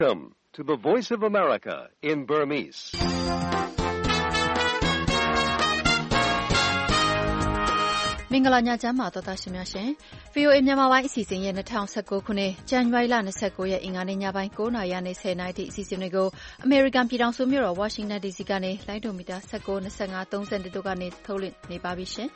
Welcome to the Voice of America in Burmese. ။မင်္ဂလာညချမ်းပါတော်သားရှင်များရှင်။ VOA မြန်မာပိုင်းအစီအစဉ်ရဲ့2019ခုနှစ်ဇန်နဝါရီလ29ရက်အင်္ဂါနေ့ညပိုင်း9:00နာရီနဲ့10:00နာရီထိအစီအစဉ်တွေကိုအမေရိကန်ပြည်ထောင်စုမြို့တော်ဝါရှင်တန် DC ကနေလိုင်းဒိုမီတာ19, 25, 32တို့ကနေထုတ်လွှင့်နေပါပြီရှင်။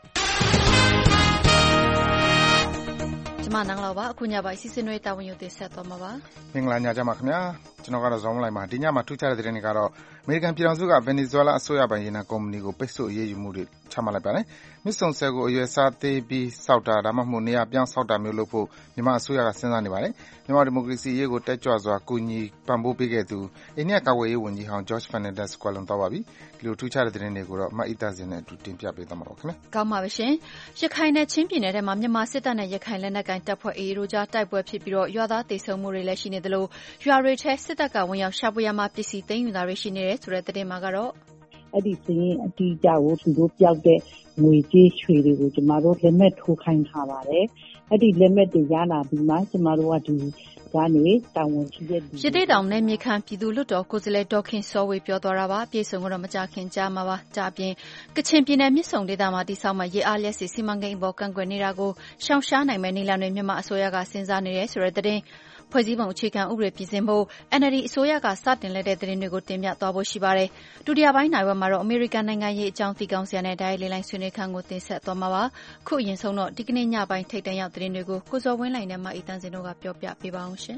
ကျမနန်းလောက်ပါအခုညပိုင်းအစီအစဉ်တွေတာဝန်ယူတင်ဆက်သွားမှာပါ။မင်္ဂလာညချမ်းပါခင်ဗျာ။ကျွန်တော်ကတော့ဇောင်းမလိုက်ပါဒီညမှာထူးခြားတဲ့သတင်းတွေကတော့အမေရိကန်ပြည်ထောင်စုကဗင်နီဇွဲလားအစိုးရပိုင်ရေနံကုမ္ပဏီကိုပိတ်ဆို့အရေးယူမှုတွေချမှတ်လိုက်ပါတယ်။မြစ်ဆုံဆည်ကိုအရွယ်စားသေးပြီးဆောက်တာဒါမှမဟုတ်နေရာပြောင်းဆောက်တာမျိုးလုပ်ဖို့မြန်မာအစိုးရကစဉ်းစားနေပါတယ်။မြန်မာဒီမိုကရေစီရေးကိုတက်ကြွစွာကူညီပံ့ပိုးပေးခဲ့သူအိန္ဒိယကာကွယ်ရေးဝန်ကြီးဟောင်း George Fernandez ကွယ်လွန်သွားပါပြီ။ဒီလိုထူးခြားတဲ့သတင်းတွေကိုတော့မအိသဇင်နဲ့အတူတင်ပြပေးသွားမှာပါခင်ဗျာ။ကောင်းပါပြီရှင်။ရခိုင်နဲ့ချင်းပြည်နယ်ထဲမှာမြန်မာစစ်တပ်နဲ့ရခိုင်လက်နက်ကိုင်တပ်ဖွဲ့ AA တို့ကြားတိုက်ပွဲဖြစ်ပြီးတော့ရွာသားတေဆုံမှုတွေလည်းရှိနေတယ်လို့ရွာတွေထဲစစ်တပ်ကဝင်ရောက်ရှာဖွေရမှာပစ္စည်းသိမ်းယူတာတွေရှိနေတယ်ဆိုတဲ့သတင်းမှာကတော့အဲ့ဒီစင်းအတီးကြကိုသူတို့ပြောက်တဲ့ငွေကြေးရွှေတွေကိုကျမတို့လက်မှတ်ထိုးခိုင်းထားပါတယ်အဲ့ဒီလက်မှတ်တွေရလာပြီးမှကျမတို့ကဒီကနေတာဝန်ရှိတဲ့ရသေးတောင်နဲ့မြေခမ်းပြည်သူလွတ်တော်ကိုယ်စားလှယ်ဒေါခင်စောဝေပြောသွားတာပါပြည်စုံကတော့မကြခင်ကြားမှာပါဒါအပြင်ကချင်ပြည်နယ်မြစ်ဆုံဒေသမှာတိစောက်မှာရေအားလျက်စီစီမံကိန်းပေါ်ကန့်ကွက်နေတာကိုရှောင်ရှားနိုင်မဲ့နေလန်တွေမြန်မာအစိုးရကစဉ်းစားနေတယ်ဆိုတဲ့သတင်းဖွဲ့စည်းပုံအခြေခံဥပဒေပြင်ဆင်ဖို့ NLD အစိုးရကစတင်လက်တဲ့သတင်းတွေကိုတင်ပြသွားဖို့ရှိပါတယ်ဒုတိယပိုင်းနိုင်ဝက်မှာတော့အမေရိကန်နိုင်ငံရေးအကြောင်းသိကောင်းစရာနဲ့တိုင်းလေးလိုင်းဆွေးနွေးခန်းကိုတင်ဆက်သွားမှာပါခုအရင်ဆုံးတော့ဒီကနေ့ညပိုင်းထိတ်တန့်ရောက်သတင်းတွေကိုကိုစောဝင်းလိုင်းနဲ့မအီတန်းစင်တို့ကပြောပြပေးပါအောင်ရှင်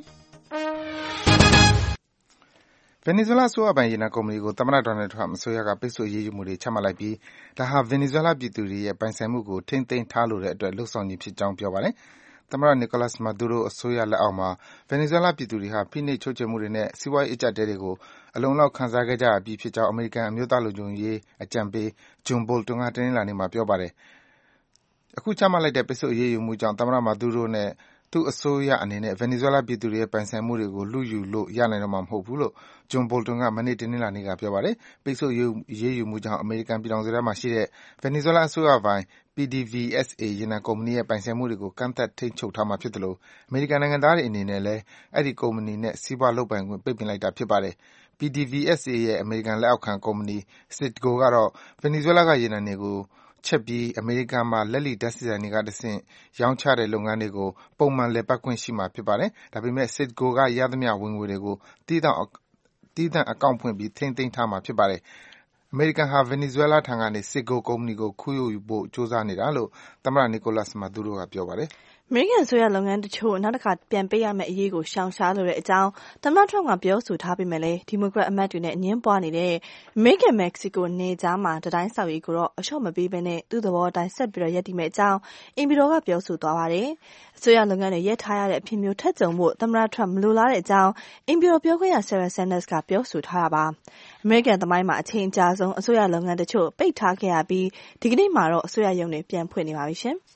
ဗင်နီဇွဲလားအစိုးရပိုင်ရေနံကုမ္ပဏီကိုသမ္မတဒေါ်နယ်ထရမ့်အစိုးရကပိတ်ဆို့အရေးယူမှုတွေချမှတ်လိုက်ပြီးဒါဟာဗင်နီဇွဲလားပြည်သူတွေရဲ့ပိုင်ဆိုင်မှုကိုထိန်းသိမ်းထားလိုတဲ့အတွက်လှုံ့ဆော်ခြင်းဖြစ်ကြောင်းပြောပါတယ်။သမ္မတ Nicolas Maduro အစိုးရလက်အောက်မှာဗင်နီဇွဲလားပြည်သူတွေဟာဖိနှိပ်ချုပ်ချယ်မှုတွေနဲ့စီးပွားရေးအကျပ်အတည်းတွေကိုအလုံအလောက်ခံစားခဲ့ကြရပြီးဖြစ်ကြောင်းအမေရိကန်အမျိုးသားလုံခြုံရေးအကြံပေး John Bolton ကတနင်္လာနေ့မှာပြောပါတယ်။အခုချမှတ်လိုက်တဲ့ပိတ်ဆို့အရေးယူမှုကြောင့်သမ္မတ Maduro နဲ့သူ့အစိုးရအနေနဲ့ဗင်နီဇွဲလားပြည်သူတွေရဲ့ပိုင်ဆိုင်မှုတွေကိုလုယူလို့ရနိုင်တော့မှာမဟုတ်ဘူးလို့ John Bolton ကမနေ့တနင်္လာနေ့ကပြောပါတယ်။ပိတ်ဆို့အရေးယူမှုကြောင့်အမေရိကန်ပြည်ထောင်စုထဲမှာရှိတဲ့ဗင်နီဇွဲလားအစိုးရပိုင် PDVSA ရေနံကုမ္ပဏီရဲ့ပိုင်ဆိုင်မှုတွေကိုကန့်သတ်ထိန်းချုပ်ထားမှာဖြစ်သလိုအမေရိကန်နိုင်ငံသားတွေအနေနဲ့လည်းအဲဒီကုမ္ပဏီနဲ့စီးပွားလုပ်ပိုင်ခွင့်ပိတ်ပင်လိုက်တာဖြစ်ပါတယ်။ PDVSA ရဲ့အမေရိကန်လက်အောက်ခံကုမ္ပဏီ Citgo ကတော့ဗင်နီဇွဲလားကရေနံတွေကိုချက်ပြီးအမေရိကန်မှာလက်လီဓါတ်ဆီဆိုင်တွေကတဆင့်ရောင်းချတဲ့လုပ်ငန်းတွေကိုပုံမှန်လည်ပတ်ခွင့်ရှိမှာဖြစ်ပါတယ်။ဒါပေမဲ့ Citgo ကရသမျှဝင်ငွေတွေကိုသီးသန့်အကောင့်ဖွင့်ပြီးထိန်းသိမ်းထားမှာဖြစ်ပါတယ်။အမေရိကန်ဟာဗင်နီဇွဲလားထံကနေ Citgo ကုမ္ပဏီကိုခိုးယူဖို့ကြိုးစားနေတာလို့သမ္မတ Nicolas Maduro ကပြောပါတယ်။အမေရိကန်ဆိုရလုပ်ငန်းတချို့နောက်တစ်ခါပြန်ပေးရမယ့်အရေးကိုရှောင်ရှားလိုတဲ့အကြောင်းသမ္မတထရမ့်ကပြောဆိုထားပေမဲ့လည်းဒီမိုကရက်အမတ်တွေနဲ့အငင်းပွားနေတဲ့အမေရိကန်မက္ကဆီကိုနေကြားမှာတတိုင်းဆောက်ရေးကိုတော့အလျှော့မပေးဘဲနဲ့သူ့သဘောအတိုင်းဆက်ပြီးရပ်တည်မယ့်အကြောင်းအင်ပီတော်ကပြောဆိုသွားပါတယ်။အစိုးရလုပ်ငန်းတွေရပ်ထားရတဲ့အဖြစ်မျိုးထပ်ကြုံဖို့သမ္မတထရမ့်မလိုလားတဲ့အကြောင်းအင်ပီတော်ပြောခွင့်ရ Sarah Sanders ကပြောဆိုထားတာပါ။အမေရိကန်သမိုင်းမှာအချိန်ကြာဆုံးအစိုးရလုပ်ငန်းတချို့ပိတ်ထားခဲ့ရပြီးဒီကနေ့မှာတော့အစိုးရရုံးတွေပြန်ဖွင့်နေပါပြီရှင်။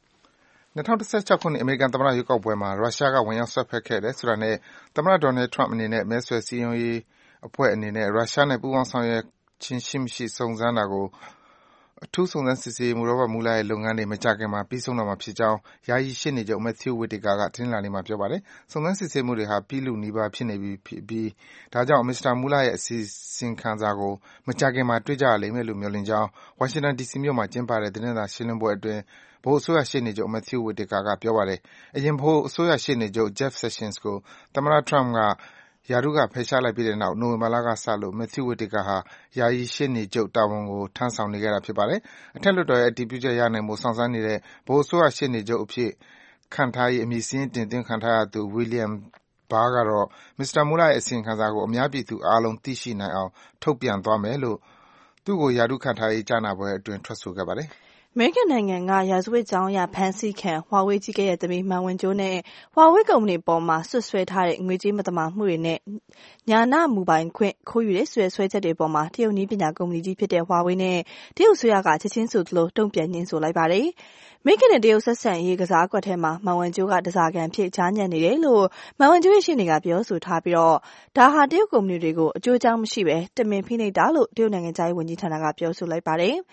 2016ခုနှစ်အမေရိကန်သမ္မတရွေးကောက်ပွဲမှာရုရှားကဝင်ရောက်စွက်ဖက်ခဲ့တယ်ဆိုတာနဲ့သမ္မတ Donald Trump အနေနဲ့မဲဆွယ်စည်းရုံးရေးအဖွဲ့အနေနဲ့ရုရှားနဲ့ပူးပေါင်းဆောင်ရွက်ခြင်းရှိမရှိစုံစမ်းတာကိုအထူးစုံစမ်းစစ်ဆေးရေးRobert Mueller ရဲ့လုပ်ငန်းတွေမကြာခင်မှာပြီးဆုံးတော့မှာဖြစ်ကြောင်းယာယီရှေ့နေချုပ် Matthew Whitaker ကတနင်္လာနေ့မှာပြောပါတယ်။စုံစမ်းစစ်ဆေးမှုတွေဟာပြီးလုနီးပါးဖြစ်နေပြီးဒါကြောင့် Mr. Mueller ရဲ့အစီရင်ခံစာကိုမကြာခင်မှာတွေ့ကြရလိမ့်မယ်လို့မျှော်လင့်ကြောင်းဝါရှင်တန် DC မြို့မှာကျင်းပတဲ့သတင်းစာရှင်းလင်းပွဲအတွင်းဗဟိုအစိုးရရှေ့နေချုပ် Matthew Whitaker ကပြောပါတယ်။အရင်ဗဟိုအစိုးရရှေ့နေချုပ် Jeff Sessions ကိုသမ္မတ Trump ကရာထူးကဖယ်ရှားလိုက်ပြီးတဲ့နောက်နိုဝင်ဘာလကစလို့ Matthew Whitaker ဟာယာယီရှေ့နေချုပ်တာဝန်ကိုထမ်းဆောင်နေခဲ့တာဖြစ်ပါတယ်။အထက်လွှတ်တော်ရဲ့အတည်ပြုချက်ရနိုင်ဖို့စောင့်ဆိုင်းနေတဲ့ဗဟိုအစိုးရရှေ့နေချုပ်အဖြစ်ခန့်ထားရေးအမည်စာရင်းတင်သွင်းခံထားရသူ William Barr ကတော့ Mr. Mueller ရဲ့အစီရင်ခံစာကိုအများပြည်သူအားလုံးသိရှိနိုင်အောင်ထုတ်ပြန်သွားမယ်လို့သူ့ကိုရာထူးခန့်ထားရေးကြားနာပွဲအတွင်းထွက်ဆိုခဲ့ပါတယ်။အမေရိကန်နိုင်ငံကရာဇဝတ်ကြောင်းအရဖမ်းဆီးခံ Huawei ကြီးကဲ့ရဲ့သမီးမန်ဝင်ကျိုးနဲ့ Huawei ကုမ္ပဏီပေါ်မှာဆွဆွဲထားတဲ့ငွေကြေးမသမာမှုတွေနဲ့ညာနာမူပိုင်ခွင့်ခိုးယူတဲ့ဆွဲချက်တွေပေါ်မှာတရုတ်နည်းပညာကုမ္ပဏီကြီးဖြစ်တဲ့ Huawei နဲ့တရုတ်ဆိုရကချက်ချင်းဆိုသလိုတုံ့ပြန်ညှင်းဆိုလိုက်ပါတယ်။မိခင်နဲ့တရုတ်ဆက်ဆံရေးကစားကွက်ထဲမှာမန်ဝင်ကျိုးကတစားကန်ဖြစ်ကြားညံ့နေတယ်လို့မန်ဝင်ကျိုးရဲ့ရှင်းနေကပြောဆိုထားပြီးတော့ဒါဟာတရုတ်ကုမ္ပဏီတွေကိုအကျိုးအကြောင်းမရှိပဲတမင်ဖိနှိပ်တာလို့တရုတ်နိုင်ငံသားရေးဝန်ကြီးဌာနကပြောဆိုလိုက်ပါတယ်။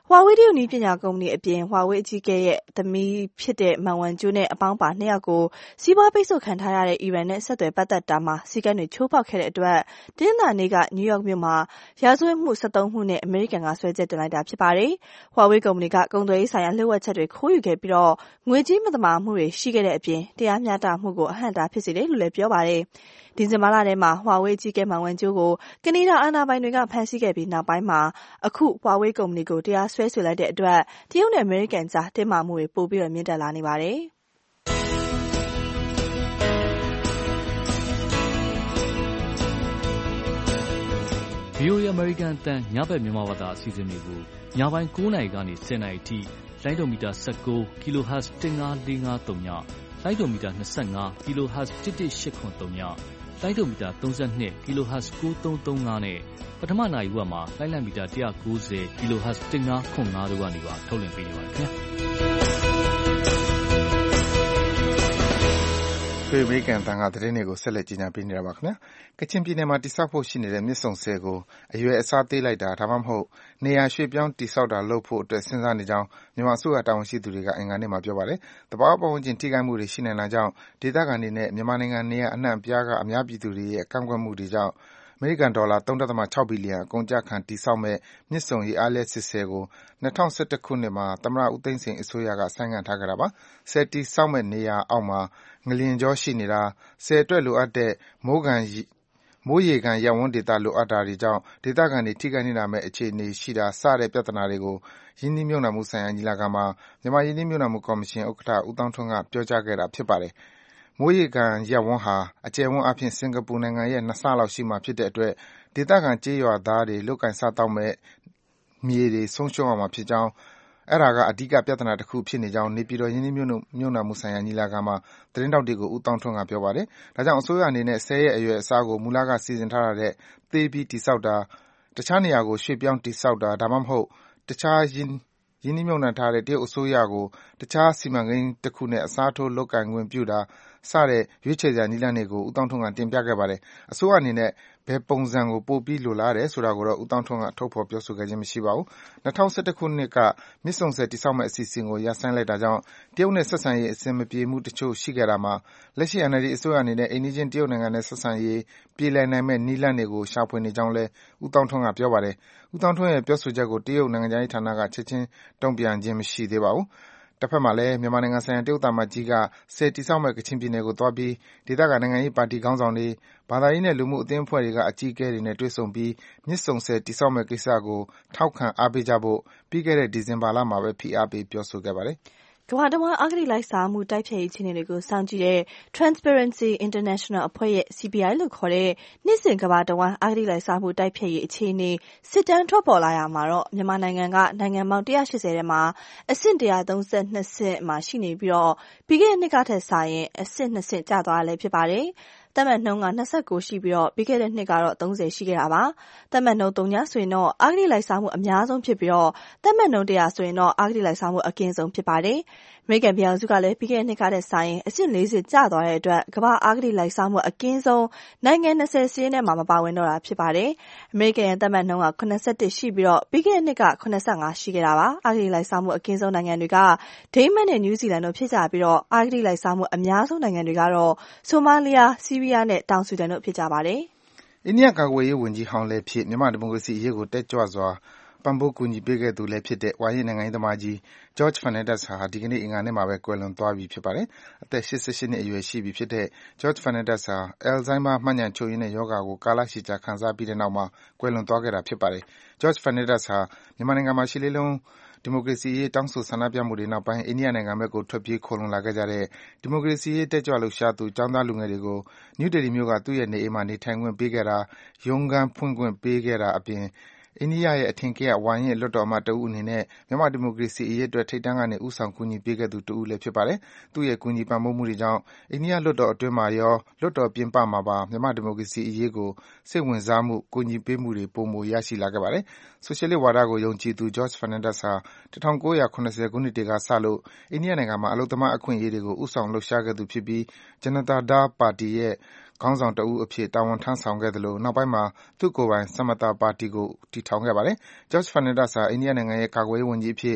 Huawei တရုတ်နည်းပညာကုမ္ပဏီအပြင် Huawei အကြီးအကဲရဲ့သမီးဖြစ်တဲ့မန်ဝမ်ကျိုးနဲ့အပေါင်းပါ2ယောက်ကိုစီးပွားပိတ်ဆို့ခံထားရတဲ့အီရန်နဲ့ဆက်သွယ်ပတ်သက်တာမှာစည်းကမ်းတွေချိုးဖောက်ခဲ့တဲ့အတွက်တင်းလာနေ့ကနယူးယောက်မြို့မှာရာဇဝတ်မှု73မှုနဲ့အမေရိကန်ကဆွဲချက်တင်လိုက်တာဖြစ်ပါတယ်။ Huawei ကုမ္ပဏီကကုန်သွယ်ရေးဆိုင်ရာလျှို့ဝှက်ချက်တွေခိုးယူခဲ့ပြီးတော့ငွေကြေးမသမာမှုတွေရှိခဲ့တဲ့အပြင်တရားမျှတမှုကိုအဟန့်အတားဖြစ်စေတယ်လို့လည်းပြောပါတယ်။ဒီဇင်ဘာလထဲမှာ Huawei အကြီးအကဲမန်ဝမ်ကျိုးကိုကနေဒါအာဏာပိုင်တွေကဖမ်းဆီးခဲ့ပြီးနောက်ပိုင်းမှာအခု Huawei ကုမ္ပဏီကိုတရားစွဲဆိုလိုက်တဲ့အတွက်တရုတ်နဲ့အမေရိကန်ကြားတင်းမာမှုတွေပိုပြီးမြင့်တက်လာနေပါတယ်။ VOA အမေရိကန်အသံညဘက်မြန်မာဘာသာအစီအစဉ်တွေကိုညပိုင်း9:00 နာရီကနေ10:00 နာရီထိလိုင်းဒိုမီတာ19 kHz 15453ညလိုင်းဒိုမီတာ25 kHz 11883ညလိုင်းဒိုမီတာ32 kHz 9335နဲ့ပထမနာရီဝက်မှာလိုင်းလံမီတာ190 kHz 1505တို့ကနေပါထုတ်လွှင့်ပေးနေပါတယ်ခင်ဗျာဖေမေကန်တန်ကသတင်းတွေကိုဆက်လက်ကြီးညာပေးနေတာပါခင်ဗျာကချင်ပြည်နယ်မှာတိစောက်ဖို့ရှိနေတဲ့မြစ်ဆုံဆည်ကိုအရွယ်အစားသေးလိုက်တာဒါမှမဟုတ်နေရာရွှေ့ပြောင်းတိစောက်တာလုပ်ဖို့အတွက်စဉ်းစားနေကြောင်းမြန်မာအစိုးရတာဝန်ရှိသူတွေကအင်္ဂါနေ့မှာပြောပါတယ်တဘာဝပတ်ဝန်းကျင်ထိခိုက်မှုတွေရှိနိုင်တာကြောင့်ဒေသခံတွေနဲ့မြန်မာနိုင်ငံနေရာအနှံ့အပြားကအများပြည်သူတွေရဲ့ကန့်ကွက်မှုတွေကြောင့်အမေရိကန်ဒေါ်လာ 3.6 ဘီလီယံအကုန်အကျခံတည်ဆောက်မဲ့မြစ်ဆုံရေအားလျှပ်စစ်ဆည်ကို2011ခုနှစ်မှာသမ္မတဦးသိန်းစိန်အစိုးရကဆိုင်းငံ့ထားခဲ့တာပါဆည်တည်ဆောက်မဲ့နေရာအောက်မှာငလျင်ကြောရှိနေတာဆည်အတွက်လိုအပ်တဲ့မိုးရေခံရပ်ဝန်းဒေသလိုအပ်တာတွေကြောင့်ဒေသခံတွေထိခိုက်နစ်နာမဲ့အခြေအနေရှိတာစတဲ့ပြဿနာတွေကိုရင်းနှီးမြှုပ်နှံမှုဆိုင်ရာညီလာခံမှာမြန်မာရင်းနှီးမြှုပ်နှံမှုကော်မရှင်ဥက္ကဋ္ဌဦးသောင်းထွန်းကပြောကြားခဲ့တာဖြစ်ပါတယ်မိုးရေခံရပ်ဝန်းဟာအကျယ်ဝန်းအားဖြင့်စင်ကာပူနိုင်ငံရဲ့2ဆလောက်ရှိမှာဖြစ်တဲ့အတွက်ဒေသခံကျေးရွာသားတွေလုပ်ကိုင်စားသောက်မဲ့မြေတွေဆုံးရှုံးရမှာဖြစ်ကြောင်းအဲ့ဒါကအဓိကပြဿနာတစ်ခုဖြစ်နေကြောင်းနေပြည်တော်ရင်းနှီးမြှုပ်နှံမှုဆိုင်ရာညီလာခံမှာသတင်းတောက်တွေကိုဦးသောင်းထွန်းကပြောပါတယ်ဒါကြောင့်အစိုးရအနေနဲ့ဆည်ရဲ့အရွယ်အစားကိုမူလကစီစဉ်ထားတာတဲ့သေးပြီးတိစောက်တာတခြားနေရာကိုရွှေ့ပြောင်းတိစောက်တာဒါမှမဟုတ်တခြားရင်းနှီးမြှုပ်နှံထားတဲ့တရုတ်အစိုးရကိုတခြားစီမံကိန်းတစ်ခုနဲ့အစားထိုးလုပ်ကိုင်ခွင့်ပြုတာစတဲ့ရွေးချယ်စရာနည်းလမ်းတွေကိုဦးသောင်းထွန်းကတင်ပြခဲ့ပါတယ်အစိုးရအနေနဲ့ဘယ်ပုံစံကိုပိုပြီးလိုလားတယ်ဆိုတာကိုတော့ဦးသောင်းထွန်းကထုတ်ဖော်ပြောဆိုခဲ့ခြင်းမရှိပါဘူး2011ခုနှစ်ကမြစ်ဆုံဆည်တည်ဆောက်မဲ့အစီအစဉ်ကိုရပ်ဆိုင်းလိုက်တာကြောင့်တရုတ်နဲ့ဆက်ဆံရေးအဆင်မပြေမှုတချို့ရှိခဲ့တာမှာလက်ရှိ NLD အစိုးရအနေနဲ့အိမ်နီးချင်းတရုတ်နိုင်ငံနဲ့ဆက်ဆံရေးပြေလည်နိုင်မဲ့နည်းလမ်းတွေကိုရှာဖွေနေကြောင်းလည်းဦးသောင်းထွန်းကပြောပါတယ်ဦးသောင်းထွန်းရဲ့ပြောဆိုချက်ကိုတရုတ်နိုင်ငံခြားရေးဌာနကချက်ချင်းတုံ့ပြန်ခြင်းမရှိသေးပါဘူးတစ်ဖက်မှာလည်းမြန်မာနိုင်ငံဆိုင်ရာတရုတ်သံအမတ်ကြီးကဆည်တည်ဆောက်မဲ့ကချင်ပြည်နယ်ကိုသွားပြီးဒေသခံနိုင်ငံရေးပါတီခေါင်းဆောင်တွေဘာသာရေးနဲ့လူမှုအသင်းအဖွဲ့တွေကအကြီးအကဲတွေနဲ့တွေ့ဆုံပြီးမြစ်ဆုံဆည်တည်ဆောက်မဲ့ကိစ္စကိုထောက်ခံအားပေးကြဖို့ပြီးခဲ့တဲ့ဒီဇင်ဘာလမှာပဲဖိအားပေးပြောဆိုခဲ့ပါတယ်ကမ္ဘာတဝန်းအဂတိလိုက်စားမှုတိုက်ဖျက်ရေးအခြေအနေတွေကိုစောင့်ကြည့်တဲ့ Transparency International အဖွဲ့ရဲ့ CPI လို့ခေါ်တဲ့နှစ်စဉ်ကမ္ဘာတဝန်းအဂတိလိုက်စားမှုတိုက်ဖျက်ရေးအခြေအနေစစ်တမ်းထွက်ပေါ်လာရမှာတော့မြန်မာနိုင်ငံကနိုင်ငံပေါင်း180ထဲမှာအဆင့်132ဆင့်မှာရှိနေပြီးတော့ပြီးခဲ့တဲ့နှစ်ကထက်စာရင်အဆင့်2ဆင့်ကျသွားတယ်ဖြစ်ပါတယ်သတ်မှတ်နှုန်းက29ရှိပြီးတော့ပြီးခဲ့တဲ့နှစ်ကတော့30ရှိခဲ့တာပါသတ်မှတ်နှုန်း3ဆိုရင်တော့အဂတိလိုက်စားမှုအများဆုံးဖြစ်ပြီးတော့သတ်မှတ်နှုန်း100ဆိုရင်တော့အဂတိလိုက်စားမှုအကင်းဆုံးဖြစ်ပါတယ်အမေရိကန်ပြည်ထောင်စုကလည်းပြီးခဲ့တဲ့နှစ်ကတည်းကဆိုင်ရင်အဆင့်40ကျသွားတဲ့အတွက်ကမ္ဘာအဂတိလိုက်စားမှုအကင်းဆုံးနိုင်ငံ20စီးရင်ထဲမှာမပါဝင်တော့တာဖြစ်ပါတယ်အမေရိကန်ရဲ့သတ်မှတ်နှုန်းက81ရှိပြီးတော့ပြီးခဲ့တဲ့နှစ်က85ရှိခဲ့တာပါအဂတိလိုက်စားမှုအကင်းဆုံးနိုင်ငံတွေကဒိန်းမတ်နဲ့နယူးဇီလန်တို့ဖြစ်ကြပြီးတော့အဂတိလိုက်စားမှုအများဆုံးနိုင်ငံတွေကတော့ဆိုမာလီယာဆီးရီးယားနဲ့တောင်ဆူဒန်တို့ဖြစ်ကြပါတယ်အိန္ဒိယကာကွယ်ရေးဝန်ကြီးဟောင်းလည်းဖြစ်မြန်မာဒီမိုကရေစီအရေးကိုတက်ကြွစွာပံ့ပိုးကူညီပေးခဲ့သူလည်းဖြစ်တဲ့ဝါရင့်နိုင်ငံရေးသမားကြီး George Fernandes ဟာဒီကနေ့အင်္ဂါနေ့မှာပဲကွယ်လွန်သွားပြီဖြစ်ပါတယ်။အသက်88နှစ်အရွယ်ရှိပြီဖြစ်တဲ့ George Fernandes ဟာ Alzheimer မှတ်ဉာဏ်ချို့ယွင်းတဲ့ရောဂါကိုကာလရှည်ကြာခံစားပြီးတဲ့နောက်မှာကွယ်လွန်သွားခဲ့တာဖြစ်ပါတယ်။ George Fernandes ဟာမြန်မာနိုင်ငံမှာရှစ်လေးလုံးဒီမိုကရေစီရေးတောင်းဆိုဆန္ဒပြမှုတွေနောက်ပိုင်းအိန္ဒိယနိုင်ငံဘက်ကိုထွက်ပြေးခိုလှုံလာခဲ့ကြတဲ့ဒီမိုကရေစီရေးတက်ကြွလှုပ်ရှားသူကျောင်းသားလူငယ်တွေကိုနယူးဒေလီမြို့ကသူ့ရဲ့နေအိမ်မှာနေထိုင်ခွင့်ပေးခဲ့တာရုံးခန်းဖွင့်ခွင့်ပေးခဲ့တာအပြင်အိန္ဒိယရဲ့အထင်ကရဝါရင့်လွှတ်တော်အမတ်တဦးအနေနဲ့မြန်မာဒီမိုကရေစီအရေးအတွက်ထိပ်တန်းကနေဦးဆောင်ကူညီပေးခဲ့သူတဦးလည်းဖြစ်ပါတယ်။သူ့ရဲ့ကူညီပံ့ပိုးမှုတွေကြောင့်အိန္ဒိယလွှတ်တော်အတွင်းမှာရောလွှတ်တော်ပြင်ပမှာပါမြန်မာဒီမိုကရေစီအရေးကိုစိတ်ဝင်စားမှုကူညီပေးမှုတွေပိုမိုရရှိလာခဲ့ပါတယ်။ဆိုရှယ်လစ်ဝါဒကိုယုံကြည်သူ George Fernandes ဟာ1970ခုနှစ်တွေကစလို့အိန္ဒိယနိုင်ငံမှာအလုပ်သမားအခွင့်အရေးတွေကိုဦးဆောင်လှုပ်ရှားခဲ့သူဖြစ်ပြီး Janata Dal ပါတီရဲ့ခေါင်းဆောင်တဦးအဖြစ်တာဝန်ထမ်းဆောင်ခဲ့သလိုနောက်ပိုင်းမှာသူ့ကိုယ်ပိုင်စမတာပါတီကိုတည်ထောင်ခဲ့ပါတယ်။ George Fernandes ဟာအိန္ဒိယနိုင်ငံရဲ့ကာကွယ်ရေးဝန်ကြီးအဖြစ်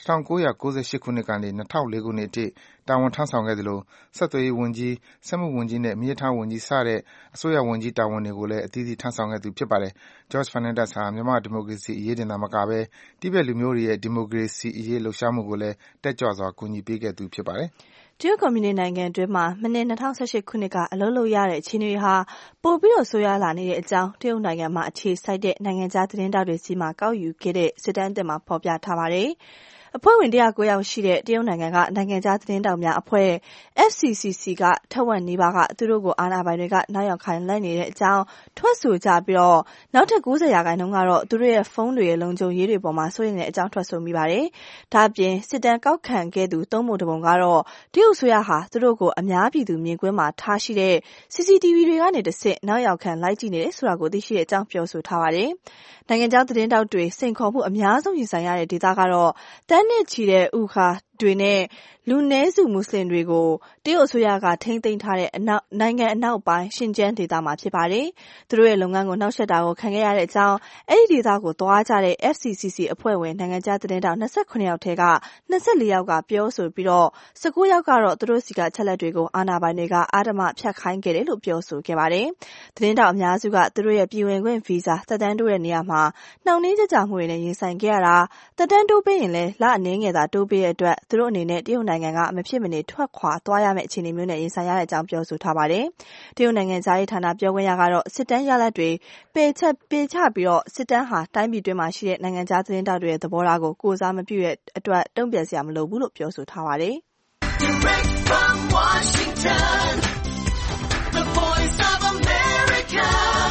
1998ခုနှစ်ကနေ2004ခုနှစ်အထိတာဝန်ထမ်းဆောင်ခဲ့သလိုဆက်သွယ်ရေးဝန်ကြီး၊စက်မှုဝန်ကြီးနဲ့မီးရထားဝန်ကြီးစတဲ့အစိုးရဝန်ကြီးတာဝန်တွေကိုလည်းအသီးသီးထမ်းဆောင်ခဲ့သူဖြစ်ပါတယ်။ George Fernandes ဟာမြန်မာ့ဒီမိုကရေစီအရေးတင်သာမကဘဲတိဘက်လူမျိုးတွေရဲ့ဒီမိုကရေစီအရေးလှုပ်ရှားမှုကိုလည်းတက်ကြွစွာကူညီပေးခဲ့သူဖြစ်ပါတယ်။တရုတ်ကွန်မြူနစ်နိုင်ငံအတွင်းမှာမနှစ်2018ခုနှစ်ကအလုပ်လုပ်ရတဲ့အခြေအနေတွေဟာပိုပြီးဆိုးရွားလာနေတဲ့အကြောင်းတရုတ်နိုင်ငံမှာအခြေစိုက်တဲ့နိုင်ငံခြားသတင်းတောက်တွေစီမှကောက်ယူခဲ့တဲ့စစ်တမ်းသစ်မှာဖော်ပြထားပါတယ်။အဖွဲ့ဝင်109ယောက်ရှိတဲ့တရုတ်နိုင်ငံကနိုင်ငံခြားသတင်းတောက်များအဖွဲ့ FCCC ကထက်ဝက်နီးပါးကသူတို့ကိုအာဏာပိုင်တွေကနောက်ယောက်ခိုင်းလိုက်နေတဲ့အကြောင်းထွက်ဆိုကြပြီးနောက်ထပ်90%ကတော့သူတို့ရဲ့ဖုန်းတွေရဲ့လုံခြုံရေးတွေပေါ်မှာစိုးရိမ်တဲ့အကြောင်းထွက်ဆိုမိပါတယ်။ဒါ့အပြင်စစ်တမ်းကောက်ခံခဲ့သူ3ပုံ1ပုံကတော့တရုတ်ဆိုရဟာသူတို့ကိုအများပြည်သူမြင်ကွင်းမှာထားရှိတဲ့ CCTV တွေကနေတဆင့်နောက်ယောက်ခံလိုက်ကြည့်နေတယ်ဆိုတာကိုသိရှိတဲ့အကြောင်းပြောဆိုထားပါတယ်။နိုင်ငံခြားသတင်းတောက်တွေစိန်ခေါ်မှုအများဆုံးရင်ဆိုင်ရတဲ့ဒေသကတော့တန်းနဲ့ချီတဲ့ဥခါတွေနဲ့လူနည်းစုမွတ်စလင်တွေကိုတရုတ်အစိုးရကထိန်းသိမ်းထားတဲ့နိုင်ငံအနောက်ပိုင်းရှင်ကျန်းဒေသမှာဖြစ်ပါတယ်။သူတို့ရဲ့လုပ်ငန်းကိုနှောက်ယှက်တာကိုခံခဲ့ရတဲ့အကြောင်းအဲဒီဒေသကိုသွားကြတဲ့ FCCC အဖွဲ့ဝင်နိုင်ငံခြားသတင်းတောက်28ယောက်ထဲက24ယောက်ကပြောဆိုပြီး19ယောက်ကတော့သူတို့စီကချက်လက်တွေကိုအာဏာပိုင်တွေကအာဓမ္မဖြတ်ခိုင်းခဲ့တယ်လို့ပြောဆိုခဲ့ပါတယ်။သတင်းတောက်အများစုကသူတို့ရဲ့ပြည်ဝင်ခွင့်ဗီဇာသက်တမ်းတိုးတဲ့နေရာမှာနှောင့်နှေးကြကြမှုတွေနဲ့ရင်ဆိုင်ခဲ့ရတာသက်တမ်းတိုးပေးရင်လည်းလအနည်းငယ်သာတိုးပေးတဲ့အတွက်သူတို့အနေနဲ့တရုတ်နိုင်ငံကမဖြစ်မနေထွက်ခွာသွားရမယ့်အခြေအနေမျိုးနဲ့ရင်ဆိုင်ရတဲ့အကြောင်းပြောဆိုထားပါတယ်။တရုတ်နိုင်ငံသားရေးဌာနပြောခွင့်ရကတော့စစ်တမ်းရလဒ်တွေပယ်ချပြီးစစ်တမ်းဟာတိုင်းပြည်တွင်းမှာရှိတဲ့နိုင်ငံသားသတင်းတောက်တွေရဲ့သဘောထားကိုကိုယ်စားမပြုတဲ့အတွက်တုံ့ပြန်စရာမလိုဘူးလို့ပြောဆိုထားပါတယ်။ Direct from Washington, the Voice of America,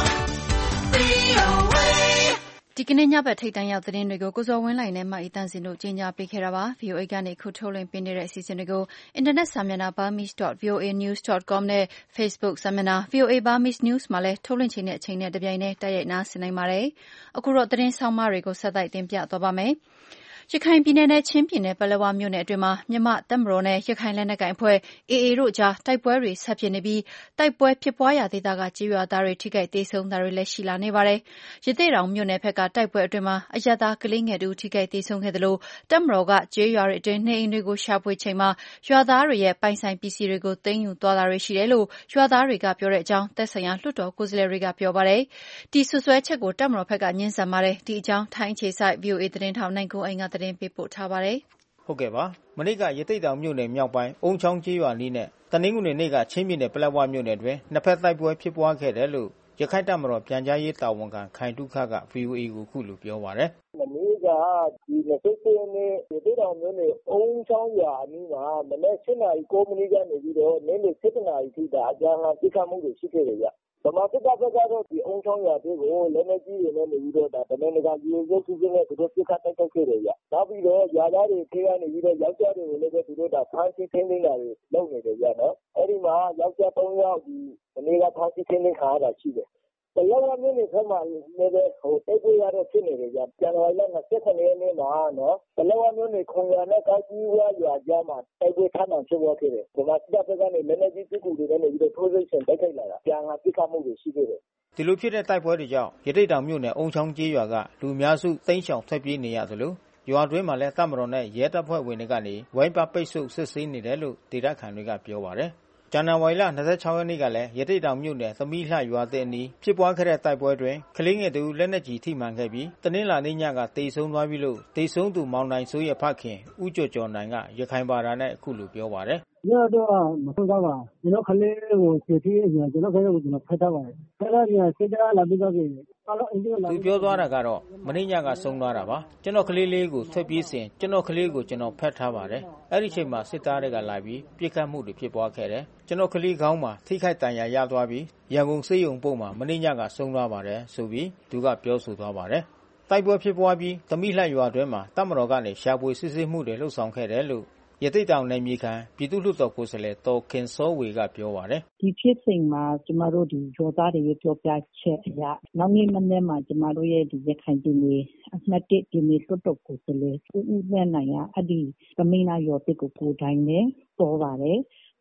VOA ဒီကနေ့ညဘက်ထိပ်တန်းရောက်သတင်းတွေကိုကိုဇော်ဝင်းလှိုင်နဲ့မအီတန်းစင်တို့ကြီးညာပေးခဲ့တာပါ VOA ကနေအခုထုတ်လွှင့်ပေးနေတဲ့အစီအစဉ်တွေကိုအင်တာနက်စာမျက်နှာ burmese.voanews.com နဲ့ Facebook စာမျက်နှာ VOA Burmese News မှာလည်းထုတ်လွှင့်ချိန်နဲ့အချိန်နဲ့တပြိုင်တည်းတိုက်ရိုက်နားဆင်နိုင်ပါတယ်အခုတော့သတင်းဆောင်းပါးတွေကိုဆက်တိုက်တင်ပြသွားပါမယ်ရခိုင်ပြည်နယ်နဲ့ချင်းပြည်နယ်ပလက်ဝမြို့နယ်အတွင်းမှာမြန်မာ့တပ်မတော်နဲ့ရခိုင်လက်နက်ကိုင်အဖွဲ့ AA တို့ကြားတိုက်ပွဲတွေဆက်ဖြစ်နေပြီးတိုက်ပွဲဖြစ်ပွားရာဒေသကကျေးရွာသားတွေထိခိုက်သေဆုံးတာတွေလည်းရှိလာနေပါတယ်။ရသေ့တောင်မြို့နယ်ဘက်ကတိုက်ပွဲအတွင်းမှာအရပ်သားကလေးငယ်တဦးထိခိုက်သေဆုံးခဲ့သလိုတပ်မတော်ကကျေးရွာတွေအတွင်းနေအိမ်တွေကိုရှာဖွေချိန်မှာရွာသားတွေရဲ့ပိုင်ဆိုင်ပစ္စည်းတွေကိုသိမ်းယူသွားတာတွေရှိတယ်လို့ရွာသားတွေကပြောတဲ့အကြောင်းသက်ဆိုင်ရာလွှတ်တော်ကိုယ်စားလှယ်တွေကပြောပါတယ်။ဒီဆွဆွဲချက်ကိုတပ်မတော်ဘက်ကငြင်းဆန်ပါတယ်။ဒီအကြောင်းထိုင်းအခြေစိုက် VOA သတင်းထောက်နိုင်ကိုအိမ်ကသတင်းပေးပို့ထားပါတယ်။ဟုတ်ကဲ့ပါမနေ့ကရသေ့တောင်မြို့နယ်မြောက်ပိုင်းအုံချောင်းကျေးရွာနီးနဲ့တနင်္ဂနွေနေ့ကချင်းပြည်နယ်ပလက်ဝမြို့နယ်တွင်နှစ်ဖက်တိုက်ပွဲဖြစ်ပွားခဲ့တယ်လို့ရခိုင်တပ်မတော်ပြန်ကြားရေးတာဝန်ခံခိုင်တုခက VOA ကိုခုလိုပြောပါတယ်။မနေ့ကဒီ28ရက်နေ့ရသေ့တောင်မြို့နယ်အုံချောင်းရွာအနီးမှာမနေ့7:09 မိနစ်ကနေပြီးတော့နေ့လယ်7:00 နာရီထိအကြမ်းဖက်ပစ်ခတ်မှုတွေရှိခဲ့တယ်ဗျ။ဗမာစစ်တပ်ဘက်ကတော့ဒီအုံချောင်းရွာတွေကိုလက်နက်ကြီးတွေနဲ့နေပြီးတော့တမင်တကာရည်ရွယ်ချက်ရှိရှိနဲ့သူတို့ပစ်ခတ်တိုက်ခိုက်ခဲ့တယ်ဗျ။နောက်ပြီးတော့ရွာသားတွေထဲကနေပြီးတော့ယောက်ျားတွေကိုလည်းသူတို့ဖမ်းဆီးထိန်းသိမ်းတာတွေလုပ်နေတယ်ဗျနော်။အဲဒီမှာယောက်ျား3ယောက်ဒီမနေ့ကဖမ်းဆီးထိန်းသိမ်းခံရတာရှိတယ်။ပလက်ဝမြို့နယ်ဘက်မှာလည်းတိုက်ပွဲရတော့ဖြစ်နေတယ်ဗျ။ဇန်နဝါရီလ27ရက်နေ့မှာနော်ပလက်ဝမြို့နယ်ခွန်ရွာနဲ့ကောက်ကြီးဝရွာကြားမှာတိုက်ပွဲထပ်မံဖြစ်ပွားခဲ့တယ်။ဗမာစစ်တပ်ဘက်ကနေလက်နက်ကြီးပစ်ကူတွေနဲ့ပြီးတော့ထိုးစစ်ဆင်တိုက်ခိုက်လာတာပြန်လာပစ်ခတ်မှုတွေရှိခဲ့တယ်။ဒီလိုဖြစ်တဲ့တိုက်ပွဲတွေကြောင့်ရသေ့တောင်မြို့နယ်အုံချောင်းကျေးရွာကလူအများစုတိမ်းရှောင်ထွက်ပြေးနေရသလိုရွာတွင်းမှာလည်းတပ်မတော်နဲ့ရဲတပ်ဖွဲ့ဝင်တွေကနေဝိုင်းပတ်ပိတ်ဆို့စစ်ဆေးနေတယ်လို့ဒေသခံတွေကပြောပါတယ်။ဇန်နဝါရီလ26ရက်နေ့ကလည်းရသေ့တောင်မြို့နယ်သမီးလှရွာသစ်အနီးဖြစ်ပွားခဲ့တဲ့တိုက်ပွဲတွင်ကလေးငယ်တဦးလက်နက်ကြီးထိမှန်ခဲ့ပြီးတနင်္လာနေ့ညကသေဆုံးသွားပြီလို့သေဆုံးသူမောင်နိုင်စိုးရဲ့ဖခင်ဦးကျော်နိုင်ကရခိုင်ဘာသာနဲ့အခုလိုပြောပါတယ်။ရတော့မဆုံးတော့ပါကျွန်တော်ကလေးကိုချစ်ပြီးကျွန်တော်ကလေးကိုကျွန်တော်ဖက်ထားပါတယ်။အဲ့ဒါကစစ်တပ်လာပြီးတော့သူပြောသွားတာကတော့မနေ့ညကဆုံးသွားတာပါကျွန်တော်ကလေးလေးကိုထွက်ပြေးစဉ်ကျွန်တော်ကလေးကိုကျွန်တော်ဖက်ထားပါတယ်အဲ့ဒီချိန်မှာစစ်သားတွေကလာပြီးပြစ်ခတ်မှုတွေဖြစ်ပွားခဲ့တယ်ကျွန်တော်ကလေးခေါင်းမှာထိခိုက်ဒဏ်ရာရသွားပြီးရန်ကုန်ဆေးရုံပို့မှာမနေ့ညကဆုံးသွားပါတယ်ဆိုပြီးသူကပြောဆိုသွားပါတယ်တိုက်ပွဲဖြစ်ပွားပြီးသမီးလှရွာတွင်းမှာတပ်မတော်ကနေရှာဖွေစစ်ဆေးမှုတွေလှုပ်ဆောင်ခဲ့တယ်လို့ရသေ့တောင်နယ်မြေခံပြည်သူ့လွှတ်တော်ကိုယ်စားလှယ်တော်ခင်စောဝေကပြောပါတယ်ဒီဖြစ်စဉ်မှာကျမတို့ဒီရောသားတွေပြောပြချက်အရနောက်နေ့မနေ့မှာကျမတို့ရဲ့ဒီရခိုင်ပြည်နယ်အမှတ်1ပြည်နယ်လွှတ်တော်ကိုယ်စားလှယ်ဦးဦးနဲ့နိုင်ကအဲ့ဒီသမီးနာရောတစ်ကိုကိုတိုင်းနဲ့ပေါ်ပါတယ်ပ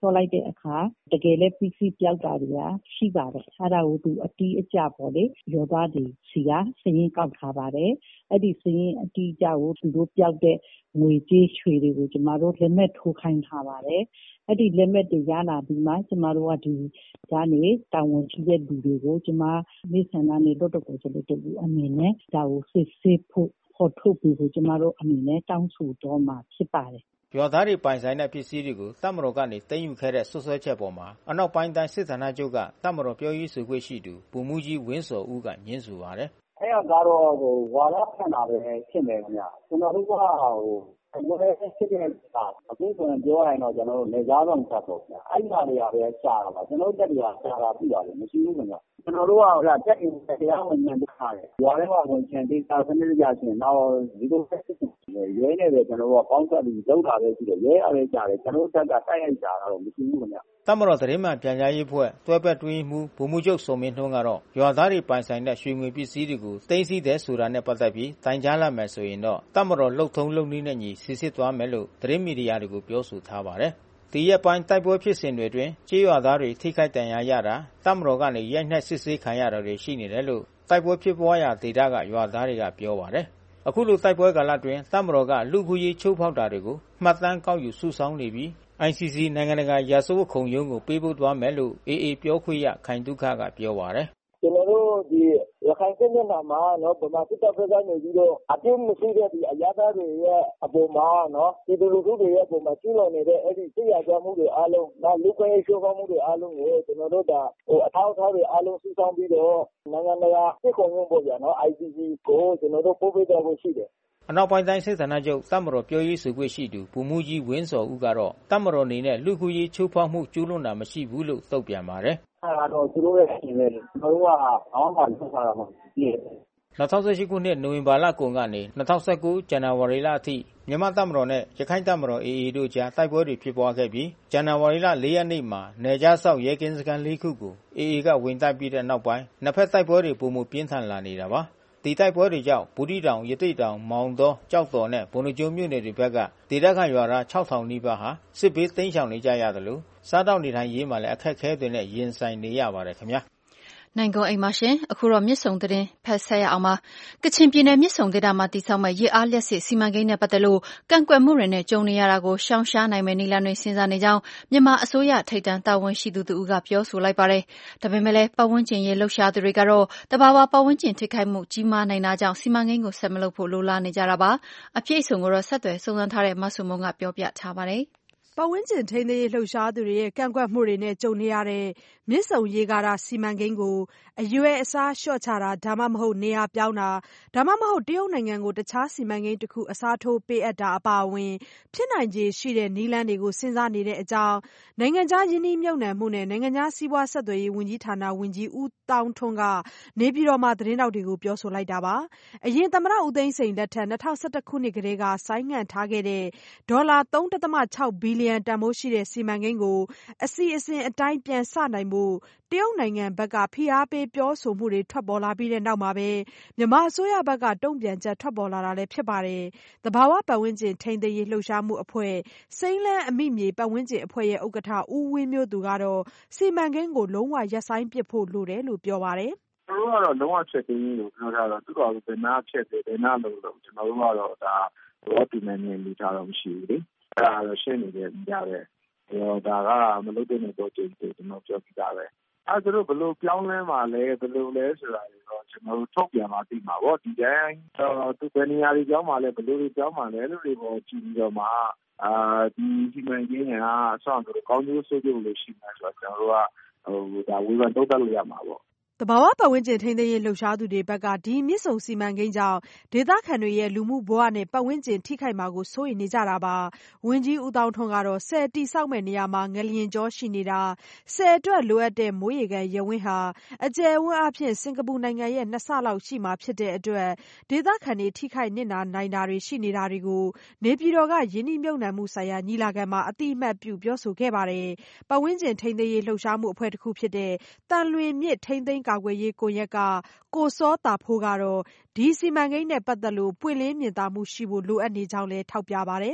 ဆော့လိုက်တဲ့အခါတကယ်လည်းပစ္စည်းပြောက်တာတွေကရှိပါတယ်အဲ့ဒါကိုသူအတီးအကျပေါ့လေရောသားတွေစီကစရင်ကောက်ထားပါတယ်အဲ့ဒီစရင်အတီးအကျကိုသူတို့ပြောက်တဲ့ငွေကြေးရွှေတွေကိုကျမတို့လက်မှတ်ထိုးခိုင်းထားပါတယ်အဲ့ဒီလက်မှတ်တွေရလာပြီးမှကျမတို့ကဒီကနေတာဝန်ရှိတဲ့လူတွေကိုကျမမိဆန္ဒနဲ့တော့ကိုကျလို့တူအနေနဲ့ဒါကိုစစ်ဆေးဖို့ဖော်ထုတ်ပြီးကျမတို့အနေနဲ့တောင်းဆိုတော့မှာဖြစ်ပါတယ်ရွာသားတွေပိုင်ဆိုင်တဲ့ပစ္စည်းတွေကိုတပ်မတော်ကနေသိမ်းယူခဲ့တဲ့ဆွဆွဲချက်ပေါ်မှာအနောက်ပိုင်းတိုင်းစစ်ဌာနချုပ်ကတပ်မတော်ပြောရေးဆိုခွင့်ရှိသူဗိုလ်မှူးကြီးဝင်းစောဦးကညှင်းဆိုပါတယ်အဲ့ကတော့ဝါရဖန်တာပဲဖြစ်နေခင်ဗျာကျွန်တော်တို့ကဘယ်လိုဖြစ်တဲ့အခုဆိုရင်ပြောရရင်တော့ကျွန်တော်တို့နေသားဆောင်ချက်ပေါ့ဗျာအဲ့ဒီဟာတွေကပဲရှာတာပါကျွန်တော်တို့တက်တွေကရှာတာပြပါတယ်မရှိဘူးခင်ဗျာကျွန်တော်တို့ကတက်ရင်တရားဝင်ညံ့ထားတယ်ရွာထဲမှာဝင်ချင်ဒေတာစနစ်ကြရှင်တော့ဒီလိုဆက်စစ်ရဲနေတယ်ကျွန်တော်တို့ကပေါင်းဆက်ပြီးလုပ်တာပဲရှိတယ်ရဲရပဲရှာတယ်ကျွန်တော်တို့တက်ကတိုက်ရိုက်ရှာတာတော့မရှိဘူးခင်ဗျာတပ်မတော်သတင်းမှန်ပြန်ကြားရေးဖွဲ့တွဲဘက်တွင်းမှုဗိုလ်မှူးချုပ်စုံမင်းထွန်းကတော့ရွာသားတွေပိုင်ဆိုင်တဲ့ရွှေငွေပစ္စည်းတွေကိုသိမ်းဆည်းတဲ့ဆိုတာနဲ့ပတ်သက်ပြီးတိုင်ကြားလာမယ်ဆိုရင်တော့တပ်မတော်လှုပ်ထုံးလုပ်နည်းနဲ့ညီစစ်ဆေးသွားမယ်လို့သတင်းမီဒီယာတွေကိုပြောဆိုထားပါတယ်။ဒီရက်ပိုင်းတိုက်ပွဲဖြစ်စဉ်တွေအတွင်းကြေးရွာသားတွေထိခိုက်ဒဏ်ရာရတာတပ်မတော်ကနေရိုက်နှက်စစ်ဆေးခံရတာတွေရှိနေတယ်လို့တိုက်ပွဲဖြစ်ပွားရာဒေသကရွာသားတွေကပြောပါတယ်။အခုလိုတိုက်ပွဲကာလအတွင်းတပ်မတော်ကလူခုရေးချိုးဖောက်တာတွေကိုမှတ်တမ်းကောက်ယူစုဆောင်းနေပြီးICC နိုင်ငံတကာရာဇဝတ်ခုံရုံးကိုပေးပို့သွားမယ်လို့ AA ပြောခွင့်ရခိုင်ဒုက္ခကပြောပါတယ်ကျွန်တော်တို့ဒီရခိုင်စစ်မျက်နှာမှာဗမာစစ်တပ်ဘက်ကနေပြီးတော့အပြစ်မရှိတဲ့ဒီအရသာတွေရဲ့အပေါ်မှာဒီလူထုတွေရဲ့အပေါ်မှာကျူးလွန်နေတဲ့အဲ့ဒီစစ်ရာဇဝတ်မှုတွေအားလုံးလူခွင့်ရေးချိုးဖောက်မှုတွေအားလုံးကိုကျွန်တော်တို့အထောက်အထားတွေအားလုံးစုဆောင်းပြီးတော့နိုင်ငံတကာစစ်ခုံရုံးပေါ့ဗျာICC ကိုကျွန်တော်တို့ပို့ပေးသွားဖို့ရှိတယ်အနောက်ပိုင်းတိုင်းစစ်ဌာနချုပ်တပ်မတော်ပြောရေးဆိုခွင့်ရှိသူဗိုလ်မှူးကြီးဝင်းစောဦးကတော့တပ်မတော်အနေနဲ့လူခုရေးချိုးဖောက်မှုကျူးလွန်တာမရှိဘူးလို့တုံ့ပြန်ပါတယ်။အဲ့ဒါတော့သူတို့ရဲ့ရှင်ပဲကျွန်တော်တို့ကအောင်းပါလုပ်တာမှပြည့်တယ် 2018ခုနှစ်နိုဝင်ဘာလကုန်ကနေ2019ဇန်နဝါရီလအထိမြန်မာတပ်မတော်နဲ့ရခိုင်တပ်မတော် AA တို့ကြားတိုက်ပွဲတွေဖြစ်ပွားခဲ့ပြီးဇန်နဝါရီလ4ရက်နေ့မှာနယ်ခြားစောင့်ရဲကင်းစခန်း4ခုကို AA ကဝင်တိုက်ပြီးတဲ့နောက်ပိုင်းနှစ်ဖက်တိုက်ပွဲတွေပုံမပြင်းထန်လာနေတာပါဒီတိုက်ပွဲတွေကြောင့်ဘူးတီတောင်ရတိတောင်မောင်တောကြောက်တော်နဲ့ဘုံကျုံမြို့နယ်တွေဘက်ကဒေသခံရွာသား 6000 နီးပါးဟာစစ်ဘေးတိမ်းရှောင်နေကြရတယ်လို့စားတောက်နေထိုင်ရေးမှာလည်းအခက်အခဲတွေနဲ့ရင်ဆိုင်နေရပါတယ်ခင်ဗျာနိုင်ကုန်အိမ်ပါရှင်အခုတော့မြစ်ဆုံသတင်းဖတ်ဆက်ရအောင်ပါကချင်ပြည်နယ်မြစ်ဆုံဒေသမှာတည်ဆောက်မဲ့ရေအားလျက်စစ်စီမံကိန်းနဲ့ပတ်သက်လို့ကန့်ကွက်မှုတွေနဲ့ကြုံနေရတာကိုရှောင်ရှားနိုင်မယ့်နည်းလမ်းတွေစဉ်းစားနေကြောင်းမြန်မာအစိုးရထိပ်တန်းတာဝန်ရှိသူတို့ကပြောဆိုလိုက်ပါတယ်ဒါပေမဲ့လည်းပတ်ဝန်းကျင်ရေးလှုပ်ရှားသူတွေကတော့တဘာဝပတ်ဝန်းကျင်ထိခိုက်မှုကြီးမားနိုင်တာကြောင့်စီမံကိန်းကိုဆက်မလုပ်ဖို့လိုလားနေကြတာပါအပြည့်အစုံကိုတော့ဆက်သွယ်စုံစမ်းထားတဲ့မဆုမုံကပြောပြထားပါတယ်ပတ်ဝန်းကျင်ထိန်းသိမ်းရေးလှုပ်ရှားသူတွေရဲ့ကန့်ကွက်မှုတွေနဲ့ကြုံနေရတဲ့မြစ်ဆုံရေကာတာစီမံကိန်းကိုအရွယ်အစားလျှော့ချတာဒါမှမဟုတ်နေရာပြောင်းတာဒါမှမဟုတ်တရုတ်နိုင်ငံကိုတခြားစီမံကိန်းတစ်ခုအစားထိုးပေးအပ်တာအပါအဝင်ဖြစ်နိုင်ခြေရှိတဲ့နည်းလမ်းတွေကိုစဉ်းစားနေတဲ့အကြောင်းနိုင်ငံခြားယင်းနှိမ့်မြုပ်နှံမှုနဲ့နိုင်ငံခြားစီးပွားဆက်သွယ်ရေးဝန်ကြီးဌာနဝန်ကြီးဦးသောင်းထွန်းကနေပြည်တော်မှာသတင်းတောက်တွေကိုပြောဆိုလိုက်တာပါအရင်သမ္မတဦးသိန်းစိန်လက်ထက်2011ခုနှစ်ကတည်းကဆိုင်းငံ့ထားခဲ့တဲ့ဒေါ်လာ 3.6 ဘီလီယံတန်ဖိုးရှိတဲ့စီမံကိန်းကိုအစီအစဉ်အတိုင်းပြန်စနိုင်ဖို့တရုတ်နိုင်ငံဘက်ကဖိအားပေးပြောဆိုမှုတွေထွက်ပေါ်လာပြီးတဲ့နောက်မှာပဲမြန်မာအစိုးရဘက်ကတုံ့ပြန်ချက်ထွက်ပေါ်လာတာလည်းဖြစ်ပါတယ်။သဘာဝပတ်ဝန်းကျင်ထိန်းသိမ်းရေးလှုပ်ရှားမှုအဖွဲ့စိမ်းလန်းအမိမြေပတ်ဝန်းကျင်အဖွဲ့ရဲ့ဥက္ကဋ္ဌဦးဝင်းမျိုးသူကတော့စီမံကိန်းကိုလုံးဝရပ်ဆိုင်းပစ်ဖို့လိုတယ်လို့ပြောပါတယ်။ကျွန်တော်တို့ကတော့လုံးဝချက်သိမ်းလို့ပြောထားတော့သူတို့ကဘယ်နာချက်တယ်ဘယ်နာလို့ကျွန်တော်တို့ကတော့ဒါဘောတူနေနေလူထားတော့မရှိဘူးလေ။အဲ့ဒါတော့ရှင်းနေတယ်ကြတယ်။ဒါကမလုပ်တဲ့တော့ကျွန်တော်ပြောပြတာပဲ။အဲ့ဒါတို့ဘယ်လိုပြောင်းလဲမှာလဲဘယ်လိုလဲဆိုတာတော့ကျွန်တော်တို့ထုတ်ပြန်မှသိမှာပေါ့ဒီတိုင်းသူဘယ်နေရာတွေကြောင်းမှာလဲဘယ်လိုတွေကြောင်းမှာလဲလို့တွေပေါ်ကြည့်ပြီးတော့မှဒီစီမံကိန်းကအဆောင်တို့ကောင်းကျိုးဆိုးကျိုးလို့ရှိမှဆိုတော့ကျွန်တော်တို့ကဒါဝေဖန်တုံ့တက်လို့ရမှာပေါ့သဘာဝပတ်ဝန်းကျင်ထိန်းသိမ်းရေးလှုပ်ရှားသူတွေဘက်ကဒီမြစ်ဆုံစီမံကိန်းကြောင့်ဒေသခံတွေရဲ့လူမှုဘဝနဲ့ပတ်ဝန်းကျင်ထိခိုက်မှာကိုစိုးရိမ်နေကြတာပါဝန်ကြီးဦးသောင်းထွန်းကတော့ဆည်တိဆောက်မဲ့နေရာမှာငလျင်ကြောရှိနေတာဆည်အတွက်လိုအပ်တဲ့မိုးရေကန်ရပ်ဝန်းဟာအကျယ်ဝန်းအဖြစ်စင်ကာပူနိုင်ငံရဲ့2ဆလောက်ရှိမှာဖြစ်တဲ့အတွက်ဒေသခံတွေထိခိုက်နစ်နာနိုင်တာတွေရှိနေတာတွေကိုနေပြည်တော်ကယင်းနှိမ့်မြုပ်နှံမှုဆိုင်ရာညီလာခံမှာအတိအမှတ်ပြုပြောဆိုခဲ့ပါတယ်ပတ်ဝန်းကျင်ထိန်းသိမ်းရေးလှုပ်ရှားမှုအဖွဲ့တစ်ခုဖြစ်တဲ့တန်လွင်မြစ်ထိန်းသိမ်းကာကွယ်ရေးကွန်ရက်ကကိုစောတာဖိုးကတော့ဒီစီမံကိန်းနဲ့ပတ်သက်လို့ပွင့်လင်းမြင်သာမှုရှိဖို့လိုအပ်နေကြောင်းလည်းထောက်ပြပါတယ်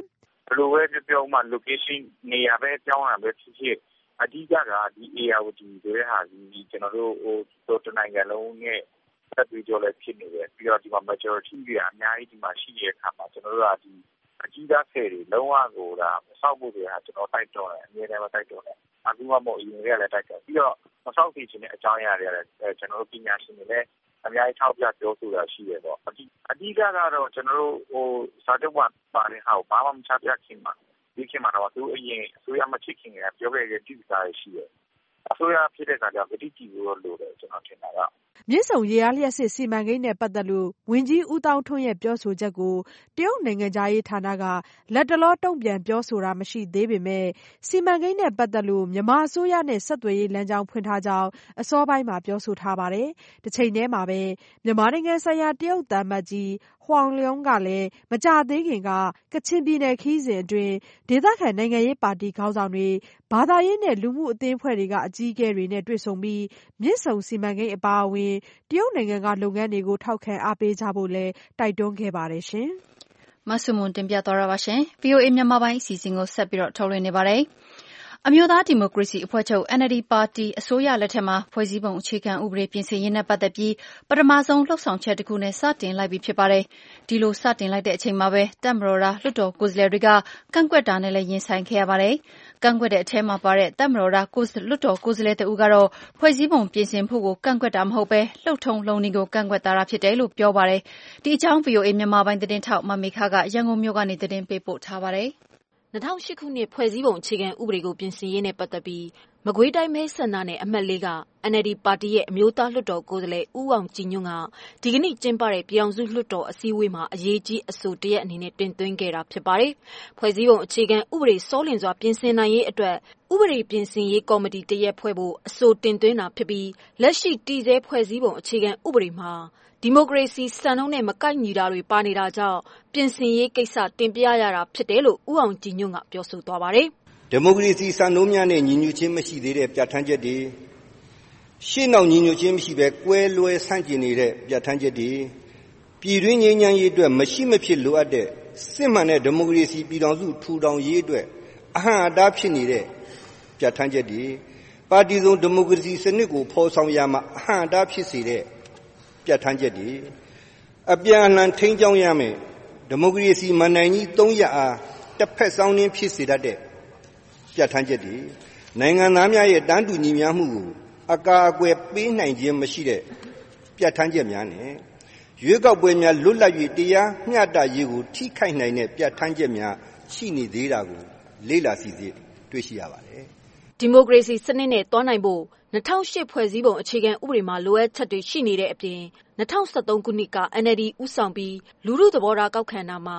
ဘယ်လိုပဲပြောမှ location နေရာပဲကြောင်းတာပဲဖြစ်ဖြစ်အဓိကကဒီ ARD ဆိုတဲ့ဟာဒီကျွန်တော်တို့တနိုင်ငံလုံးနဲ့ဆက်ပြီးကြော်လည်းဖြစ်နေတယ်ပြီးတော့ဒီမှာ majority တွေအများကြီးဒီမှာရှိတဲ့အခါမှာကျွန်တော်တို့ကဒီအကြီးသားဆယ်တွေလုံးဝကိုဒါမဆောက်ဖို့ဆိုတာကျွန်တော်တိုက်တွန်းတယ်အမြဲတမ်းတိုက်တွန်းတယ်အခုမှမဟုတ်အရင်ကလည်းတိုက်တွန်းပြီးတော့မဆောက်သိချင်တဲ့အကြောင်းအရာတွေလည်းကျွန်တော်တို့ပညာရှင်တွေလည်းအများကြီးထောက်ပြပြောဆိုတာရှိတယ်ပေါ့အဓိကကတော့ကျွန်တော်တို့စာချုပ်ပါတဲ့ဟာကိုဘာမှမချပြခင်မှာဒီခင်မှာတော့သူအရင်အစိုးရမချစ်ခင်ကပြောခဲ့တဲ့ဒီစကားရှိတယ်အစိုးရဖြစ်တဲ့အခါကျဗတိတီကိုလို့တယ်ကျွန်တော်ထင်တာကမြစ်ဆုံရေအားလျှပ်စစ်စီမံကိန်းနဲ့ပတ်သက်လို့ဝန်ကြီးဦးသောင်းထွန်းရဲ့ပြောဆိုချက်ကိုတရုတ်နိုင်ငံခြားရေးဌာနကလက်တလောတုံ့ပြန်ပြောဆိုတာမရှိသေးပေမဲ့စီမံကိန်းနဲ့ပတ်သက်လို့မြန်မာအစိုးရနဲ့ဆက်သွယ်ရေးလမ်းကြောင်းဖွင့်ထားကြောင်းအစောပိုင်းမှာပြောဆိုထားပါတယ်။တစ်ချိန်တည်းမှာပဲမြန်မာနိုင်ငံဆိုင်ရာတရုတ်သံအမတ်ကြီးဟွမ်လျုံကလည်းမကြာသေးခင်ကကချင်ပြည်နယ်ခရီးစဉ်အတွင်းဒေသခံနိုင်ငံရေးပါတီခေါင်းဆောင်တွေဘာသာရေးနဲ့လူမှုအသင်းအဖွဲ့တွေကအကြီးအကဲတွေနဲ့တွေ့ဆုံပြီးမြစ်ဆုံစီမံကိန်းအပါအဝင်တရုတ်နိုင်ငံကလုပ်ငန်းတွေကိုထောက်ခံအားပေးကြဖို့လည်းတိုက်တွန်းခဲ့ပါတယ်ရှင်။မဆုမွန်တင်ပြသွားတာပါရှင်။ VOA မြန်မာပိုင်းအစီအစဉ်ကိုဆက်ပြီးထုတ်လွှင့်နေပါတယ်။အမျိုးသားဒီမိုကရေစီအဖွဲ့ချုပ် NLD ပါတီအစိုးရလက်ထက်မှာဖွဲ့စည်းပုံအခြေခံဥပဒေပြင်ဆင်ရေးနဲ့ပတ်သက်ပြီးပထမဆုံးလှုပ်ဆောင်ချက်တစ်ခုနဲ့စတင်လိုက်ပြီဖြစ်ပါတယ်။ဒီလိုစတင်လိုက်တဲ့အချိန်မှာပဲတပ်မတော်သားလွှတ်တော်ကိုယ်စားလှယ်တွေကကန့်ကွက်တာနဲ့လည်းရင်ဆိုင်ခဲ့ရပါတယ်။ကန့်ကွက်တဲ့အထဲမှာပါတဲ့တပ်မတော်သားလွှတ်တော်ကိုယ်စားလှယ်တဦးကတော့ဖွဲ့စည်းပုံပြင်ဆင်ဖို့ကိုကန့်ကွက်တာမဟုတ်ဘဲလှုပ်ထုံလုံးနည်းကိုကန့်ကွက်တာဖြစ်တယ်လို့ပြောပါတယ်။ဒီအကြောင်း VOA မြန်မာပိုင်းသတင်းထောက်မမေခကရန်ကုန်မြို့ကနေသတင်းပေးပို့ထားပါတယ်။ 2008ခုနှစ်ဖွဲ့စည်းပုံအခြေခံဥပဒေကိုပြင်ဆင်ရေးနဲ့ပတ်သက်ပြီးမကွေးတိုင်းမဲဆန္ဒနယ်အမှတ်၄က NLD ပါတီရဲ့အမျိုးသားလွှတ်တော်ကိုယ်စားလှယ်ဦးအောင်ကြည်ညွန့်ကဒီကနေ့ကျင်းပတဲ့ပြည်အောင်စုလွှတ်တော်အစည်းအဝေးမှာအရေးကြီးအဆိုတရက်အနေနဲ့တင်သွင်းခဲ့တာဖြစ်ပါတယ်။ဖွဲ့စည်းပုံအခြေခံဥပဒေစောလင်စွာပြင်ဆင်နိုင်ရေးအတွက်ဥပဒေပြင်ဆင်ရေးကော်မတီတရက်ဖွဲ့ဖို့အဆိုတင်သွင်းတာဖြစ်ပြီးလက်ရှိတည်ဆဲဖွဲ့စည်းပုံအခြေခံဥပဒေမှာဒီမိုကရေစီစံနှုန်းနဲ့မကိုက်ညီတာတွေပါနေတာကြောင့်ပြင်ဆင်ရေးကိစ္စတင်ပြရတာဖြစ်တယ်လို့ဦးအောင်ကြည်ညွန့်ကပြောဆိုသွားပါတယ်။ဒီမိုကရေစီစံနှုန်းများနဲ့ညီညွတ်ခြင်းမရှိသေးတဲ့ပြဋ္ဌာန်းချက်တွေရှေ့နောက်ညီညွတ်ခြင်းမရှိဘဲကွဲလွဲဆန့်ကျင်နေတဲ့ပြဋ္ဌာန်းချက်တွေပြည်တွင်းငြိမ်းချမ်းရေးအတွက်မရှိမဖြစ်လိုအပ်တဲ့စစ်မှန်တဲ့ဒီမိုကရေစီပြည်ထောင်စုထူထောင်ရေးအတွက်အဟန့်အတားဖြစ်နေတဲ့ပြဋ္ဌာန်းချက်တွေပါတီစုံဒီမိုကရေစီစနစ်ကိုဖော်ဆောင်ရမှာအဟန့်အတားဖြစ်စေတဲ့ပြဋ္ဌာန်းချက်တွေအပြန်အလှန်ထိန်းကျောင်းရမယ်ဒီမိုကရေစီမဏ္ဍိုင်ကြီး300အားတစ်ဖက်စောင်းနှင်းဖြစ်စေတတ်တဲ့ပြဋ္ဌာန်းချက်တွေနိုင်ငံသားများရဲ့တန်းတူညီမျှမှုကိုအကာအကွယ်ပေးနိုင်ခြင်းမရှိတဲ့ပြဋ္ဌာန်းချက်များနဲ့ရွေးကောက်ပွဲများလွတ်လပ်၍တရားမျှတရေးကိုထိခိုက်နိုင်တဲ့ပြဋ္ဌာန်းချက်များရှိနေသေးတာကိုလေ့လာစီစစ်တွေ့ရှိရပါတယ်။ဒီမိုကရေစီစနစ်နဲ့တွန်းနိုင်ဖို့2008ဖွဲ့စည်းပုံအခြေခံဥပဒေမှာလိုအပ်ချက်တွေရှိနေတဲ့အပြင်2013ခုနှစ်က NLD ဦးဆောင်ပြီးလူထုသဘောထားကောက်ခံတာမှာ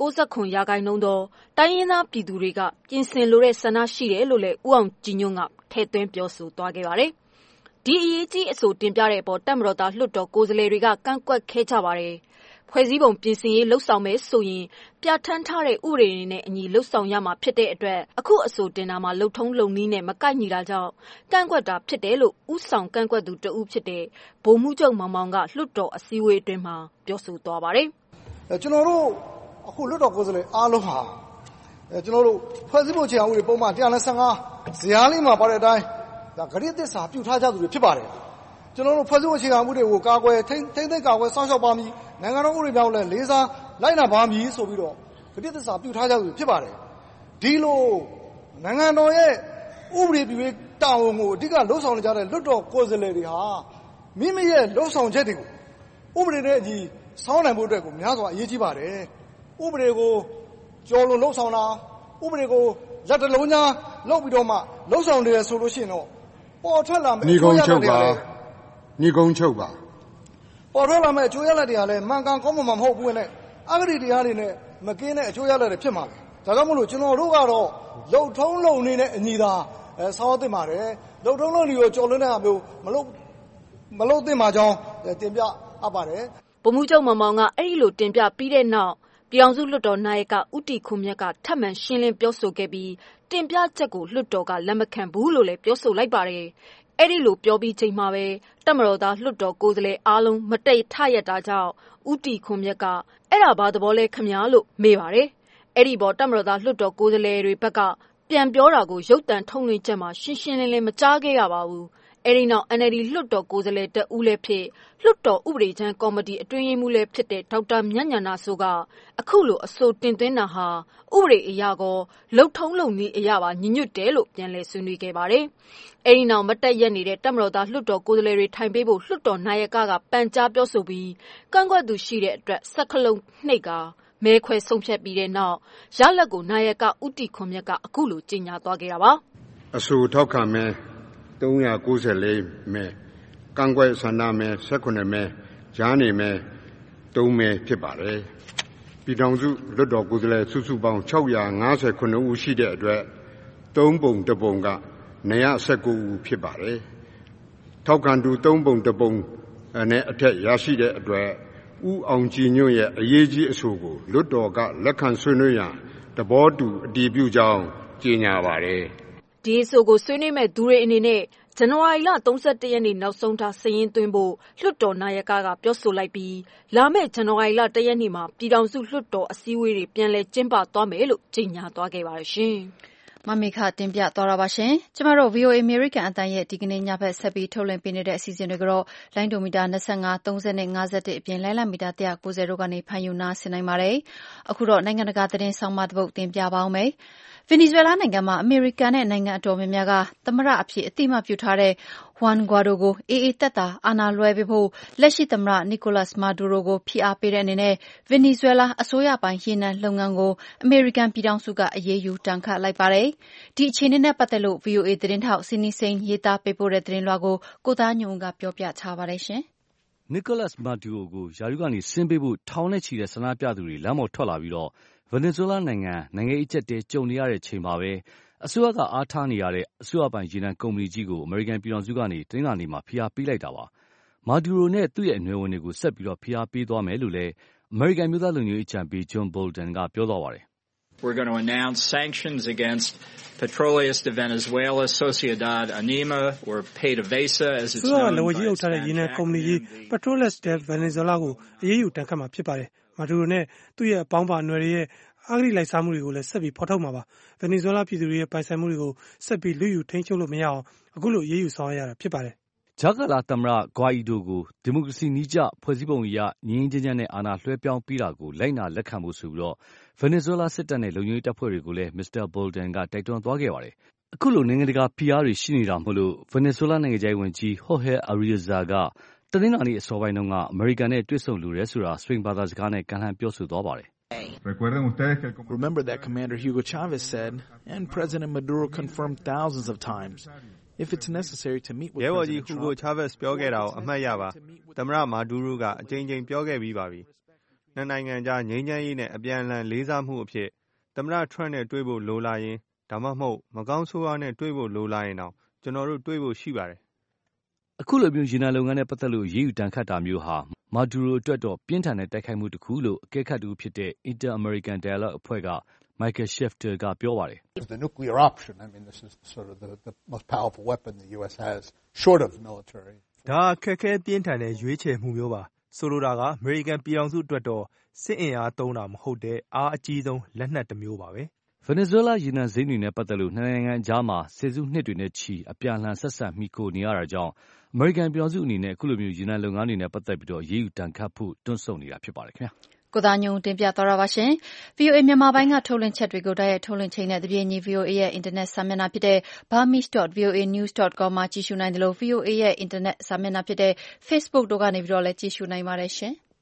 69%သောတိုင်းရင်းသားပြည်သူတွေကပြင်ဆင်လိုတဲ့ဆန္ဒရှိတယ်လို့လည်းဦးအောင်ကြည်ညွန့်ကထည့်သွင်းပြောဆိုသွားခဲ့ပါတယ်။ဒီအရေးကြီးအဆိုတင်ပြတဲ့အပေါ်တပ်မတော်သားလွှတ်တော်ကိုယ်စားလှယ်တွေကကန့်ကွက်ခဲ့ကြပါတယ်။ဖွဲ့စည်းပုံပြင်ဆင်ရေးလှုပ်ဆောင်မယ်ဆိုရင်ပြဋ္ဌာန်းထားတဲ့ဥပဒေတွေနဲ့အညီလှုပ်ဆောင်ရမှာဖြစ်တဲ့အတွက်အခုအဆိုတင်တာမှာလှုပ်ထုံးလုံနည်းနဲ့မကိုက်ညီတာကြောင့်ကန့်ကွက်တာဖြစ်တယ်လို့ဥဆောင်ကန့်ကွက်သူတဦးဖြစ်တဲ့ဗိုလ်မှူးချုပ်မောင်မောင်ကလွှတ်တော်အစည်းအဝေးအတွင်းမှာပြောဆိုသွားပါတယ်။ကျွန်တော်တို့အခုလွှတ်တော်ကိုယ်စားလှယ်အားလုံးဟာကျွန်တော်တို့ဖွဲ့စည်းပုံအခြေခံဥပဒေပုံမှန်155ဇယားလေးမှာပါတဲ့အတိုင်းဒါဂရိသစ္စာပြုထားကြသူတွေဖြစ်ပါတယ်။ကျွန်တော်တို့ဖွဲ့စည်းပုံအခြေခံဥပဒေကိုကာကွယ်ထိန်းသိမ်းကာကွယ်စောင့်ရှောက်ပါမည်နိုင်ငံတော်ဥပဒေပြောင်းလဲလေးစားလိုက်နာပါမည်ဆိုပြီးတော့ဂရိသစ္စာပြုထားကြသူတွေဖြစ်ပါတယ်။ဒီလိုနိုင်ငံတော်ရဲ့ဥပဒေပြုရေးတာဝန်ကိုအဓိကလှုပ်ဆောင်နေကြတဲ့လွှတ်တော်ကိုယ်စားလှယ်တွေဟာမိမိရဲ့လှုပ်ဆောင်ချက်တွေကိုဥပဒေနဲ့အညီစောင့်နိုင်ဖို့အတွက်ကိုများစွာအရေးကြီးပါတယ်။ဥပဒေကိုကျော်လွန်လှုပ်ဆောင်တာဥပဒေကိုလက်တလုံးညာလှုပ်ပြီးတော့မှလှုပ်ဆောင်နေရဆိုလို့ရှိရင်တော့ပေါ်ထွက်လာမယ့်အကျိုးရလဒ်တွေလည်းညီကုန်းချုပ်ပါပေါ်ထွက်လာမယ့်အကျိုးရလဒ်တွေကလည်းမှန်ကန်ကောင်းမှမဟုတ်ဘူးနဲ့အဂတိတရားတွေနဲ့မကင်းတဲ့အကျိုးရလဒ်တွေဖြစ်မှာပဲဒါကြောင့်မို့လို့ကျွန်တော်တို့ကတော့လှုပ်ထုံးလုံနေတဲ့အညီသာဆောင်ရွက်သင့်ပါတယ်လှုပ်ထုံးလုံတွေကိုကျော်လွန်တဲ့ဟာမျိုးမလုပ်သင့်ပါကြောင်းတင်ပြအပ်ပါတယ်ဗိုလ်မှူးချုပ်မောင်မောင်ကအဲ့ဒီလိုတင်ပြပြီးတဲ့နောက်ပြည်အောင်စုလွှတ်တော်နာယကဦးတီခွန်မြတ်ကထပ်မံရှင်းလင်းပြောဆိုခဲ့ပြီးတင်ပြချက်ကိုလွှတ်တော်ကလက်မခံဘူးလို့လည်းပြောဆိုလိုက်ပါတယ်။အဲ့ဒီလိုပြောပြီးချိန်မှာပဲတပ်မတော်သားလွှတ်တော်ကိုယ်စားလှယ်အားလုံးမတိတ်ထရက်တာကြောင့်ဦးတီခွန်မြတ်ကအဲ့ဒါဘာသဘောလဲခမညာလို့မေးပါတယ်။အဲ့ဒီပေါ်တပ်မတော်သားလွှတ်တော်ကိုယ်စားလှယ်တွေဘက်ကပြန်ပြောတာကိုရုပ်သံထုတ်လွှင့်ချက်မှာရှင်းရှင်းလင်းလင်းမကြားခဲ့ရပါဘူး။အဲဒီနောက် NLD လွှတ်တော်ကိုယ်စားလှယ်တဦးလည်းဖြစ်လွှတ်တော်ဥပဒေကြမ်းကော်မတီအတွင်းရေးမှူးလည်းဖြစ်တဲ့ဒေါက်တာမြတ်ဉာဏစိုးကအခုလိုအဆိုတင်သွင်းတာဟာဥပဒေအရကောလုပ်ထုံးလုပ်နည်းအရပါညီညွတ်တယ်လို့ပြန်လည်ဆွေးနွေးခဲ့ပါတယ်။အဲဒီနောက်မတက်ရက်နေတဲ့တပ်မတော်သားလွှတ်တော်ကိုယ်စားလှယ်တွေထိုင်ပေးဖို့လွှတ်တော်နာယကပန်ကြားပြောဆိုပြီးကန့်ကွက်သူရှိတဲ့အတွက်စက္ကလုံးနှိပ်ကာမဲခွဲဆုံးဖြတ်ပြီးတဲ့နောက်ရလဒ်ကိုနာယကဦးတီခွန်မြတ်ကအခုလိုကြေညာသွားခဲ့တာပါ။အဆိုထောက်ခံမဲ394မဲကန့်ကွက်ဆန္ဒမဲ18မဲကြားနေမဲ3မဲဖြစ်ပါတယ်။ပြည်ထောင်စုလွှတ်တော်ကိုယ်စားလှယ်စုစုပေါင်း659ဦးရှိတဲ့အတွက်3ပုံ1ပုံက919ဦးဖြစ်ပါတယ်။ထောက်ခံသူ3ပုံ1ပုံနဲ့အထက်ရရှိတဲ့အတွက်ဦးအောင်ကြည်ညွန့်ရဲ့အရေးကြီးအဆိုကိုလွှတ်တော်ကလက်ခံဆွေးနွေးရန်သဘောတူအတည်ပြုကြောင်းကြေညာပါတယ်။ဒီအဆိုကိုဆွေးနွေးမဲ့သူတွေအနေနဲ့ဇန်နဝါရီလ31ရက်နေ့နောက်ဆုံးထားစာရင်းသွင်းဖို့လွှတ်တော်နာယကပြောဆိုလိုက်ပြီးလာမယ့်ဇန်နဝါရီလ1ရက်နေ့မှာပြည်ထောင်စုလွှတ်တော်အစည်းအဝေးတွေပြန်လည်ကျင်းပသွားမယ်လို့ကြေညာသွားခဲ့ပါတယ်ရှင်။မမေခတင်ပြသွားတာပါရှင်။ကျမတို့ VOA American အတန်ရဲ့ဒီကနေ့ညဘက်ဆက်ပြီးထုတ်လွှင့်ပေးနေတဲ့အစီအစဉ်တွေကိုတော့လိုင်းဒိုမီတာ25 30နဲ့51အပြင်လိုင်းလမီတာ190တို့ကနေဖန်ယူနာဆင်နိုင်ပါတယ်။အခုတော့နိုင်ငံတကာသတင်းဆောင်မတစ်ပုဒ်တင်ပြပါအောင်မယ်။ဗင်နီဇွဲလားနိုင်ငံမှာအမေရိကန်နဲ့နိုင်ငံအတော်များများကသမ္မတအဖြစ်အသိအမှတ်ပြုထားတဲ့Juan Guaido ကိုအေးအေးသက်သာအာဏာလွှဲပေးဖို့လက်ရှိသမ္မတ Nicolas Maduro ကိုဖိအားပေးတဲ့အနေနဲ့ဗင်နီဇွဲလားအစိုးရပိုင်ရေနံလုပ်ငန်းကိုအမေရိကန်ပြည်ထောင်စုကအရေးယူတန်ခတ်လိုက်ပါတယ်။ဒီအခြေအနေနဲ့ပတ်သက်လို့ VOA သတင်းထောက်စီနီစိန်ရေးသားပေးပို့တဲ့သတင်းလွှာကိုကိုသားညွန့်ကပြောပြထားပါတယ်ရှင်။ Nicolas Maduro ကိုယာရုကနေဆင်းပေးဖို့ထောင်နဲ့ချီတဲ့ဆန္ဒပြသူတွေလမ်းပေါ်ထွက်လာပြီးတော့ဗင်နီဇွဲလားနိုင်ငံရေးအကျပ်တဲကြုံနေရတဲ့ချိန်မှာပဲအစိုးရကအားထားနေရတဲ့အစိုးရပိုင်ရေနံကုမ္ပဏီကြီးကိုအမေရိကန်ပြည်ထောင်စုကနေတနင်္လာနေ့မှာဖိအားပေးလိုက်တာပါ။မာဒူရိုနဲ့သူ့ရဲ့အနွယ်ဝင်တွေကိုဆက်ပြီးတော့ဖိအားပေးသွားမယ်လို့လည်းအမေရိကန်မျိုးသားလုံခြုံရေးအကြံပေး John Bolton ကပြောသွားပါတယ်။ We're going to announce sanctions against Petroleus de Venezuela, Sociedad Anima, or PDVSA as it's known. ဆိုတော့လက်ဝဲကြီးအုပ်ထားတဲ့ရေနံကုမ္ပဏီကြီး Petroleus de Venezuela ကိုအရေးယူတန်ခတ်မှာဖြစ်ပါတယ်။မာဒူရိုနဲ့သူ့ရဲ့အပေါင်းပါအနွယ်တွေရဲ့အဂတိလိုက်စားမှုတွေကိုလည်းဆက်ပြီးဖော်ထုတ်မှာပါ။ဗင်နီဇွဲလားပြည်သူတွေရဲ့ပိုင်ဆိုင်မှုတွေကိုဆက်ပြီးလူယူထိန်းချုပ်လို့မရအောင်အခုလိုရေးယူဆောင်ရွက်ရတာဖြစ်ပါတယ်။ဂျာကာလာသမ္မတဂွိုင်ဒိုကိုဒီမိုကရေစီနည်းကျဖွဲ့စည်းပုံအရငြိမ်းချမ်းချမ်းနဲ့အာဏာလွှဲပြောင်းပေးတာကိုလိုက်နာလက်ခံဖို့ဆိုပြီးတော့ဗင်နီဇွဲလားစစ်တပ်နဲ့လုံခြုံရေးတပ်ဖွဲ့တွေကိုလည်းမစ္စတာဘော်လ်တန်ကတိုက်တွန်းသွားခဲ့ပါတယ်။အခုလိုနိုင်ငံတကာဖိအားတွေရှိနေတာမို့လို့ဗင်နီဇွဲလားနိုင်ငံခြားရေးဝန်ကြီးဟော့ဟဲအာရီဇာကတနင်္လာနေ့အစောပိုင်းတုန်းကအမေရိကန်နဲ့တွေ့ဆုံလိုတယ်ဆိုတာစပိန်ဘာသာစကားနဲ့ကန့်လန့်ပြောဆိုသွားပါတယ် Remember that Commander Hugo Chavez said, and President Maduro confirmed thousands of times, if it's necessary to meet with President Hugo Chavez ပြောခဲ့တာကိုအမှတ်ရပါ။သမ္မတမာဒူရိုကအကြိမ်ကြိမ်ပြောခဲ့ပြီးပါပြီ။နှစ်နိုင်ငံကြားငြိမ်းချမ်းရေးနဲ့အပြန်အလှန်လေးစားမှုအဖြစ်သမ္မတထရန့်နဲ့တွေ့ဖို့လိုလာရင်ဒါမှမဟုတ်မကောင်းဆိုးဝါးနဲ့တွေ့ဖို့လိုလာရင်တော့ကျွန်တော်တို့တွေ့ဖို့ရှိပါတယ်။အခုလိုမျိုးရေနံလုပ်ငန်းနဲ့ပတ်သက်လို့ရေးယူတန်ခတ်တာမျိုးဟာမာဒူရိုအတွက်တော့ပြင်းထန်တဲ့တိုက်ခိုက်မှုတစ်ခုလို့အကဲခတ်သူဖြစ်တဲ့ Inter-American Dialogue အဖွဲ့က Michael Shifter ကပြောပါတယ်။ The nuclear option, I mean, this is sort of the most powerful weapon the U.S. has, short of military. ဒါခက်ခဲပြင်းထန်တဲ့ရွေးချယ်မှုမျိုးပါ။ဆိုလိုတာကအမေရိကန်ပြည်ထောင်စုအတွက်တော့စစ်အင်အားသုံးတာမဟုတ်တဲ့အားအကြီးဆုံးလက်နက်တစ်မျိုးပါပဲ။ဗင်နီဇွဲလားရေနံစိမ်းတွေနဲ့ပတ်သက်လို့နှစ်နိုင်ငံကြားမှာဆယ်စုနှစ်တွေနဲ့ချီအပြန်အလှန်ဆက်ဆံမိခိုနေရတာကြောင့်အမေရိကန်ပြည်ထောင်စုအနေနဲ့အခုလိုမျိုးရေနံလုပ်ငန်းတွေနဲ့ပတ်သက်ပြီးတော့ရေးယူတန်ခတ်ဖို့တွန်းဆုတ်နေတာဖြစ်ပါတယ်ခင်ဗျာ။ကိုသားညုံတင်ပြသွားတာပါရှင်။ VOA မြန်မာပိုင်းကထုတ်လွှင့်ချက်တွေကိုတိုက်ရိုက်ထုတ်လွှင့်ချိန်နဲ့တပြေးညီ VOA ရဲ့အင်တာနက်စာမျက်နှာဖြစ်တဲ့ burmese.voanews.com မှာကြည့်ရှုနိုင်တယ်လို့ VOA ရဲ့အင်တာနက်စာမျက်နှာဖြစ်တဲ့ Facebook တို့ကနေပြီးတော့လည်းကြည့်ရှုနိုင်ပါတယ်ရှင်။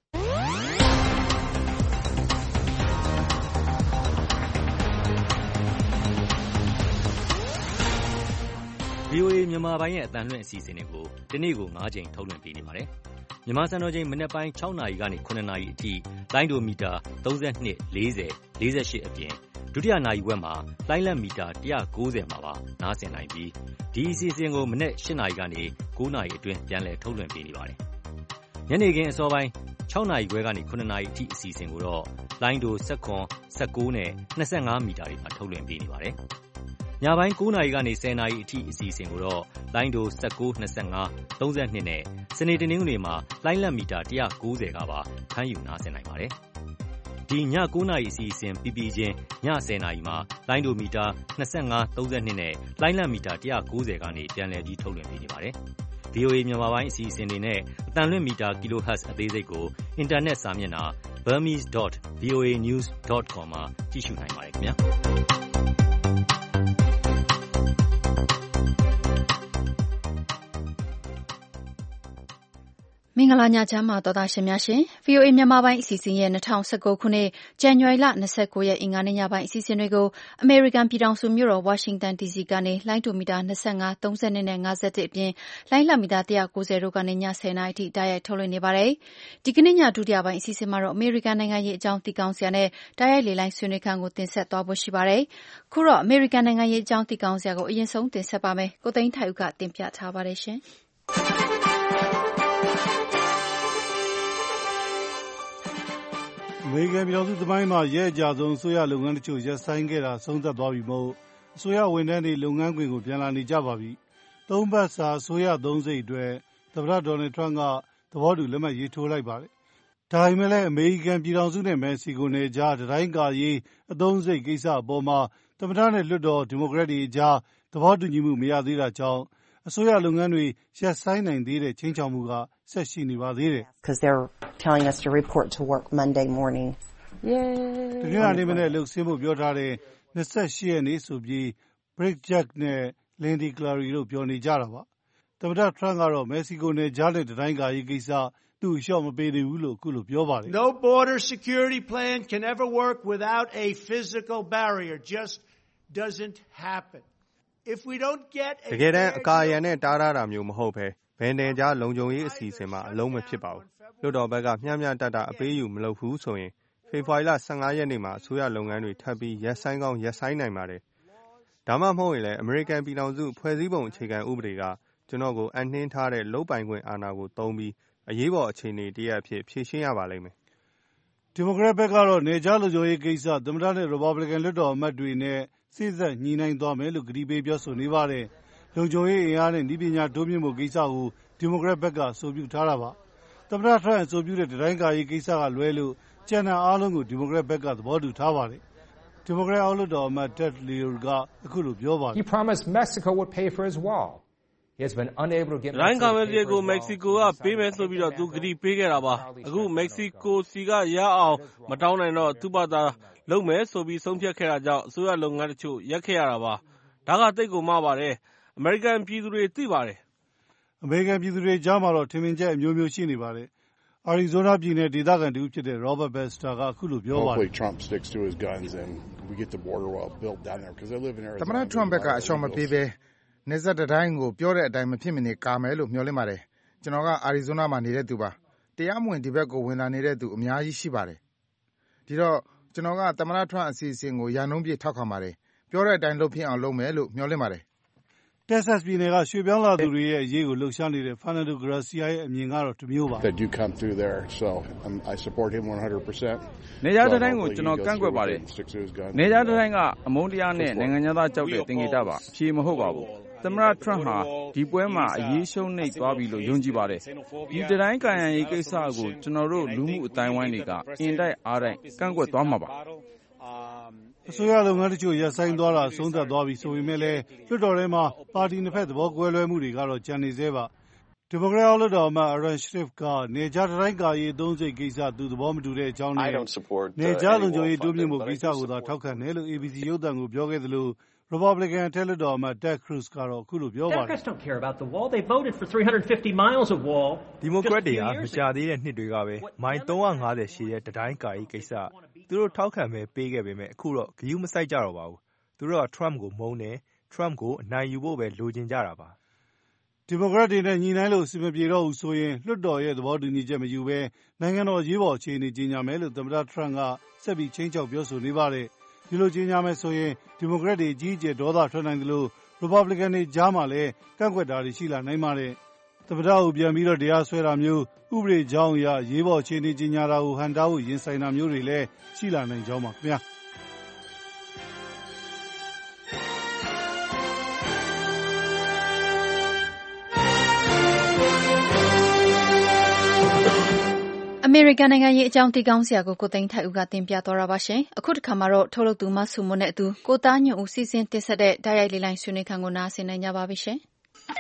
VOA မြန်မာပိုင်းရဲ့အသံလွှင့်အစီအစဉ်တွေကိုဒီနေ့ကို9ချိန်ထုတ်လွှင့်ပေးနေပါတယ်။မြန်မာစံတော်ချိန်မနက်ပိုင်း6နာရီကနေ9နာရီအထိလိုင်းဒိုမီတာ32 40 48အပြင်ဒုတိယနာရီဝက်မှာလိုင်းလက်မီတာ190မှာပါနားဆင်နိုင်ပြီးဒီအစီအစဉ်ကိုမနက်8နာရီကနေ9နာရီအတွင်းပြန်လည်ထုတ်လွှင့်ပေးနေပါတယ်။ညနေခင်းအစောပိုင်း6နာရီခွဲကနေ9နာရီအထိအစီအစဉ်ကိုတော့လိုင်းဒို19နဲ့25မီတာတွေမှာထုတ်လွှင့်ပေးနေပါတယ်။ညပိုင်း9နာရီကနေ10နာရီအထိအစီအစဉ်ကိုတော့လိုင်းဒို19 25 32နဲ့စနေတနင်္ဂနွေမှာလိုင်းလက်မီတာ190ကပါဖမ်းယူနားဆင်နိုင်ပါတယ်။ဒီည9 နာရီအစီအစဉ်ပြီးပြီးချင်းည10 နာရီမှာလိုင်းဒိုမီတာ25 32နဲ့လိုင်းလံမီတာ190ကနေပြန်လည်ပြီးထုတ်လွှင့်ပေးနေပါတယ်။ VOA မြန်မာပိုင်းအစီအစဉ်တွေနဲ့အတန်လွင့်မီတာ kHz အသေးစိတ်ကိုအင်တာနက်စာမျက်နှာ burmese.voanews.com မှာကြည့်ရှုနိုင်ပါတယ်ခင်ဗျာ။မင်္ဂလာညချမ်းပါတော်သားရှင်များရှင် VOA မြန်မာပိုင်းအစီအစဉ်ရဲ့2019ခုနှစ်ဇန်နဝါရီလ29ရက်အင်္ဂါနေ့ညပိုင်းအစီအစဉ်တွေကိုအမေရိကန်ပြည်ထောင်စုမြို့တော်ဝါရှင်တန် DC ကနေလိုင်းဒိုမီတာ25 32နဲ့51အပြင်လိုင်းလမီတာ190တို့ကနေည10နာရီအထိတိုက်ရိုက်ထုတ်လွှင့်နေပါတယ်။ဒီကနေ့ညဒုတိယပိုင်းအစီအစဉ်မှာတော့အမေရိကန်နိုင်ငံရေးအကြောင်းသိကောင်းစရာနဲ့တိုက်ရိုက်လေလိုင်းဆွေးနွေးခန်းကိုတင်ဆက်သွားဖို့ရှိပါတယ်။ခုတော့အမေရိကန်နိုင်ငံရေးအကြောင်းသိကောင်းစရာကိုအရင်ဆုံးတင်ဆက်ပါမယ်။ကိုသိန်းထိုက်ဦးကတင်ပြထားပါတယ်ရှင်။အမေရိကန်ပြည်ထောင်စုသမိုင်းမှာရဲအကြဆုံးအစိုးရလုပ်ငန်းတချို့ရပ်ဆိုင်းခဲ့တာဆုံးသက်သွားပြီမို့အစိုးရဝန်ထမ်းတွေလုပ်ငန်းခွင်ကိုပြန်လာနေကြပါပြီ။သုံးပတ်စာအစိုးရသုံးစိတ်အတွက်သမ္မတဒေါ်နယ်ထရန့်ကသဘောတူလက်မှတ်ရေးထိုးလိုက်ပါတယ်။ဒါပေမဲ့လည်းအမေရိကန်ပြည်ထောင်စုနဲ့မက္ကဆီကိုနယ်ကြားတံတိုင်းကာရေးအသုံးစိတ်ကိစ္စအပေါ်မှာသမ္မတနဲ့လွှတ်တော်ဒီမိုကရက်တွေအကြားသဘောတူညီမှုမရသေးတာကြောင့်အစိုးရလုပ်ငန်းတွေရပ်ဆိုင်းနိုင်သေးတဲ့ခြိမ်းခြောက်မှုကဆက်ရှိနေပါသေးတယ်။ telling us to report to work Monday morning. တနင်္လာနေ့မနေ့လှုပ်ဆင်းဖို့ပြောထားတဲ့28ရက်နေ့ဆိုပြီး Brick Jack နဲ့ Lindy Clary တို့ပြောနေကြတာပါ။သမ္မတထရန့်ကတော့မက္ကဆီကိုနယ်ကြားနဲ့တံတိုင်းကာရေးကိစ္စသူ့အလျှော့မပေးသေးဘူးလို့အခုလိုပြောပါတယ်။ No border security plan can ever work without a physical barrier. Just doesn't happen. If we don't get a တကယ်တမ်းအကာအရံနဲ့တားထားတာမျိုးမဟုတ်ပဲဘယ်နယ်ကြားလုံခြုံရေးအစီအစဉ်မှာအလုံးမဖြစ်ပါဘူး။လွှတ်တော်ဘက်ကမျှမျှတတအပေးယူမလုပ်ဘူးဆိုရင်ဖေဖော်ဝါရီလ15ရက်နေ့မှာအစိုးရလုပ်ငန်းတွေထပ်ပြီးရပ်ဆိုင်းကောင်းရပ်ဆိုင်းနိုင်ပါတယ်။ဒါမှမဟုတ်ရင်လည်းအမေရိကန်ပြည်ထောင်စုဖွဲ့စည်းပုံအခြေခံဥပဒေကကျွန်တော်ကိုအနှင်းထားတဲ့လုပ်ပိုင်ခွင့်အာဏာကိုသုံးပြီးအရေးပေါ်အခြေအနေတရပ်အဖြစ်ဖြေရှင်းရပါလိမ့်မယ်။ဒီမိုကရက်ဘက်ကတော့နယ်ကြားလုံခြုံရေးကိစ္စသမ္မတနဲ့ရီပတ်ဘလီကန်လွှတ်တော်အမတ်တွေနဲ့စိစက်ညှိနှိုင်းသွားမယ်လို့ကတိပေးပြောဆိုနေပါတယ်။လုံခြုံရေးအင်အားနဲ့နည်းပညာတိုးမြင့်မှုကိစ္စကိုဒီမိုကရက်ဘက်ကဆိုပြုထားတာပါ။သမ္မတထရန့်အဆိုပြုတဲ့တံတိုင်းကာရေးကိစ္စကလွဲလို့ကျန်တဲ့အားလုံးကိုဒီမိုကရက်ဘက်ကသဘောတူထားပါတယ်။ဒီမိုကရက်အောက်လွှတ်တော်အမတ် Ted Lieu ကအခုလိုပြောပါတယ်။ He promised Mexico would pay for his wall. He has been unable to get တံတိုင်းကာမယ့်ပြည်ကိုမက္ကဆီကိုကပေးမယ်ဆိုပြီးတော့သူကတိပေးခဲ့တာပါ။အခုမက္ကဆီကိုစီကရအောင်မတောင်းနိုင်တော့သူ့ဘာသာလုပ်မယ်ဆိုပြီးဆုံးဖြတ်ခဲ့တာကြောင့်အစိုးရလုပ်ငန်းတချို့ရပ်ခဲ့ရတာပါ။ဒါကသိပ်ကိုမှားပါတယ်။အမေရိကန်ပြည်သူတွေသိပါတယ်။အမေရိကန်ပြည်သူတွေကြားမှာတော့ထင်မြင်ချက်အမျိုးမျိုးရှိနေပါတယ်။ အာရီဇိုးနားပြည်နယ်ဒေသခံတဦးဖြစ်တဲ့ Robert Bester ကအခုလိုပြောပါတယ်။သမ္မတထရန့်ဘက်ကအလျှော့မပေးဘဲနယ်စပ်တံတိုင်းကိုပြောတဲ့အတိုင်းမဖြစ်မနေကာမယ်လို့မျှော်လင့်ပါတယ်။ကျွန်တော်ကအာရီဇိုးနားမှာနေတဲ့သူပါ။တရားမဝင်ဒီဘက်ကိုဝင်လာနေတဲ့သူအများကြီးရှိပါတယ်။ဒီတော့ကျွန်တော်ကသမ္မတထရန့်အစီအစဉ်ကိုရာနှုန်းပြည့်ထောက်ခံပါတယ်။ပြောတဲ့အတိုင်းလုပ်ဖြစ်အောင်လုပ်မယ်လို့မျှော်လင့်ပါတယ်။တက်ဆက်ပြည်နယ်ကရွှေ့ပြောင်းလာသူတွေရဲ့အရေးကိုလှုပ်ရှားနေတဲ့ Fernando Garcia ရဲ့အမြင်ကတော့တစ်မျိုးပါ။နယ်ကြားတံတိုင်းကိုကျွန်တော်ကန့်ကွက်ပါတယ်။နယ်ကြားတံတိုင်းကအမုန်းတရားနဲ့နိုင်ငံသားကြောက်တဲ့သင်္ကေတပါအဖြေမဟုတ်ပါဘူး။သမ္မတထရန့်ဟာဒီပွဲမှာအရေးရှုံးနိမ့်သွားပြီလို့ယုံကြည်ပါတယ်။ဒီတံတိုင်းကာရံရေးကိစ္စကိုကျွန်တော်တို့လူမှုအတိုင်းဝိုင်းတွေကအင်တိုက်အားတိုက်ကန့်ကွက်သွားမှာပါ။အစိုးရလုပ်ငန်းတချို့ရပ်ဆိုင်းသွားတာဆုံးသက်သွားပြီဆိုပေမဲ့လည်းလွှတ်တော်ထဲမှာပါတီနှစ်ဖက်သဘောကွဲလွဲမှုတွေကတော့ကျန်နေသေးပါဒီမိုကရက်အောက်လွှတ်တော်အမတ် Aaron Schiff ကနေကြားတံတိုင်းကာရေးအသုံးစိတ်ကိစ္စသူသဘောမတူတဲ့အကြောင်းနဲ့နေကြားလုံခြုံရေးတိုးမြင့်မှုကိစ္စကိုသာထောက်ခံတယ်လို့ ABC ရုပ်သံကိုပြောခဲ့သလိုRepublican အထက်လွှတ်တော်အမတ် Ted Cruz ကတော့အခုလိုပြောပါတယ်။ဒီမိုကရက်တွေကမကြာသေးတဲ့နှစ်တွေကပဲမိုင်350ရှိတဲ့တံတိုင်းကာရေးကိစ္စသူတို့ထောက်ခံမဲပေးခဲ့ပေမဲ့အခုတော့ဂရုမစိုက်ကြတော့ပါဘူး။သူတို့က Trump ကိုမုန်းတယ်။ Trump ကိုအနိုင်ယူဖို့ပဲလိုချင်ကြတာပါ။ဒီမိုကရက်တွေနဲ့ညှိနှိုင်းလို့အဆင်မပြေတော့ဘူးဆိုရင်လွှတ်တော်ရဲ့သဘောတူညီချက်မယူဘဲနိုင်ငံတော်အရေးပေါ်အခြေအနေကြေညာမယ်လို့သမ္မတထရန့်ကဆက်ပြီးချိန်ချောက်ပြောဆိုနေပါတယ်။ဒီလိုကြေညာမယ်ဆိုရင်ဒီမိုကရက်တွေအကြီးအကျယ်ဒေါသထွက်နိုင်တယ်လို့ Republican တွေကြားမှာလည်းကန့်ကွက်တာတွေရှိလာနိုင်ပါတယ်။သမ္မတကိုပြန်ပြီးတော့တရားစွဲတာမျိုးဥပဒေကြောင်းအရအရေးပေါ်အခြေအနေကြေညာတာကိုဟန့်တားဖို့ရင်ဆိုင်တာမျိုးတွေလည်းရှိလာနိုင်ကြောင်းပါခင်ဗျာ။မေရိကန်နိုင်ငံရေးအကြောင်းသိကောင်းစရာကိုသိန်းထိုက်ဦးကတင်ပြသွားတာပါရှင်။အခုတစ်ခါမှာတော့ထုတ်လုပ်သူမဆုမွန်နဲ့အတူကိုသားညွန့်ဦးစီစဉ်တင်ဆက်တဲ့တိုက်ရိုက်လေးလိုင်းဆွေးနွေးခန်းကိုနားဆင်နိုင်ကြပါပြီရှင်။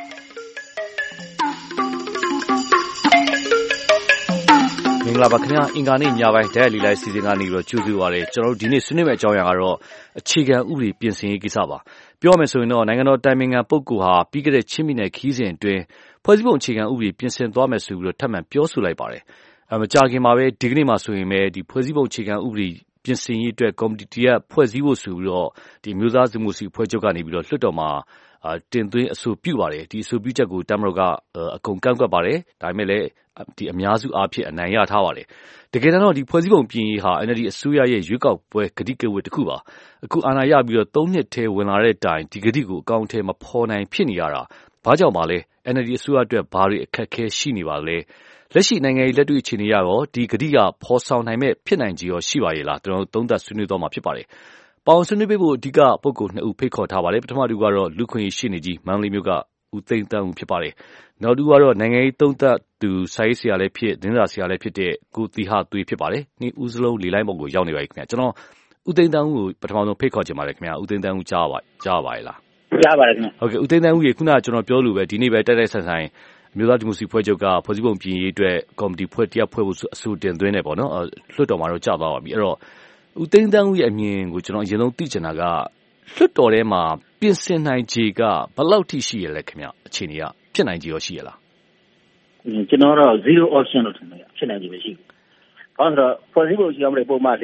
မင်္ဂလာပါခင်ဗျာအင်္ဂါနေ့ညပိုင်းတိုက်ရိုက်လေးလိုင်းစီစဉ်ကနေပြီးတော့ကြိုဆိုပါရစေကျွန်တော်တို့ဒီနေ့ဆွေးနွေးမယ့်အကြောင်းအရာကတော့အခြေခံဥပဒေပြင်ဆင်ရေးကိစ္စပါပြောမယ်ဆိုရင်တော့နိုင်ငံတော်တိုင်ပင်ခံပုဂ္ဂိုလ်ဟာပြီးခဲ့တဲ့ချင်းပြည်နယ်ခီးစဉ်အတွင်းဖွဲ့စည်းပုံအခြေခံဥပဒေပြင်ဆင်သွားမယ်ဆိုပြီးတော့ထပ်မံပြောဆိုလိုက်ပါတယ်မကြာခင်မှာပဲဒီကနေ့မှဆိုရင်ပဲဒီဖွဲ့စည်းပုံအခြေခံဥပဒေပြင်ဆင်ရေးအတွက်ကော်မတီတရပ်ဖွဲ့စည်းဖို့ဆိုပြီးတော့ဒီမျိုးသားစုမှုစီဖွဲ့ချုပ်ကနေပြီးတော့လွှတ်တော်မှာတင်သွင်းအဆိုပြုပါတယ်ဒီအဆိုပြုချက်ကိုတမတော်ကအကုန်ကန့်ကွက်ပါတယ်ဒါပေမဲ့လည်းဒီအများစုအားဖြင့်အနိုင်ရထားပါတယ်တကယ်တော့ဒီဖွဲ့စည်းပုံပြင်ရေးဟာ NLD အစိုးရရဲ့ရွေးကောက်ပွဲကတိကဝတ်တစ်ခုပါအခုအာဏာရပြီးတော့3နှစ်ထဲဝင်လာတဲ့တိုင်ဒီကတိကိုအကောင့်ထဲမဖော်နိုင်ဖြစ်နေရတာဘာကြောင့်ပါလဲ NLD အစိုးရအတွက်ဘာတွေအခက်အခဲရှိနေပါလဲလက်ရှိနိုင်ငံရေးလက်တွေ့အခြေအနေရတော့ဒီကတိကဖော်ဆောင်နိုင်မဲ့ဖြစ်နိုင်ခြေရောရှိပါရဲ့လားကျွန်တော်တို့သုံးသပ်ဆွေးနွေးသွားမှာဖြစ်ပါတယ်ပေါင်ဆွေးနွေးပေးဖို့အဓိကပုဂ္ဂိုလ်2ဦးဖိတ်ခေါ်ထားပါတယ်ပထမတူကတော့လူခွင့်ရေးရှင်းနေကြီးမန္တလေးမြို့ကဦးသိန်းတန်းဦးဖြစ်ပါတယ်နောက်တူကတော့နိုင်ငံရေးသုံးသပ်သူစာရေးဆရာလည်းဖြစ်သတင်းစာဆရာလည်းဖြစ်တဲ့ကိုသီဟသွေးဖြစ်ပါတယ်နှစ်ဦးစလုံးလေလိုင်းပုံကိုရောက်နေပါပြီခင်ဗျကျွန်တော်ဦးသိန်းတန်းဦးကိုပထမဆုံးဖိတ်ခေါ်ချင်ပါတယ်ခင်ဗျဦးသိန်းတန်းဦးကြားပါရဲ့လားကြားပါတယ်ခင်ဗျဟုတ်ကဲ့ဦးသိန်းတန်းဦးရေခုနကကျွန်တော်ပြောလို့ပဲဒီနေ့ပဲတိုက်ဆိုင်ဆိုင်မျိုးသားဒီမိုကရေစီဖွဲ့ချုပ်ကဖွဲ့စည်းပုံပြင်ရေးအတွက်ကော်မတီဖွဲ့တရားဖွဲ့ဖို့အဆိုတင်သွင်းနေပေါ့နော်လွှတ်တော်မှာတော့ကြာသွားပါပြီအဲ့တော့ဦးသိန်းတန်းဦးရဲ့အမြင်ကိုကျွန်တော်အရင်ဆုံးသိချင်တာကလွှတ်တော်ထဲမှာပြင်ဆင်နိုင်ခြေကဘယ်လောက်ထိရှိရလဲခင်ဗျအခြေအနေကဖြစ်နိုင်ခြေရောရှိရလားကျွန်တော်တော့0 option လို့ထင်တယ်ဖြစ်နိုင်ခြေမရှိဘူးဘာလို့ဆိုတော့ဖွဲ့စည်းပုံအခြေခံဥပဒေပုံမှန်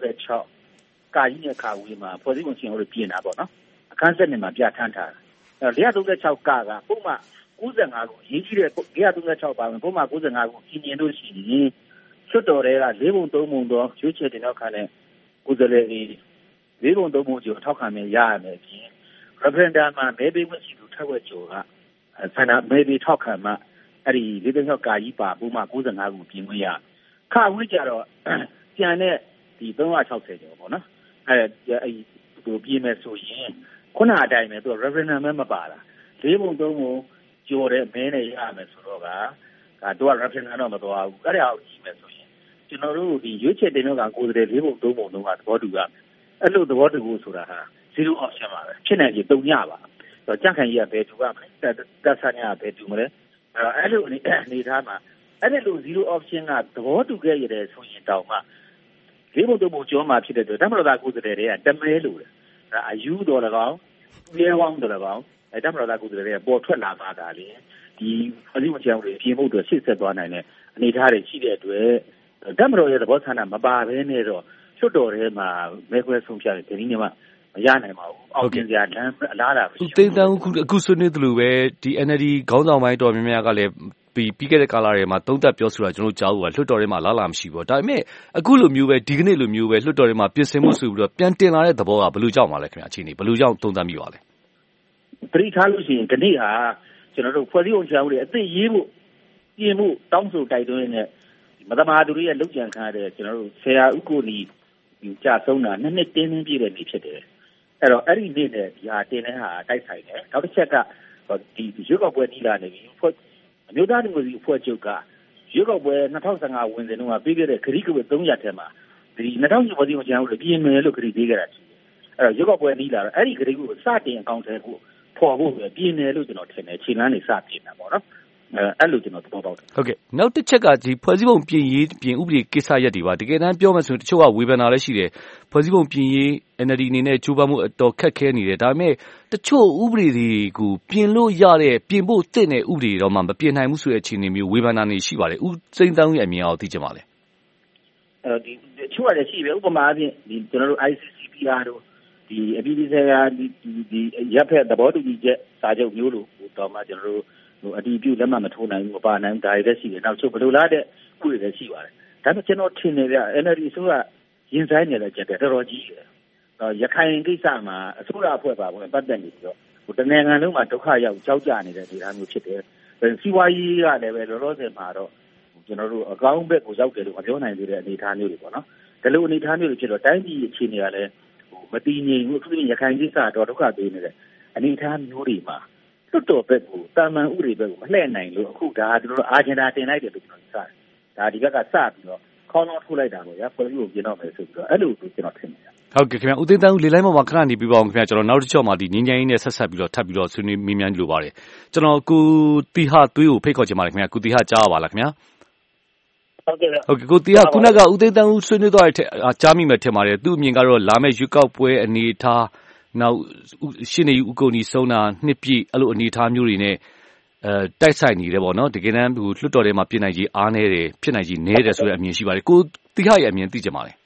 436ကာကြီးနဲ့ခါဝေးမှာဖွဲ့စည်းပုံအခြေခံဥပဒေပြင်တာပေါ့နော်အခန်း7မှာပြဋ္ဌာန်းထားတာအဲ့436ကပုံမှန်95ကိုရေးကြည့်တဲ့436ပါဝင်ပုံမှန်95ကိုပြင်ရင်လို့ရှိရင်လွှတ်တော်တွေက4ပုံ3ပုံတော့ရွေးချယ်တင်တော့ခံတဲ့ကိုယ်စားလှယ်တွေ4ပုံ3ပုံကျော်ထောက်ခံမယ်ရရမယ်ပြင် referendum မှာမဲပေးမှုရှိသူထက်ဝက်ကျော်ကဆန္ဒမဲပေးထောက်ခံမှအဲ့ဒီ436ကာကြီးပါပုံမှန်95ကိုပြင်ခွင့်ရခါဝေးကြတော့ပြန်တဲ့ဒီ360ကျော်ပေါ့နော်အဲ့ဟိုပြင်မယ်ဆိုရင်ခုနအတိုင်းပဲသူ referendum မဲမပါတာ4ပုံ3ပုံကျော်တဲ့မဲနဲ့ရမယ်ဆိုတော့ကတော့ referendum တော့မသွားဘူးအဲ့ဒါကိုကြည့်မယ်ဆိုရင်ကျွန်တော်တို့ဒီရွေးချယ်တင်တော့ကိုယ်စားလှယ်4ပုံ3ပုံလုံးကသဘောတူရမယ်အဲ့လိုသဘောတူဖို့ဆိုတာဟာ0 option ပါပဲဖြစ်နိုင်ခြေ3ညပါဆိုတော့ကြန့်ခိုင်ကြီးကဘယ်တူရမလဲတက်ဆန်းကဘယ်တူမလဲအဲ့လိုအနေထားမှာအဲ့ဒီလို0 option ကသဘောတူခဲ့ရတယ်ဆိုရင်တောင်မှ4ပုံ3ပုံကျော်မှာဖြစ်တဲ့အတွက်တမတော်သားကိုယ်စားလှယ်တွေကတမဲလို့တယ်အယူတော်၎င်းရဲဝေါင်းတော်၎င်းတမတော်သားကိုယ်စားလှယ်တွေကပေါ်ထွက်လာပါတာလေဒီဖွဲ့စည်းပုံအခြေခံဥပဒေပြင်ဖို့အတွက်ရှေ့ဆက်သွားနိုင်တဲ့အနေအထားတွေရှိတဲ့အတွက်တမတော်ရဲ့သဘောဆန္ဒမပါဘဲနဲ့တော့လွှတ်တော်ထဲမှာမဲခွဲဆုံးဖြတ်တယ်ဒီနေ့မှမရနိုင်ပါဘူးအောက်ပြင်စရာလမ်းအလားအလာမရှိဘူးသိန်းတန်းအခုဆွေးနွေးသလိုပဲဒီ NLD ခေါင်းဆောင်ပိုင်းတော်များများကလည်းပြီးခဲ့တဲ့ကာလတွေမှာသုံးသပ်ပြောဆိုတာကျွန်တော်ကြားဘူးပါလွှတ်တော်ထဲမှာလားလာမရှိဘူးဒါပေမဲ့အခုလိုမျိုးပဲဒီကနေ့လိုမျိုးပဲလွှတ်တော်ထဲမှာပြင်ဆင်မှုဆိုပြီးတော့ပြန်တင်လာတဲ့သဘောကဘယ်လိုကြောက်မှလဲခင်ဗျအခြေအနေဘယ်လိုကြောက်သုံးသပ်မိပါလဲပရိထားလို့ရှိရင်ဒီနေ့ဟာကျွန်တော်တို့ဖွဲ့စည်းပုံအခြေခံဥပဒေအသစ်ရေးဖို့ပြင်ဖို့တောင်းဆိုတိုက်တွန်းနေတဲ့မသမာသူတွေရဲ့လုပ်ကြံခံရတဲ့ကျွန်တော်တို့ဆရာဥက္ကိုနီကြာဆုံးတာ2နှစ်တင်းပြည့်တဲ့နေ့ဖြစ်တယ်အဲ့တော့အဲ့ဒီနေ့နဲ့ဒီဟာတင်တဲ့ဟာတိုက်ဆိုင်တယ်နောက်တစ်ချက်ကဒီရွေးကောက်ပွဲနီးလာနေပြီဖွဲ့အမျိုးသားဒီမိုကရေစီအဖွဲ့ချုပ်ကရွေးကောက်ပွဲ2015ဝင်စဉ်တုန်းကပြီးခဲ့တဲ့ခရီးကဝတ်300ထဲမှာဒီ2010ဖွဲ့စည်းပုံအခြေခံဥပဒေပြင်မယ်လို့ခရီးပေးခဲ့တာရှိတယ်အဲ့တော့ရွေးကောက်ပွဲနီးလာတော့အဲ့ဒီခရီးကိုစတင်အကောင့်ထဲကိုဖော်ဖို့ပဲပြင်တယ်လို့ကျွန်တော်ထင်တယ်ခြေလမ်းတွေစပြင်တာပေါ့နော်အဲ့လိုကျွန်တော်သဘောပေါက်တယ်ဟုတ်ကဲ့နောက်တစ်ချက်ကဒီဖွဲ့စည်းပုံပြင်ရေးပြင်ဥပဒေကိစ္စရပ်တွေပါတကယ်တမ်းပြောမှဆိုတချို့ကဝေဖန်တာလည်းရှိတယ်ဖွဲ့စည်းပုံပြင်ရေး NLD အနေနဲ့ကြိုးပမ်းမှုအတော်ခက်ခဲနေတယ်ဒါပေမဲ့တချို့ဥပဒေတွေကိုပြင်လို့ရတဲ့ပြင်ဖို့တင့်တဲ့ဥပဒေတော့မှမပြင်နိုင်ဘူးဆိုတဲ့အခြေအနေမျိုးဝေဖန်တာနေရှိပါတယ်ဥစိမ့်တန်းရဲ့အမြင်အောင်သိချင်ပါလေဒီတချို့ကလည်းရှိပဲဥပမာအပြင်ဒီကျွန်တော်တို့ ICCPR တို့ဒီအပြည်ပြည်ဆိုင်ရာဒီရပ်ဖက်သဘောတူညီချက်စာချုပ်မျိုးလို့တော့မှကျွန်တော်တို့အတီးပြုလက်မှတ်မထိုးနိုင်ဘူးမပါနိုင်ဒါတွေလည်းရှိတယ်နောက်ချုပ်ဘယ်လိုလားတဲ့ဥပဒေလည်းရှိပါတယ်ဒါပေမဲ့ကျွန်တော်ထင်နေကြ NLD ဆိုကရင်ဆိုင်နေတဲ့ကြက်တော်တော်ကြီးတယ်ရခိုင်ကိစ္စမှာအစိုးရအဖွဲ့ပါဝင်ပတ်သက်နေပြီးတော့တနိုင်ငံလုံးမှာဒုက္ခရောက်ကြောက်ကြနေတဲ့ဒီအားမျိုးဖြစ်တယ်စီးပွားရေးကလည်းပဲလောလောဆယ်မှာတော့ကျွန်တော်တို့အကောင်းဘက်ကိုရောက်တယ်လို့မပြောနိုင်သေးတဲ့အနေအထားမျိုးတွေပေါ့နော်ဒီလိုအနေအထားမျိုးတွေဖြစ်တော့တိုင်းပြည်အခြေအနေကလည်းမတည်ငြိမ်ဘူးအထူးသဖြင့်ရခိုင်ကိစ္စတော့ဒုက္ခပေးနေတဲ့အနေအထားမျိုးတွေမှာလွတ်တော်ဘက်ကိုတာမန်ဥပဒေဘက်ကိုမလှည့်နိုင်လို့အခုဒါကျွန်တော်တို့အာဂျင်ဒါတင်လိုက်တယ်လို့ကျွန်တော်စတယ်ဒါဒီဘက်ကစပြီးတော့ခေါင်းတော့ထုတ်လိုက်တာပေါ့ဗျာဖွဲ့စည်းပုံပြင်တော့မယ်ဆိုပြီးတော့အဲ့လိုကျွန်တော်ထင်တယ်ဟုတ်ကဲ့ခင်ဗျာဦးသိန်းသန်းဦးလေလိုင်းပေါ်မှာခဏနေပြပါအောင်ခင်ဗျာကျွန်တော်နောက်တစ်ချက်မှာဒီငင်းငင်းနဲ့ဆက်ဆက်ပြီးတော့ထပ်ပြီးတော့ဆွေးနွေးမေးမြန်းလိုပါတယ်ကျွန်တော်ကိုတီဟာသွေးကိုဖိတ်ခေါ်ချင်ပါတယ်ခင်ဗျာကိုတီဟာကြားပါလားခင်ဗျာဟုတ်ကဲ့ကိုတီဟာခုနကဦးသိန်းသန်းဦးဆွေးနွေးသွားတဲ့ကြားမိမယ်ထင်ပါတယ်သူ့အမြင်ကတော့လာမယ့်ရွေးကောက်ပွဲအနေထားနောက်ရှင်းနေဦးကိုနီဆုံးတာနှစ်ပြည့်အဲ့လိုအနေထားမျိုးတွေနဲ့တိုက်ဆိုင်နေတယ်ပေါ့နော်တကယ်တမ်းလွှတ်တော်ထဲမှာပြင်နိုင်ကြီးအားနေတယ်ဖြစ်နိုင်ကြီးနဲတယ်ဆိုတဲ့အမြင်ရှိပါတယ်ကိုတီဟာရဲ့အမြင်သိကြပါလေ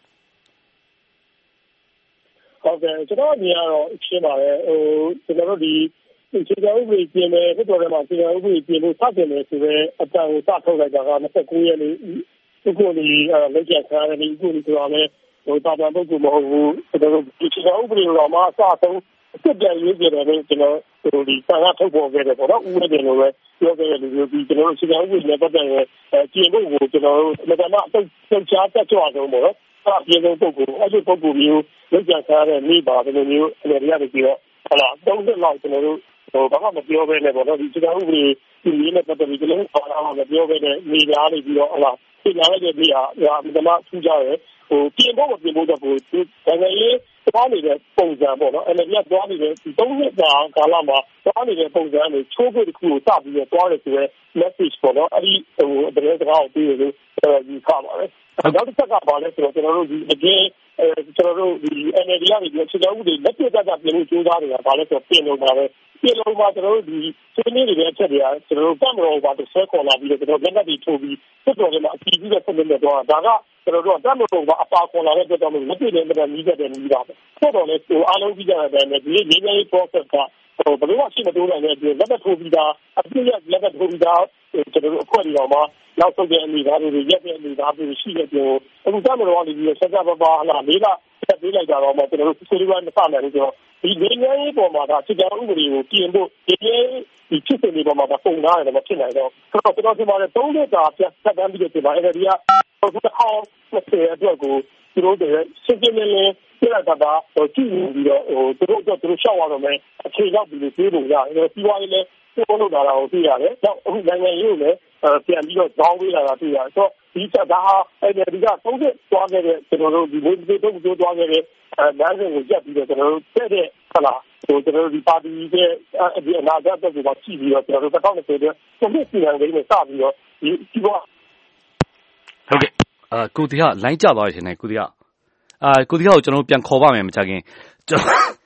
ဟုတ်ကဲ့ကျွန်တော်အမြင်ကတော့ရှင်းပါတယ်ကျွန်တော်တို့ဒီခြေကဥပဒေပြင်မယ်လွှတ်တော်ထဲမှာခြေကဥပဒေပြင်လို့စတင်တယ်ဆိုတော့အတန်ကိုစထုတ်လိုက်တာက29ရက်နေ့ဥက္ကိုနီလက်ကျန်ခါရတဲ့ဥက္ကိုနီဆိုတာလည်းတာဝန်ပုဂ္ဂိုလ်မဟုတ်ဘူးကျွန်တော်တို့ဒီခြေကဥပဒေတော်မှာအစဆုံးအစ်ပြန်ရေးကြတယ်လို့ကျွန်တော်ဒီစာရထုတ်ပေါ်ခဲ့တယ်ပေါ့နော်ဥပဒေတွေလိုပဲပြောခဲ့တဲ့လူမျိုးဒီကျွန်တော်တို့ခြေကဥပဒေနဲ့ပတ်သက်တဲ့ကျင့်ဖို့ကိုကျွန်တော်တို့လက်မှတ်အတုတ်ချားတက်ကြွအောင်ပေါ့နော်အပြည့်စုံပုဂ္ဂိုလ်အဲ့ဒီပုဂ္ဂိုလ်မျိုးလက်ကျန်ခါရတဲ့မိပါဘယ်လိုမျိုးအနေရရပြီးတော့ဟလာ3နှစ်လောက်ကျွန်တော်တို့ဘာမှမပြောဘဲနဲ့ပေါ့နော်ဒီခြေကဥပဒေဒီနည်းနဲ့ပတ်သက်ပြီးကျွန်တော်ဘာမှမပြောဘဲနဲ့နေသားနေပြီးတော့ဟလာပြင်လာတဲ့ပြည်ဟာအမှန်တမ်းထူးကြတယ်ပြင်ဖို့မပြင်ဖို့တော့နိုင်ငံရေးသွားနေတဲ့ပုံစံပေါ့နော်အဲ့ဒီကသွားနေတဲ့ဒီ3နှစ်ကြာကာလမှာသွားနေတဲ့ပုံစံတွေချိုးဖို့တခုကိုစပြီးတော့သွားတယ်ဆိုတော့ message ပေါ့နော်အဲ့ဒီတဲ့စကားကိုပြီးလို့ယူဆပါတယ်နောက်တစ်ချက်ကပါလဲဆိုတော့ကျွန်တော်တို့ဒီအကျဉ်းကျွန်တော်တို့ဒီ NLD ကနေဒီအခြေခံဥပဒေလက်တွေ့ကပြင်လို့ကြိုးစားနေတာပါလဲဆိုတော့ပြင်လို့ပါပဲပြင်လို့မှာကျွန်တော်တို့ဒီဆွေးနွေးနေတဲ့အချက်တွေကကျွန်တော်တို့ကမ္ဘာပေါ်မှာဆွဲခေါ်လာပြီးတော့ကျွန်တော်လက်နက်တွေထိုးပြီးစစ်တော်တွေမှာအကြည့်ပြီးတော့ဆက်နေတော့ဒါကကျွန်တော်တို့ကတမလို့ကအပါခေါ်လာတဲ့အတွက်ကြောင့်လက်တွေ့နဲ့မနီးတဲ့နီးတာပဲဆက်တော်လည်းအားလုံးပြီးကြတဲ့အတိုင်းပဲဒီငြိမ်းချမ်းရေး process ကဘယ်လိုမှရှိမတိုးနိုင်တဲ့အတွက်လက်နက်ထိုးပြီးသားအပြည့်ရလက်နက်ထိုးပြီးသားကျွန်တော်တို့အဖွဲ့တွေတော့မှနောက်ဆုံးတဲ့အနေအထားတွေရက်တဲ့အနေအထားတွေရှိတဲ့ပြောအခုတမလို့ကနေပြီးဆက်ကြပါဟလာလေးကဆက်ပေးလိုက်တာတော့မှကျွန်တော်တို့ဆွေးနွေးပွဲမစနိုင်ဘူးဆိုတော့ဒီငြိမ်းချမ်းရေးပေါ်မှာဒါအခြေခံဥပဒေကိုပြင်ဖို့ဒီဖြစ်စဉ်တွေပေါ်မှာပုံနာရတယ်မဖြစ်နိုင်တော့ကျွန်တော်ဒီမှာလည်း3နှစ်ကြာဆက်တန်းပြီးတော့ဒီမှာ NLD က2020အတွက်ကိုသူတို့တွေစစ်စစ်နဲ့လည်းပြရတာကြည့်ပြီးတော့သူတို့ရှောက်ရတော့မယ်အခြေရောက်ပြီးပြေးလို့ရတယ်စီးပွားရေးလည်းပို့လို့လာတာကိုသိရတယ်။နောက်အခုနိုင်ငံရေးကိုလည်းပြန်ပြီးတော့ဇောင်းပေးလာတာတွေ့ရတယ်။ဆိုတော့ဒီချက်ဒါဟာNLD ကသုံးသစ်သွားခဲ့တဲ့ကျွန်တော်တို့ဒီမိုးတေးတုံးတိုးသွားခဲ့တဲ့လမ်းစဉ်ကိုကြက်ပြီးတော့ကျွန်တော်တို့တဲ့ဟုတ်လားကျွန်တော်တို့ဒီပါတီရဲ့ဒီအနာဂတ်အတွက်ကိုကြည့်ပြီးတော့ကျွန်တော်တို့2020တဲ့ပုံမှန်စီမံကိန်းနဲ့စပြီးတော့ဒီစီးပွားဟုတ်ကဲ့ကိုတီဟာလိုင်းကျသွားရရှင်နေကိုတီဟာကိုတီဟာကိုကျွန်တော်ပြန်ခေါ်ပါမယ်မကြခင်ကျွန်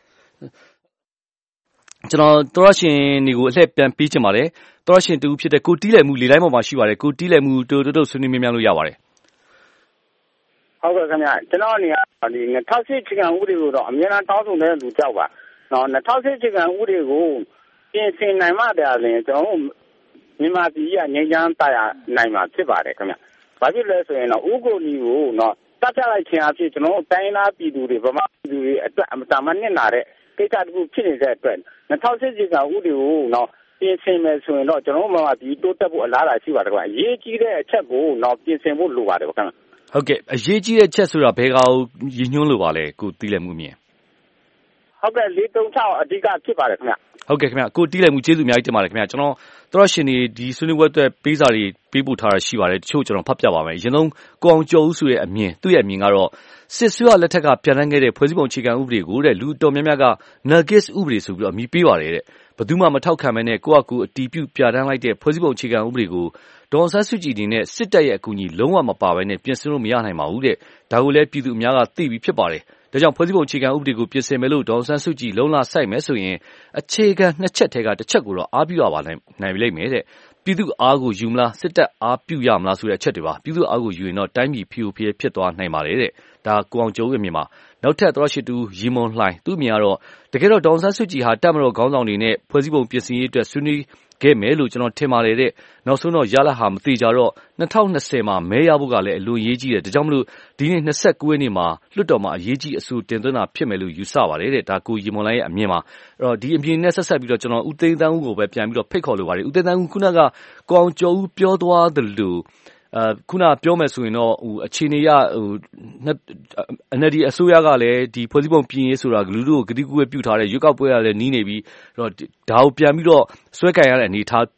တော်တော်ရရှင်နေကိုအလှည့်ပြန်ပေးချင်ပါတယ်တော်ရရှင်တူဖြစ်တဲ့ကိုတီးလည်မှုလေလိုင်းပေါ်မှာရှိပါတယ်ကိုတီးလည်မှုတိုးဆွေးနွေးမြန်းလို့ရပါတယ်ဟုတ်ကဲ့ခင်ဗျကျွန်တော်အနေနဲ့ဒီ2008ချိန်ဥပဒေကိုတော့အများအားတောင်းဆိုတဲ့လူကြောက်ပါနော်2008ချိန်ဥပဒေကိုပြင်ဆင်နိုင်မှတရားလင်ကျွန်တော်မြန်မာပြည်ကငြိမ်းချမ်းသာယာနိုင်မှာဖြစ်ပါတယ်ခင်ဗျဘာဖြစ်လဲဆိုရင်တော့ဥက္ကိုနီကိုနော်တတ်ပြလိုက်ခြင်းအဖြစ်ကျွန်တော်တိုင်းသားပြည်သူတွေဗမာပြည်သူတွေအတွက်အမတမနစ်နာတဲ့ကိစ္စတခုဖြစ်နေတဲ့အတွက်2008ချိန်ဥပဒေကိုနော်ပြင်ဆင်မယ်ဆိုရင်တော့ကျွန်တော်မြန်မာပြည်တိုးတက်ဖို့အလားအလာရှိပါတယ်ခင်ဗျအရေးကြီးတဲ့အချက်ကိုနော်ပြင်ဆင်ဖို့လိုပါတယ်ခင်ဗျဟုတ်ကဲ့အရေးကြီးတဲ့ချက်ဆိုတာဘယ်ကောင်ရည်ညွှန်းလို့ပါလဲကိုတီးလည်မှုမြင်ဟုတ်ကဲ့436အဓိကဖြစ်ပါတယ်ခင်ဗျဟုတ်ကဲ့ခင်ဗျကိုတီးလည်မှုကျေးဇူးအများကြီးတင်ပါတယ်ခင်ဗျကျွန်တော်တော်ရှင်နေဒီဆွေးနွေးပွဲအတွက်ပေးစာတွေပေးပို့ထားတာရှိပါတယ်တချို့ကျွန်တော်ဖတ်ပြပါမယ်အရင်ဆုံးကိုအောင်ကျော်ဦးဆိုတဲ့အမြင်သူ့ရဲ့အမြင်ကတော့စစ်ဆွေးရလက်ထက်ကပြန်လှန်ခဲ့တဲ့ဖွဲ့စည်းပုံအခြေခံဥပဒေကိုတဲ့လူတော်များများက Nuggets ဥပဒေဆိုပြီးတော့အမည်ပေးပါတယ်တဲ့ဘယ်သူမှမထောက်ခံမဲနဲ့ကိုယ့်အကူအတီးပြုပြဋ္ဌာန်းလိုက်တဲ့ဖွဲ့စည်းပုံအခြေခံဥပဒေကိုဒေါ်ဆန်းစုကြည်အနေနဲ့စစ်တပ်ရဲ့အကူအညီလုံးဝမပါဘဲနဲ့ပြင်ဆင်လို့မရနိုင်ပါဘူးတဲ့ဒါကိုလည်းပြည်သူအများကသိပြီးဖြစ်ပါတယ်ဒါကြောင့်ဖွဲ့စည်းပုံအခြေခံဥပဒေကိုပြင်ဆင်မယ်လို့ဒေါ်ဆန်းစုကြည်လုံးလာဆိုင်မယ်ဆိုရင်အခြေခံနှစ်ချက်ထဲကတစ်ချက်ကိုတော့အားပြုရပါနိုင်လိမ့်မယ်တဲ့ပြည်သူအားကိုယူမလားစစ်တပ်အားပြုရမလားဆိုတဲ့အချက်တွေပါပြည်သူအားကိုယူရင်တော့တိုင်းပြည်ဖီအိုဖီဖြစ်သွားနိုင်ပါတယ်တဲ့ဒါကိုအောင်ကျော်ရဲ့မြင်ပါနောက်ထပ်သောရှိတူရီမွန်လှိုင်သူ့မြင်ကတော့တကယ်တော့ဒေါ်ဆန်းစုကြည်ဟာတပ်မတော်ခေါင်းဆောင်တွေနဲ့ဖွဲ့စည်းပုံပြင်ဆင်ရေးအတွက်ဆွေးနွေးခဲ့မယ်လို့ကျွန်တော်ထင်ပါတယ်တဲ့နောက်ဆုံးတော့ရလဟာမသေးကြတော့2020မှာမဲရဖို့ကလည်းအလွန်ရေးကြီးတယ်ဒါကြောင့်မလို့ဒီနေ့29ရက်နေ့မှာလွှတ်တော်မှာအရေးကြီးအဆိုတင်သွင်းတာဖြစ်မယ်လို့ယူဆပါတယ်တဲ့ဒါကိုရီမွန်လှိုင်ရဲ့အမြင်ပါအဲ့တော့ဒီအမြင်နဲ့ဆက်ဆက်ပြီးတော့ကျွန်တော်ဦးသိန်းသန်းဦးကိုပဲပြန်ပြီးတော့ဖိတ်ခေါ်လိုပါတယ်ဦးသိန်းသန်းဦးခုနကကိုအောင်ကျော်ဦးပြောသွားတယ်လို့ခုနပြောမယ်ဆိုရင်တော့အခြေအနေရNLD အစိုးရကလည်းဒီဖွဲ့စည်းပုံပြင်ရေးဆိုတာလူတို့ကိုဂတိကူးပြုထားတဲ့ရွေးကောက်ပွဲကလည်းနီးနေပြီအဲ့တော့ဒါကိုပြန်ပြီးတော့ဆွဲကင်ရတဲ့အနေအထား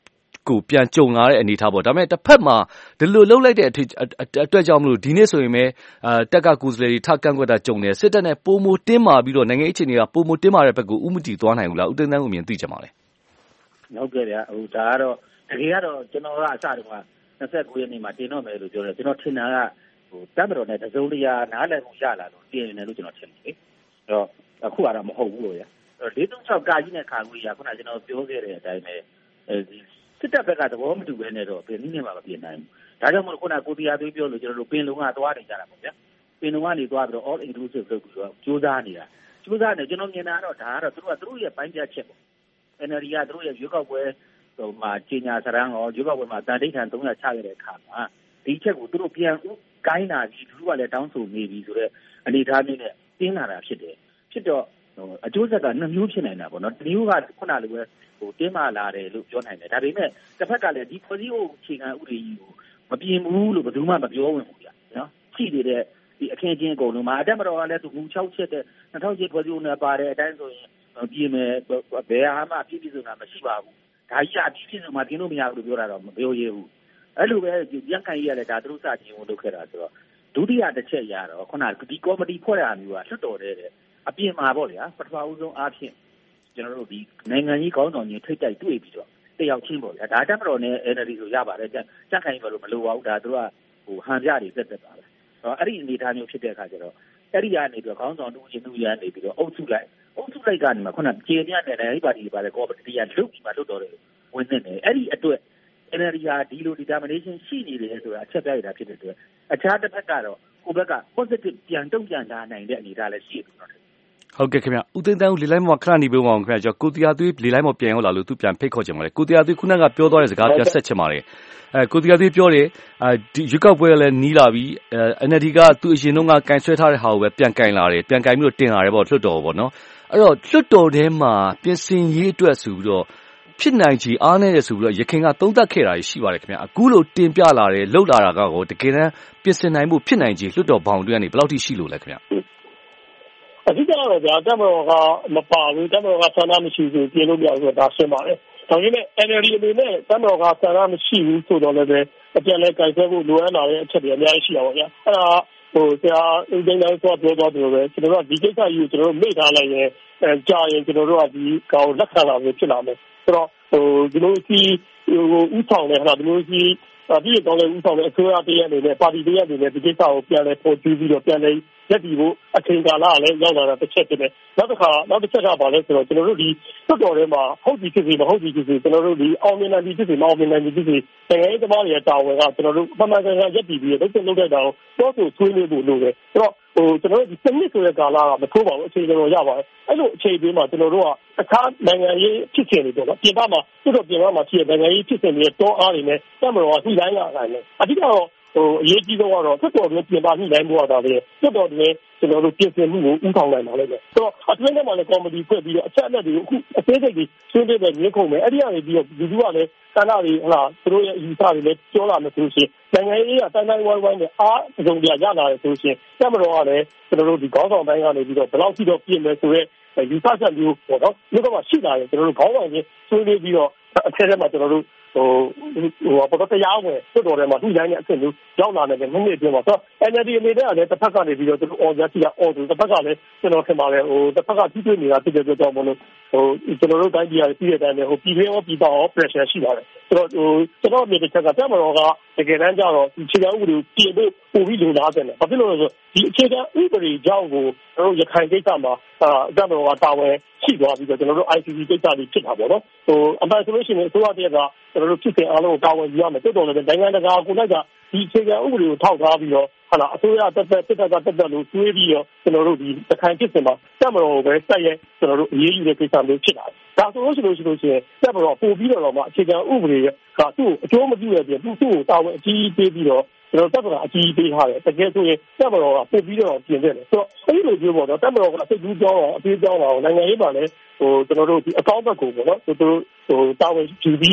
ကိုပြန်ကြုံလာတဲ့အနေအထားပေါ့ဒါပေမဲ့တစ်ဖက်မှာဒီလိုလှုပ်လိုက်တဲ့အတွက်ကြောင့်မလို့ဒီနေ့ဆိုရင်ပဲတက်ကကိုယ်စားလှယ်တွေထကန့်ကွက်တာကြုံတယ်စစ်တပ်နဲ့ပိုမိုတင်းမာပြီးတော့နိုင်ငံရေးအခြေအနေကပိုမိုတင်းမာတဲ့ဘက်ကိုဥမတီသွားနိုင်ဘူးလားဦးသိန်းသန်းကိုမြင်သိချင်ပါလေဟုတ်ကဲ့ဗျာဒါကတော့တကယ်ကတော့ကျွန်တော်ကအစတုန်းက29ရက်နေ့မှာတင်တော့မယ်လို့ပြောတယ်ကျွန်တော်ထင်တာကတပ်မတော်နဲ့တစုံတရာနားလည်မှုရလာလို့ပြင်နေတယ်လို့ကျွန်တော်ထင်တယ်လေအဲ့တော့အခုကတော့မဟုတ်ဘူးလို့ဗျာ436ကာကြီးနဲ့ခါခွေးရခုနကျွန်တော်ပြောခဲ့တဲ့အတိုင်းပဲစစ်တပ်ဘက်ကသဘောမတူဘဲနဲ့တော့ပြင်နည်းနဲ့မှမပြင်နိုင်ဘူးဒါကြောင့်မို့ခုနကိုတရားသွေးပြောလို့ကျွန်တော်တို့ပင်လုံကသွားနေကြတာပေါ့ဗျာပင်လုံကနေသွားပြီးတော့ all inclusive လုပ်ပြီးတော့ကြိုးစားနေကျွန်တော်မြင်တာတော့ဒါကတော့သူတို့ရဲ့ပိုင်းပြချက်ပေါ့ NLD ကသူတို့ရဲ့ရွေးကောက်ပွဲမှာကြီးညာစရန်ရောရွေးကောက်ပွဲမှာတန်တိတ်ထန်300ချခဲ့တဲ့အခါမှာဒီချက်ကိုသူတို့ပြန်ကိုင်းလာပြီးသူတို့ကလည်းတောင်းဆိုနေပြီဆိုတော့အနေထားမျိုးနဲ့တင်းလာတာဖြစ်တယ်ဖြစ်တော့အကျိုးဆက်က2မျိုးဖြစ်နိုင်တာပေါ့နော်တစ်မျိုးကခုနလိုပဲတင်းမာလာတယ်လို့ပြောနိုင်တယ်ဒါပေမဲ့တစ်ဖက်ကလည်းဒီဖွဲ့စည်းပုံအခြေခံဥပဒေကြီးကိုမပြင်ဘူးလို့ဘယ်သူမှမပြောဝင်ဘူးကြာနော်ရှိနေတဲ့ဒီအခင်းချင်းအကုန်လုံးမှာအတက်မတော်ကလည်းသူမူ6ချက်တဲ့2008ဖွဲ့စည်းပုံနဲ့ပါတဲ့အတိုင်းဆိုရင်ပြင်မယ်ဘယ်ဟာမှပြည့်စုံတာမရှိပါဘူးဒါကြီးအပြည့်စုံမှပြင်လို့မရဘူးလို့ပြောတာတော့မပြောရဘူးအဲ့လိုပဲပြန်ခိုင်ရတဲ့ဒါသူတို့စတင်ဝင်လုပ်ခဲ့တာဆိုတော့ဒုတိယတစ်ချက်ရတော့ခုနဒီကော်မတီဖွဲ့ရမျိုးကလွတ်တော်တဲ့အပြင်မှာပေါ့ဗျာပထမဦးဆုံးအားဖြင့်ကျွန်တော်တို့ဒီနိုင်ငံကြီးခေါင်းဆောင်ကြီးထိတ်တိုက်တွေ့ပြီးတော့တယောက်ချင်းပေါ့ဗျာဒါတက်မတော်နဲ့ NLD ဆိုရပါတယ်ကြက်ခိုင်ပဲလို့မလိုပါဘူးဒါသူကဟန်ပြတွေတက်ပါပဲအဲ့ဒီအနေအထားမျိုးဖြစ်တဲ့အခါကျတော့အဲ့ဒီကနေပြီးတော့ခေါင်းဆောင်တို့ချင်းတို့ရနေပြီးတော့အုပ်စုလိုက်ကနေမှခုနကျေပြတဲ့နိုင်ငံရေးပါတီတွေပါလေကော်မတီကလုတ်ပြီးမှလွတ်တော်တယ်ဝင်နေတယ်အဲ့ဒီအတွက် NLD ဟာဒီလို determination ရှိနေတယ်ဆိုတာအချက်ပြရတာဖြစ်တဲ့အတွက်အခြားတစ်ဖက်ကတော့ကိုယ့်ဘက်က positive ပြန်တုံ့ပြန်လာနိုင်တဲ့အနေအထားလည်းရှိတယ်နော်ဟုတ်ကဲ့ခင်ဗျဦးသိန်းသန်းဦးလေလိုက်မှာခဏနေပြောပါအောင်ခင်ဗျကျွန်တော်ကိုတရားသွေးလေလိုက်မှာပြန်ရောက်လာလို့သူပြန်ဖိတ်ခေါ်ချင်ပါလေကိုတရားသွေးခုနကပြောသွားတဲ့စကားပြန်ဆက်ချင်ပါလေကိုတရားသွေးပြောတယ်ဒီရွေးကောက်ပွဲလည်းနီးလာပြီNLD ကသူအရင်တုန်းကကင်ဆွဲထားတဲ့ဟာကိုပဲပြန်ကင်လာတယ်ပြန်ကင်ပြီးတော့တင်လာတယ်ပေါ့လွှတ်တော်ပေါ့နော်အဲ့တော့လွှတ်တော်ထဲမှာပြင်ဆင်ရေးအတွက်ဆိုပြီးတော့ဖြစ်နိုင်ချေအားနည်းတယ်ဆိုပြီးတော့ရခင်ကသုံးသပ်ခဲ့တာရှိပါတယ်ခင်ဗျအခုလိုတင်ပြလာတယ်လှုပ်လာတာကကိုတကယ်တမ်းပြင်ဆင်နိုင်မှုဖြစ်နိုင်ချေလွှတ်တော်ဘောင်တွေကနေဘယ်လောက်ထိရှိလို့လဲခင်ဗျအဓိကတော့ဗျာတက်မတော်ကမပါဘူးတက်မတော်ကဆန္ဒမရှိဘူးပြင်လို့မရဘူးဆိုတာရှင်းပါတယ်ဒါပေမဲ့ NLD အနေနဲ့တက်မတော်ကဆန္ဒမရှိဘူးဆိုတော့လည်းအပြန်လဲကြိုက်ဆွဲဖို့လိုအပ်လာတဲ့အချက်တွေအများကြီးရှိတာပေါ့ဗျာအဲ့ဒါဆရာဦးသိန်းတိုင်းဆိုပြောသွားတယ်ပဲကျွန်တော်တို့ကဒီကိစ္စကြီးကိုကျွန်တော်တို့မေ့ထားလိုက်ရင်ကြာရင်ကျွန်တော်တို့ကဒီကောင်လက်ခံလာလို့ဖြစ်လာမယ်ဆိုတော့ဒီလိုစီဥဆောင်တဲ့ဒီလိုစီပြည်တော်လည်းဥဆောင်တဲ့အစိုးရတရက်အနေနဲ့ပါတီတရက်အနေနဲ့ဒီကိစ္စကိုပြန်လဲပေါ်ကျူးပြီးတော့ပြန်လဲရက်ဒီကိုအချိန်ကာလကလည်းရောက်လာတာတစ်ချက်ဖြစ်တယ်နောက်တစ်ချက်ကပါလဲဆိုတော့ကျွန်တော်တို့ဒီလွှတ်တော်ထဲမှာဟုတ်ပြီဖြစ်စီမဟုတ်ပြီဖြစ်စီကျွန်တော်တို့ဒီအောင်မြင်နိုင်ပြီဖြစ်စီမအောင်မြင်နိုင်ပြီဖြစ်စီနိုင်ငံရေးသမားတွေရဲ့တာဝန်ကကျွန်တော်တို့ပမာဏကရက်ဒီပြီးတော့လုပ်တဲ့တာကိုတော့ဆိုဆွေးနွေးဖို့လိုတယ်ဆိုတော့ကျွန်တော်တို့ဒီစနစ်ဆိုတဲ့ကာလကမထိုးပါဘူးအချိန်တော်ရပါတယ်အဲ့လိုအချိန်ပေးမှာကျွန်တော်တို့ကအခါနိုင်ငံရေးဖြစ်စဉ်တွေပေါ့နော်ပြင်ပမှာသူတို့ပြင်ပမှာဖြစ်တဲ့နိုင်ငံရေးဖြစ်စဉ်တွေတောအားတွေနဲ့တက်မတော်ကထိတိုင်းလာတယ်အဓိကတော့အရေးကြီးဆုံးကတော့သက်တော်တွေပြင်ပထိတိုင်းပေါ်တာလေသက်တော်တွေကျွန်တော်တို့ပြင်ဆင်မှုကိုဥဆောင်နိုင်ပါလိမ့်မယ်ဆိုတော့အတွင်းထဲမှာလည်းကော်မတီဖွဲ့ပြီးတော့အချက်အလက်တွေကိုအခုအသေးစိတ်ကြီးဆွေးနွေးတဲ့ညှိခုံမယ်အဲ့ဒီကနေပြီးတော့လူထုကလည်းဆန္ဒတွေသူတို့ရဲ့အယူဆတွေလည်းပြောလာမယ်ဆိုလို့ရှိရင်နိုင်ငံရေးကတိုင်းဝိုင်းဝိုင်းနဲ့အားအစုံပြရလာတယ်ဆိုလို့ရှိရင်တက်မတော်ကလည်းကျွန်တော်တို့ဒီခေါင်းဆောင်တိုင်းကနေပြီးတော့ဘယ်လောက်ထိတော့ပြင်မယ်ဆိုရဲယူဆချက်မျိုးပေါ့နော်ဒီကတော့ရှိလာတယ်ကျွန်တော်တို့ခေါင်းဆောင်ချင်းဆွေးနွေးပြီးတော့အထက်ထဲမှာကျွန်တော်တို့ပေါ်တရားဝင်တွတ်တော်ထဲမှာသူ့တိုင်းနဲ့အဆင့်မျိုးရောက်လာတဲ့နှစ်အတွင်းမှာဆိုတော့ NLD အနေနဲ့ကလည်းတစ်ဖက်ကနေပြီးတော့သူတို့အော်ကြည့်တာအော်သူတစ်ဖက်ကလည်းကျွန်တော်ထင်ပါတယ်တစ်ဖက်ကကြီးတွေ့နေတာဖြစ်တဲ့အတွက်ကြောင့်မလို့ကျွန်တော်တို့တိုင်းပြည်ကပြည်တဲ့အတိုင်းပဲပြည်တွင်းရောပြည်ပရော pressure ရှိပါတယ်ဆိုတော့ကျွန်တော်မြေတစ်ချက်ကတက်မတော်ကတကယ်တမ်းကျတော့ဒီအခြေခံဥပဒေကိုပြင်ဖို့ပို့ပြီးလိုလားတယ်ဘာဖြစ်လို့လဲဆိုဒီအခြေခံဥပဒေကြောင့်ကိုကျွန်တော်ရခိုင်ကိစ္စမှာတက်မတော်ကတာဝန်ရှိသွားပြီးတော့ကျွန်တော်တို့ ICC ကိစ္စတွေဖြစ်တာပေါ့နော်အမှန်ဆိုလို့ရှိရင်အစိုးရတရက်ကကျွန်တော်တို့ဖြစ်တဲ့အားလုံးကိုတာဝန်ယူရမယ်တော်တော်လည်းနိုင်ငံတကာကိုလည်းဒီအခြေခံဥပဒေကိုထောက်ထားပြီးတော့အစိုးရတက်လို့တွေးပြီးတော့ကျွန်တော်တို့ဒီတခိုင်ဖြစ်စင်မှာတက်မတော်ကိုပဲတက်ရဲကျွန်တော်တို့အရေးယူတဲ့ကိစ္စမျိုးဖြစ်လာတယ်ဒါဆိုလို့ရှိရင်တက်မတော်ပို့ပြီးတော့မှအခြေခံဥပဒေကသူ့အကျိုးမပြုရပြင်သူ့ကိုတာဝန်အကြီးပေးပြီးတော့ကျွန်တော်တက်မတော်အကြီးပေးထားတယ်တကယ်ဆိုရင်တက်မတော်ကပို့ပြီးတော့ပြင်တယ်ဆိုတော့အဲ့လိုပြောပေါ့နော်တက်မတော်ကအစိတ်ကူးကြောင်းအောင်အပြေးကြောင်းအောင်နိုင်ငံရေးပါလဲကျွန်တော်တို့ဒီအကောင့်ဘက်ကိုပေါ့နော်သူတာဝန်ယူပြီးတော့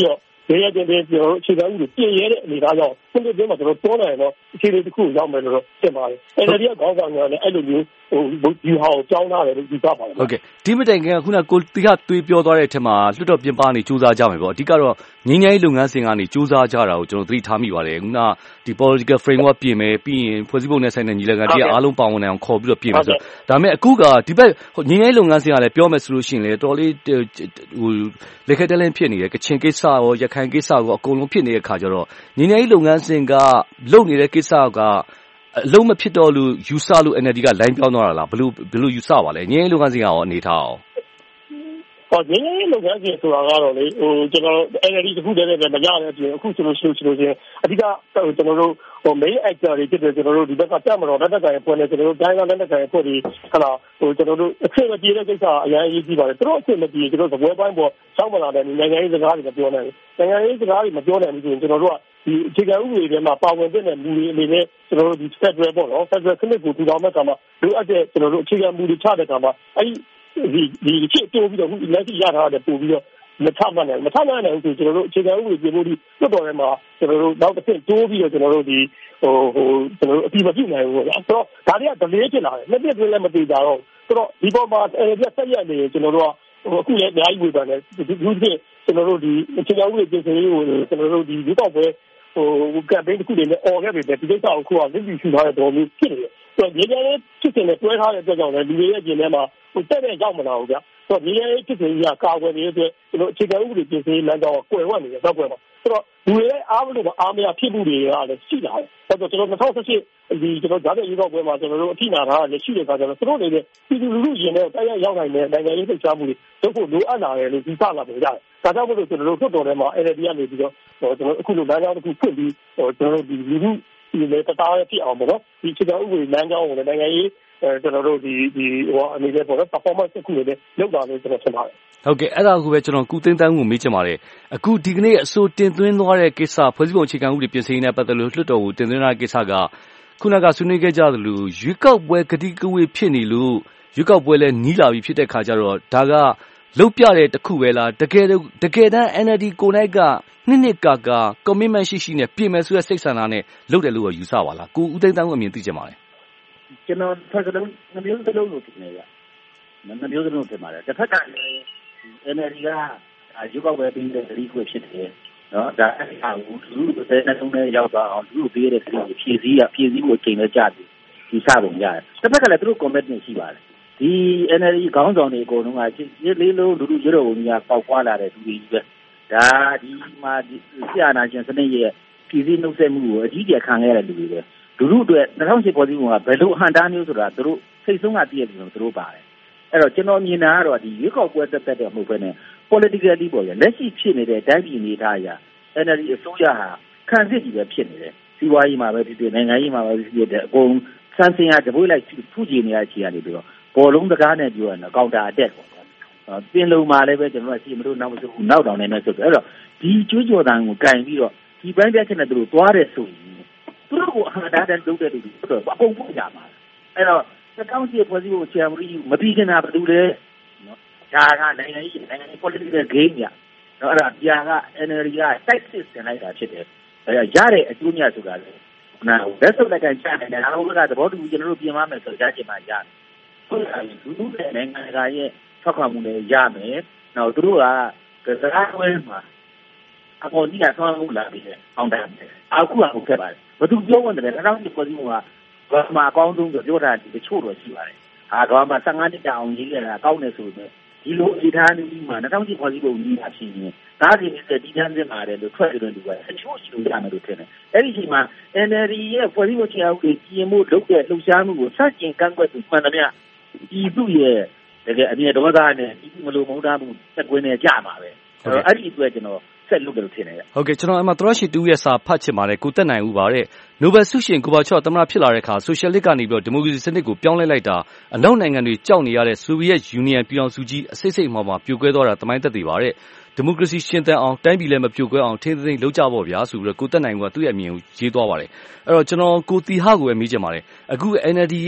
ရဲရဲတင်းတင်းကျွန်တော်အခြေခံဥပဒေပြင်ရဲတဲ့အနေအထားကြောင့်ခုနှစ်အတွင်းမှာကျွန်တော်တွန်းနိုင်တော့အခြေအနေတစ်ခုရောက်မယ်လို့ထင်ပါတယ်။ NLD ကခေါင်းဆောင်ကလည်းအဲ့လိုမျိုးဒီဟာကိုကြောင်းထားတယ်လို့ယူဆပါတယ်။ဟုတ်ကဲ့ဒီမတိုင်ခင်ကခုနကိုတီကတွေးပြောသွားတဲ့အထက်မှာလွှတ်တော်ပြင်ပနေစူးစမ်းကြမယ်ပေါ့အဓိကတော့ငြိမ်းချမ်းရေးလုပ်ငန်းစဉ်ကနေစူးစမ်းကြတာကိုကျွန်တော်သတိထားမိပါတယ်ခုနဒီ political framework ပြင်မယ်ပြီးရင်ဖွဲ့စည်းပုံနဲ့ဆိုင်တဲ့ညီလာခံတရားအားလုံးပါဝင်နိုင်အောင်ခေါ်ပြီးတော့ပြင်မယ်ဆိုဒါပေမဲ့အခုကဒီဘက်ငြိမ်းချမ်းရေးလုပ်ငန်းစဉ်ကလည်းပြောမယ်ဆိုလို့ရှိရင်လေတော်လေးဟိုလက်ခက်တလင်းဖြစ်နေတယ်ကချင်ကိစ္စရောရခိုင်ကိစ္စရောအကုန်လုံးဖြစ်နေတဲ့ခါကျတော့ငြိမ်းချမ်းရေးလုပ်ငန်းစဉ်ကလုပ်နေတဲ့ကိစ္စကအလုံးမဖြစ်တော့လို့ယူဆလို့ NLD ကလိုင်းပြောင်းသွားတာလားဘယ်လိုယူဆပါလဲငြိမ်းချမ်းရေးလုပ်ငန်းစဉ်ကရောအနေထားအောင်ငြိမ်းချမ်းရေးလုပ်ငန်းစဉ်ဆိုတာကတော့လေကျွန်တော် NLD တခုတည်းနဲ့မရတဲ့အပြင်အခုဆိုလို့ရှိရင်အဓိကကျွန်တော်တို့main actor တွေဖြစ်တဲ့ကျွန်တော်တို့ဒီဘက်ကတက်မတော်လက်နက်ကိုင်အဖွဲ့နဲ့ကျွန်တော်တို့တိုင်းသားလက်နက်ကိုင်အဖွဲ့တွေဟလာကျွန်တော်တို့အထက်မပြေတဲ့ကိစ္စအများကြီးကြီးပါတယ်သူတို့အထက်မပြေကျွန်တော်တို့သပွဲပိုင်းပေါ်စောင့်မလာတဲ့နိုင်ငံရေးစကားတွေမပြောနိုင်ဘူးနိုင်ငံရေးစကားတွေမပြောနိုင်ဘူးဆိုရင်ကျွန်တော်တို့ကဒီအခြေခံဥပဒေတွေမှာပါဝင်တဲ့မူတွေအနေနဲ့ကျွန်တော်တို့ဒီ federal ပေါ့နော် federal စနစ်ကိုထူထောင်မဲ့အခါမှာလိုအပ်တဲ့ကျွန်တော်တို့အခြေခံမူတွေချတဲ့အခါမှာဒီဖြစ်တိုးပြီးတော့ခုလက်ရှိရထားတဲ့ပို့ပြီးတော့မထမှတ်နိုင်ဆိုကျွန်တော်တို့အခြေခံဥပဒေပြင်ဖို့ဒီလွှတ်တော်ထဲမှာကျွန်တော်တို့နောက်တစ်ဆင့်တိုးပြီးတော့ကျွန်တော်တို့ဒီကျွန်တော်တို့အပြီးမပြုနိုင်ဘူးပေါ့ဗျာဆိုတော့ဒါတွေက delay ဖြစ်လာတယ်နှစ်နှစ်တွင်းလည်းမတည်ကြတော့ဆိုတော့ဒီပေါ်မှာဆက်ရက်နေကျွန်တော်တို့ကအခုလည်းအများကြီးဝေဖန်တယ်ဒီခုဖြစ်ကျွန်တော်တို့ဒီအခြေခံဥပဒေပြင်ဆင်ရေးကိုကျွန်တော်တို့ဒီဒီတော့ပဲကမ်ပိန်းတစ်ခုတွေနဲ့អော်ခဲ့ပြီဒီကိစ္စကိုခုကလစ်လျူရှုထားတဲ့တော်မျိုးဖြစ်နေတယ်ဆိုတော့ဒီကြမ်းဖြစ်နေတဲ့တွဲထားတဲ့အတွက်ကြောင့်လည်းလူတွေရဲ့ကျင်ထဲမှာတက်တဲ့ရောက်မလာဘူးဗျဆိုတော့ဒီရဲ့ဖြစ်စဉ်ကြီးကကာကွယ်နေတဲ့ကျွန်တော်အခြေခံဥပဒေပြင်ဆင်ရေးလမ်းကြောင်းကိုကွယ်ဝတ်နေတယ်တော့ကွယ်ပါဆိုတော့လူတွေရဲ့အားလို့အားမရဖြစ်မှုတွေကလည်းရှိလာတယ်ဆိုတော့ကျွန်တော်2018ဒီကျွန်တော်ဂျာတဲ့ရေတော့ပွဲမှာကျွန်တော်တို့အထိနာတာလည်းရှိတဲ့အခါကျတော့သူတို့တွေပြည်သူလူထုရင်နဲ့တိုက်ရိုက်ရောက်နိုင်တဲ့နိုင်ငံရေးလှုပ်ရှားမှုတွေတို့ဖို့လိုအပ်လာတယ်လို့ယူဆလာပုံရတယ်ဒါကြောင့်မို့လို့ကျွန်တော်တို့ထွက်တော်ထဲမှာ NLD ကနေပြီးတော့ကျွန်တော်အခုလိုလမ်းကြောင်းတစ်ခုဖွင့်ပြီးကျွန်တော်တို့ဒီလူထုဒီလေတသားရဖြစ်အောင်ပေါ့နော်ဒီအခြေခံဥပဒေလမ်းကြောင်းကိုလည်းနိုင်ငံရေးကျွန်တော်တို့ဒီဟိုအနေနဲ့ပေါ့နော် performance တစ်ခုနဲ့လောက်တာလို့ကျွန်တော်ထင်ပါတယ်ဟုတ်ကဲ့အဲ့ဒါကိုပဲကျွန်တော်ကုသိန်းတန်းကိုမေးချင်ပါတယ်အခုဒီကနေ့အစိုးတင်သွင်းသွားတဲ့ကိစ္စဖွဲ့စည်းပုံအခြေခံဥပဒေပြင်ဆင်ရေးနဲ့ပတ်သက်လို့လွှတ်တော်ကိုတင်သွင်းတဲ့ကိစ္စကခုနကဆွေးနွေးခဲ့ကြသလိုရွေးကောက်ပွဲကတိကဝေဖြစ်နေလို့ရွေးကောက်ပွဲလည်းနီးလာပြီဖြစ်တဲ့ခါကျတော့ဒါကလုတ်ပြတဲ့တစ်ခုပဲလားတကယ်တမ်း NLD ကိုနိုင်ကနှစ်ကာ commitment ရှိနဲ့ပြင်မယ်ဆိုတဲ့စိတ်ဆန္ဒနဲ့လုပ်တယ်လို့ယူဆပါလားကိုဦးသိန်းတန်းကိုအမြင်သိချင်ပါတယ်ကျွန်တော်ဖက်စလုံးနှမျိုးစလုံးလို့ထင်နေရနှမျိုးစလုံးထင်ပါတယ်တစ်ဖက်ကလည်း NLD ကရုပ်ောက်ပဲပြီးတဲ့ဒီကွယ်ဖြစ်တယ်နော်ဒါအဲ့ဒီဟာကိုလူတွေနဲ့သုံးနဲ့ရောက်သွားအောင်လူတွေပေးတဲ့ကလေးဖြည့်စည်းကိုချိန်လဲကြတယ်ဒီစပုံရတယ်တစ်ဖက်ကလည်းသူတို့ commitment ရှိပါတယ်ဒီ NLD ခေါင်းဆောင်တွေအကုန်လုံးကလေးလုံးလူရုပ်တော်ကြီးကပေါက်ကွာလာတဲ့သူတွေကြီးပဲဒါဒီမှာဆရာနာရှင်စနစ်ရဲ့ပြည်စည်းနှုတ်ဆက်မှုကိုအကြီးကျယ်ခံခဲ့ရတဲ့လူတွေပဲလူထုအတွက်2008ပေါ်စီကဘယ်လိုအဟန့်တားမျိုးဆိုတာသူတို့စိတ်ဆုံးကတည့်ရတယ်လို့သူတို့ပါတယ်အဲ့တော့ကျွန်တော်မြင်တာကတော့ဒီရွေးကောက်ပွဲတက်တဲ့မဟုတ်ဘဲနဲ့ politically ပေါ့ရလက်ရှိဖြစ်နေတဲ့တိုင်းပြည်အနေထားအရ NLD အစိုးရဟာခံစစ်ကြီးပဲဖြစ်နေတယ်စီးပွားရေးမှာပဲဖြစ်ဖြစ်နိုင်ငံရေးမှာပဲဖြစ်ဖြစ်တဲ့အကုန်ဆန်းစင်ရတပွေးလိုက်ဖူးကြည့်နေရချီရနေပြီးတော့ဘောလုံးတကားနဲ့ပြောရတော့ကောင်တာအတက်ပေါ့ပင်လုံမှာလည်းပဲကျွန်တော်ကစီမလို့နောက်မစိုးဘူးနောက်တောင်နေနေဆိုတော့အဲ့တော့ဒီကျွေးကြော်တန်ကိုကင်ပြီးတော့ဒီပိုင်းပြချက်နဲ့သူတို့သွားတယ်ဆိုရင်သူတို့ကိုအဟန့်တားတဲ့လုပ်တဲ့လူတွေတော့အကုန်ပို့ကြပါအဲ့တော့2010ဖွဲ့စည်းပုံချန်မရီမပြီးခင်တာဘာလို့လဲနော်ဒါကနိုင်ငံရေး political game ညနော်အဲ့ဒါပြာက NLD က site system လိုက်တာဖြစ်တယ်အဲ့ရတဲ့အကျိုးညဆိုတာလေနာလက်စုပ်လက်ကန်ချနိုင်တယ်အားလုံးကသဘောတူကျွန်တော်တို့ပြင်ပါမယ်ဆိုကြားချင်မှရတယ်ဟုတ်တယ်လူလူတဲ့နိုင်ငံကရဲ့ထောက်ခံမှုလည်းရမယ်နောက်သူတို့ကစကားဝဲမှာအပေါ်ကြီးကဆောင်းမှုလာပြီးတယ်အောင်တယ်အခုကဟုတ်ခဲ့ပါတယ်ဘာသူပြောဝင်တယ်2010ဖွဲ့စည်းပုံကဘာမှအကောင်းဆုံးပြောတာဒီတချို့တော့ရှိပါတယ်ကမ္ဘာမှာ15နှစ်ကြာအောင်ရေးခဲ့တာကောင်းတယ်ဆိုတော့ဒီလိုအထားအနည်းမှာ2010ဖွဲ့စည်းပုံကြီးတာဖြစ်ရင်ဒါစီနေတဲ့ဒီတန်းစစ်ပါတယ်လို့ထွက်ကြတဲ့လူကအချို့ရှိလို့ရမယ်လို့ထင်တယ်အဲ့ဒီချိန်မှာ NLD ရဲ့ဖွဲ့စည်းပုံချေအောင်ကြီးပြင်မှုလုပ်တဲ့လှုပ်ရှားမှုကိုစတင်ကန့်ကွက်သူမှန်သမျှဒီသူ့ရဲ့တကယ်အမြဲဒေါသနဲ့ဒီမလိုမဟုတ်တာမှုတက်ကွင်းနဲ့ကြပါပဲအဲ့ဒီအတွက်ကျွန်တော်ဆက်လုပ်တယ်လို့ထင်တယ်ဟုတ်ကဲ့ကျွန်တော်အမှသရရှိတူရဲ့စာဖတ်ချင်ပါတယ်ကိုတက်နိုင်ဦးပါတဲ့နိုဘယ်ဆုရှင်ကိုဘာချော့သမ္မတဖြစ်လာတဲ့အခါဆိုရှယ်လစ်ကနေပြီးတော့ဒီမိုကရေစီစနစ်ကိုပြောင်းလဲလိုက်တာအနောက်နိုင်ငံတွေကြောက်နေရတဲ့ဆိုဗီယက်ယူနီယံပြည်အောင်စုကြီးအစိတ်စိတ်မှပြိုကွဲသွားတာတမိုင်းသက်သေပါတဲ့ဒီမိုကရေစီရှင်သန်အောင်တိုင်းပြည်လည်းမပြိုကွဲအောင်ထိန်းသိမ်းလုပ်ကြပါဗျာဆိုပြီးတော့ကိုတက်နိုင်ကသူ့ရဲ့အမြင်ကိုရေးသွားပါတယ်အဲ့တော့ကျွန်တော်ကိုတီဟာကိုပဲမေးချင်ပါတယ်အခု NLD ရဲ့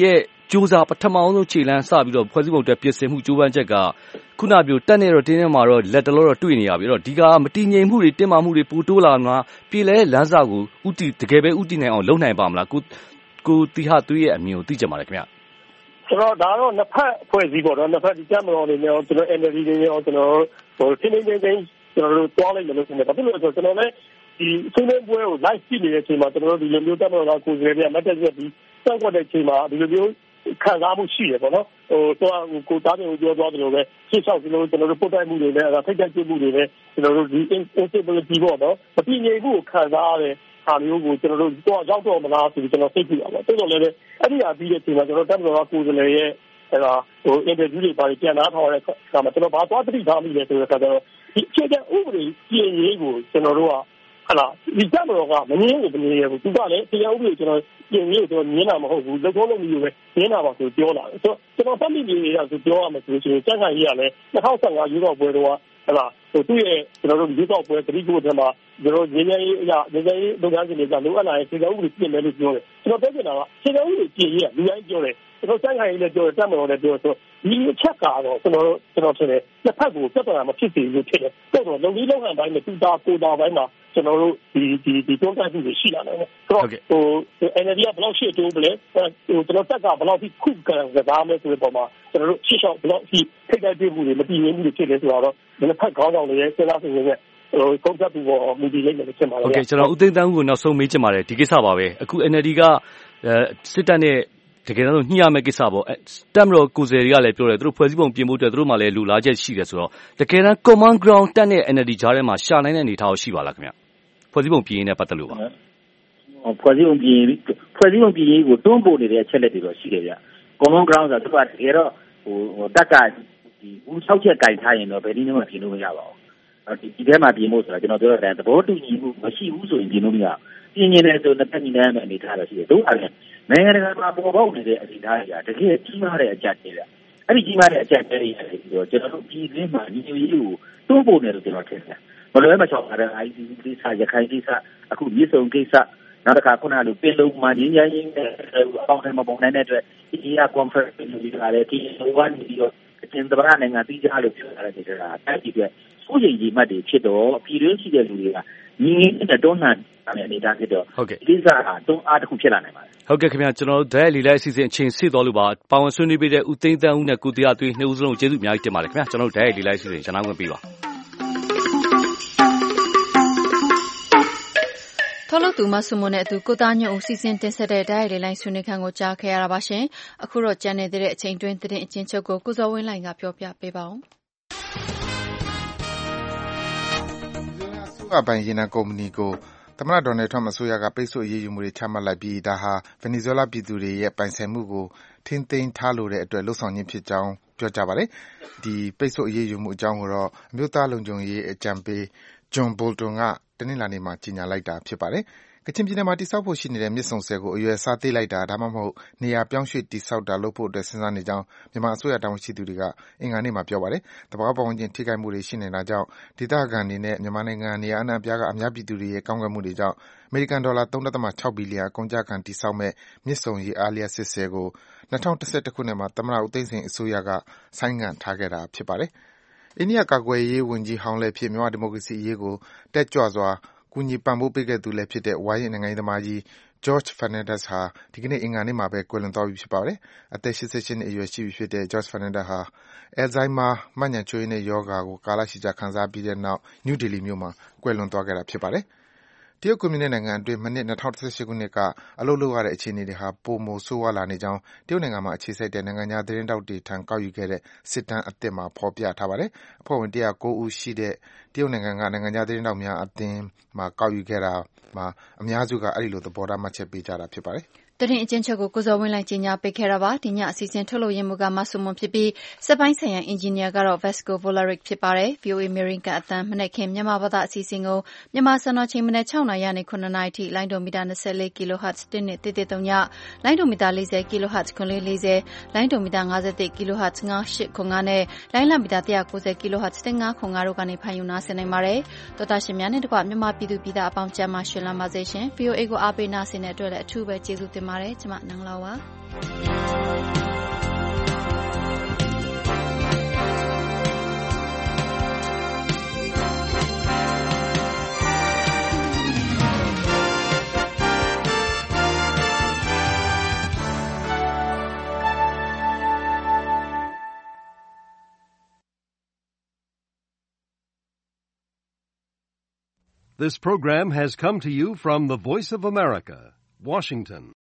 ကြိုးစားပထမဆုံးခြေလှမ်းစပြီးတော့ဖွဲ့စည်းပုံအတွက်ပြင်ဆင်မှုကြိုးပမ်းချက်ကခုနပြောတက်နေတော့တင်းနေမှာတော့လက်တလောတော့တွေ့နေရပြီတော့ဒီကမတည်ငြိမ်မှုတွေတင်းမာမှုတွေပိုတိုးလာမှာပြည်လဲလမ်းစာကိုဥတီတကယ်ပဲဥတီနိုင်အောင်လုပ်နိုင်ပါမလားကိုတီဟာသူရဲ့အမြင်ကိုသိကြပါလေခင်ဗျဆိုတော့ဒါတော့နှစ်ဖက်ဖွဲ့စည်းပေါ့နော်နှစ်ဖက်ဒီကြမ်းမတော်နေရောကျွန်တော် NLD တွေရောကျွန်တော်ဟိုတင်းတင်းတင်းကျွန်တော်တို့တွားလိုက်လို့ဆိုနေတယ်ဘာဖြစ်လို့လဲဆိုတော့ကျွန်တော်လည်းဒီဆွေးနွေးပွဲကို live ကြည့်နေတဲ့အချိန်မှာကျွန်တော်တို့ဒီလိုမျိုးတက်မတော်ကကိုယ်စားလှယ်တွေကမတ်တက်ရက်ပြီးစောက်ွက်တဲ့အချိန်မှာဒီလိုမျိုးခံစားမှုရှိတယ်ပေါ့နော်ဟိုတော့ကိုတားတယ်ကိုပြောသွားတယ်လို့ပဲရှေ့လျှောက်ဒီလိုကျွန်တော်တို့ပုတ်တိုက်မှုတွေနဲ့ထိတ်တိုက်ကြည့်မှုတွေနဲ့ကျွန်တော်တို့ဒီ instability ပေါ့နော်မတည်ငြိမ်မှုကိုခံစားရတဲ့ဟာမျိုးကိုကျွန်တော်တို့တော့ရောက်တော့မလားဆိုပြီးကျွန်တော်သိကြည့်ရပါတော့တော်တော်လည်းအဲ့ဒီအပြီးတဲ့အချိန်မှာကျွန်တော်တက်မတော်ကကိုယ်စားလှယ်ရဲ့အဲ့ဒါဟို interview တွေပါပြန်လာထောက်ရတဲ့အခါမှာကျွန်တော်ဘာသွားတိထားမိလဲဆိုတော့ကျွန်တော်ဒီအခြေခံဥပဒေပြင်ရေးကိုကျွန်တော်တို့ကဟလာဒီကြမ်းတော်ကမငင်းကိုမငင်းရဘူးသူကလည်းတရားဥပဒေကျွန်တော်ပြင်ရေးကိုငင်းတာမဟုတ်ဘူးလောက်တော့လို့မျိုးပဲငင်းတာပါဆိုပြောလာတယ်ဆိုတော့ကျွန်တော်သတ်မိနေရဆိုပြောရမယ်ဆိုရင်စက်ခံကြီးကလည်း2015ရွေးကောက်ပွဲတော့ဟလာဟိုသူ့ရဲ့ကျွန်တော်တို့ရွေးကောက်ပွဲတတိကိုထဲမှာကျွန်တော်ငင်းရေးအရာငင်းရေးလုပ်ငန်းစဉ်တွေကလိုအပ်လာရင်တရားဥပဒေပြင်မယ်လို့ပြောတယ်ကျွန်တော်ပြောချင်တာကတရားဥပဒေပြင်ရေးကလူတိုင်းပြောတယ်ကျွန်တော်စက်ခံကြီးလည်းပြောတယ်တက်မတော်လည်းပြောဆိုဒီအချက်ကတော့ကျွန်တော်ထင်တယ်တစ်ဖက်ကိုပြဿနာမဖြစ်စေဘူးဖြစ်တယ်တော်လုံကြီးလုံဟန်ပိုင်းနဲ့တူတာကိုတာပိုင်းမှာကျွန်တော်တို့ဒီတွန်းတက်မှုတွေရှိလာတယ်ဆိုတော့ဟို NLD ကဘယ်လောက်ရှိတိုးဘလဲဟိုကျွန်တော်တက်ကဘယ်လောက်ထိခုခံကြတာလဲဆိုတဲ့ပုံမှာကျွန်တော်တို့ရှေ့လျှောက်ဘယ်လောက်ထိထိခိုက်ပြမှုတွေမတည်ငြိမ်မှုတွေဖြစ်နေဆိုတော့ဒီတစ်ဖက်ခေါင်းဆောင်တွေရဲ့စဉ်းစားစဉ်းစားနဲ့ဟိုကွန်ဆပ်တူပေါ်မူတည်လိုက်တယ်ဖြစ်ပါလေ။ Okay ကျွန်တော်ဦးသိန်းတန်းဦးကိုနောက်ဆုံးမေးချင်ပါတယ်ဒီကိစ္စပါပဲအခု NLD ကစစ်တပ်နဲ့တကယ်တော့ညှိရမယ့်ကိစ္စပေါ့တက်မတော်ကိုယ်စားတွေကလည်းပြောတယ်သူတို့ဖွဲ့စည်းပုံပြင်ဖို့အတွက်သူတို့မှလည်းလူလားချက်ရှိတယ်ဆိုတော့တကယ်တမ်း common ground တက်တဲ့ NLD ကြားထဲမှာရှာနိုင်တဲ့အနေအထားရှိပါလားခင်ဗျဖွဲ့စည်းပုံပြင်ရေးနဲ့ပတ်သက်လို့ပါဖွဲ့စည်းပုံပြင်ရေးကိုတွန်းပို့နေတဲ့အချက်လက်တွေတော့ရှိတယ်ဗျ common ground ဆိုတော့သူကတကယ်တော့ဟိုတက်ကဒီဘူး6ချက်ကင်ထားရင်တော့ဘယ်နည်းမှပြင်လို့မရပါဘူးဒီထဲမှာပြင်ဖို့ဆိုတာကျွန်တော်ပြောတဲ့သဘောတူညီမှုမရှိဘူးဆိုရင်ပြင်လို့မရပြင်နေတယ်ဆိုတော့တက်ညီတဲ့အနေအထားတော့ရှိတယ်တို့အဲ့နိုင်ငံတကာမှာပေါ်ပေါက်နေတဲ့အနေအထားတွေကတကယ်ကြီးမားတဲ့အကြက်တွေဗျအဲ့ဒီကြီးမားတဲ့အကြက်တွေတွေပြီးတော့ကျွန်တော်တို့ပြည်တွင်းမှာညီညွတ်ရေးကိုတွန်းပို့နေလို့ကျွန်တော်ထင်တယ်ဘယ်လိုမှချောင်းရတဲ့ ICC ကိစ္စရခိုင်ကိစ္စအခုမြေစုံကိစ္စနောက်တစ်ခါခုနကလိုပင်လုံမှာရင်းရင်းနဲ့အပေါင်းထဲမှာပုံနိုင်တဲ့အတွက်ဒီက conference တွေလာတယ်ဒီဟိုကနေပြီးတော့အချင်းသမရနိုင်ငံပြီးကြလို့ပြောထားတဲ့ကိစ္စကတိုက်ပြီးပြစိုးရိမ်ကြီးမှတ်တွေဖြစ်တော့ပြည်တွင်းရှိတဲ့လူတွေကညီငင်းတဲ့တွန်းလှန်တဲ့အနေအထားဖြစ်တော့ဒီကိစ္စကတွန်းအားတစ်ခုဖြစ်လာနိုင်ပါတယ်ဟုတ်ကဲ့ခင်ဗျာကျွန်တော်တို့ဓာတ်လီလိုက်အစီအစဉ်အချိန်ဆစ်တော်လို့ပါပါဝင်ဆွေးနွေးပေးတဲ့ဦးသိန်းသန်းဦးနဲ့ကိုတရားသွေးနှစ်ဦးစလုံးကျေးဇူးအများကြီးတင်ပါတယ်ခင်ဗျာကျွန်တော်တို့ဓာတ်လီလိုက်အစီအစဉ်ရန်နာခွင့်ပေးပါထော်လို့သူမဆုမွန်နဲ့အတူကိုသားညွန့်ဦးစီစဉ်တင်ဆက်တဲ့ဓာတ်ရိုက်လိုင်းဆွေးနွေးခန်းကိုကြားခဲ့ရတာပါရှင်အခုတော့ကြံနေတဲ့အချိန်တွင်းသတင်းအချင်းချုပ်ကိုကိုစောဝင်းလိုင်ကပြောပြပေးပါဦးအပိုင်ရေနံကုမ္ပဏီကိုသမ္မတဒေါ်နယ်ထရမ့်အစိုးရကပိတ်ဆို့အရေးယူမှုတွေချမှတ်လိုက်ပြီးဒါဟာဗင်နီဇွဲလားပြည်သူတွေရဲ့ပိုင်ဆိုင်မှုကိုထိန်းသိမ်းထားလိုတဲ့အတွက်လှုံ့ဆော်ခြင်းဖြစ်ကြောင်းပြောကြပါတယ်။ဒီပိတ်ဆို့အရေးယူမှုအကြောင်းကိုတော့အမျိုးသားလုံခြုံရေးအကြံပေး John Bolton ကတနင်္လာနေ့မှာကြေညာလိုက်တာဖြစ်ပါတယ်။ကချင်ပြည်နယ်မှာတည်ဆောက်ဖို့ရှိနေတဲ့မြစ်ဆုံဆည်ကိုအရွယ်စားသေးလိုက်တာဒါမှမဟုတ်နေရာပြောင်းရွှေ့တည်ဆောက်တာလုပ်ဖို့အတွက်စဉ်းစားနေကြောင်းမြန်မာအစိုးရတာဝန်ရှိသူတွေကအင်္ဂါနေ့မှာပြောပါတယ်။သဘာဝပတ်ဝန်းကျင်ထိခိုက်မှုတွေရှိနေတာကြောင့်ဒေသခံတွေနဲ့မြန်မာနိုင်ငံနေရာအနှံ့အပြားကအများပြည်သူတွေရဲ့ကောင်းကွယ်မှုတွေကြောင့်အမေရိကန်ဒေါ်လာ 3.6 ဘီလီယံအကုန်အကျခံတည်ဆောက်မဲ့မြစ်ဆုံရေအားလျှပ်စစ်ဆည်ကို2011ခုနှစ်မှာသမ္မတဦးသိန်းစိန်အစိုးရကဆိုင်းငံ့ထားခဲ့တာဖြစ်ပါတယ်။အိန္ဒိယကာကွယ်ရေးဝန်ကြီးဟောင်းလည်းဖြစ်မြန်မာဒီမိုကရေစီအရေးကိုတက်ကြွစွာကူညီပံ့ပိုးပေးခဲ့သူလည်းဖြစ်တဲ့ဝါရင့်နိုင်ငံရေးသမားကြီး George Fernandez ဟာဒီကနေ့အင်္ဂါနေ့မှာပဲကွယ်လွန်သွားပြီဖြစ်ပါတယ်။အသက်88နှစ်အရွယ်ရှိပြီဖြစ်တဲ့ George Fernandez ဟာ Alzheimer မှတ်ဉာဏ်ချို့ယွင်းတဲ့ရောဂါကိုကာလရှည်ကြာခံစားပြီးတဲ့နောက် New Delhi မြို့မှာကွယ်လွန်သွားခဲ့တာဖြစ်ပါတယ်။တရုတ်ကွန်မြူနစ်နိုင်ငံအတွင်းမနှစ်2018ခုနှစ်ကအလုပ်လုပ်ရတဲ့အခြေအနေတွေဟာပိုမိုဆိုးဝါးလာနေကြောင်းတရုတ်နိုင်ငံမှာအခြေစိုက်တဲ့နိုင်ငံခြားသတင်းတောက်တွေထံကောက်ယူခဲ့တဲ့စစ်တမ်းအသစ်မှာဖော်ပြထားပါတယ်။အဖွဲ့ဝင်109ဦးရှိတဲ့တရုတ်နိုင်ငံကနိုင်ငံခြားသတင်းတောက်များအသင်းမှာကောက်ယူခဲ့တာမှာအများစုကအဲဒီလိုသဘောထားမှတ်ချက်ပေးကြတာဖြစ်ပါတယ်။သတင်းအကျဉ်းချုပ်ကိုကိုစောဝင်းလိုင်ကြီးညာပေးခဲ့တာပါဒီညအစီအစဉ်ထုတ်လို့ရမှုကမဆုမွန်ဖြစ်ပြီးစက်ပိုင်းဆိုင်ရာအင်ဂျင်နီယာကတော့ Vasco Volaric ဖြစ်ပါတယ် VOA အမေရိကန်အသံမနေ့ခင်မြန်မာဘာသာအစီအစဉ်ကိုမြန်မာစံတော်ချိန်မနေ့6နာရီနဲ့9နာရီထိလိုင်းဒိုမီတာ24 kHz 1နဲ့1.3ညလိုင်းဒိုမီတာ40 kHz 940လိုင်းဒိုမီတာ51 kHz 9805နဲ့လိုင်းလံမီတာ190 kHz 1505တို့ကနေဖန်ယူနာဆင်နိုင်ပါတယ်တော်တာရှင်များနဲ့တကွမြန်မာပြည်သူပြည်သားအပေါင်းကျမ်းမာရှင်လန်းပါစေရှင် VOA ကိုအားပေးနာဆင်တဲ့အတွက်လည်းအထူးပဲကျေးဇူးတင်ပါတယ်ကျွန်မနန်းလာပါ This program has come to you from the Voice of America, Washington.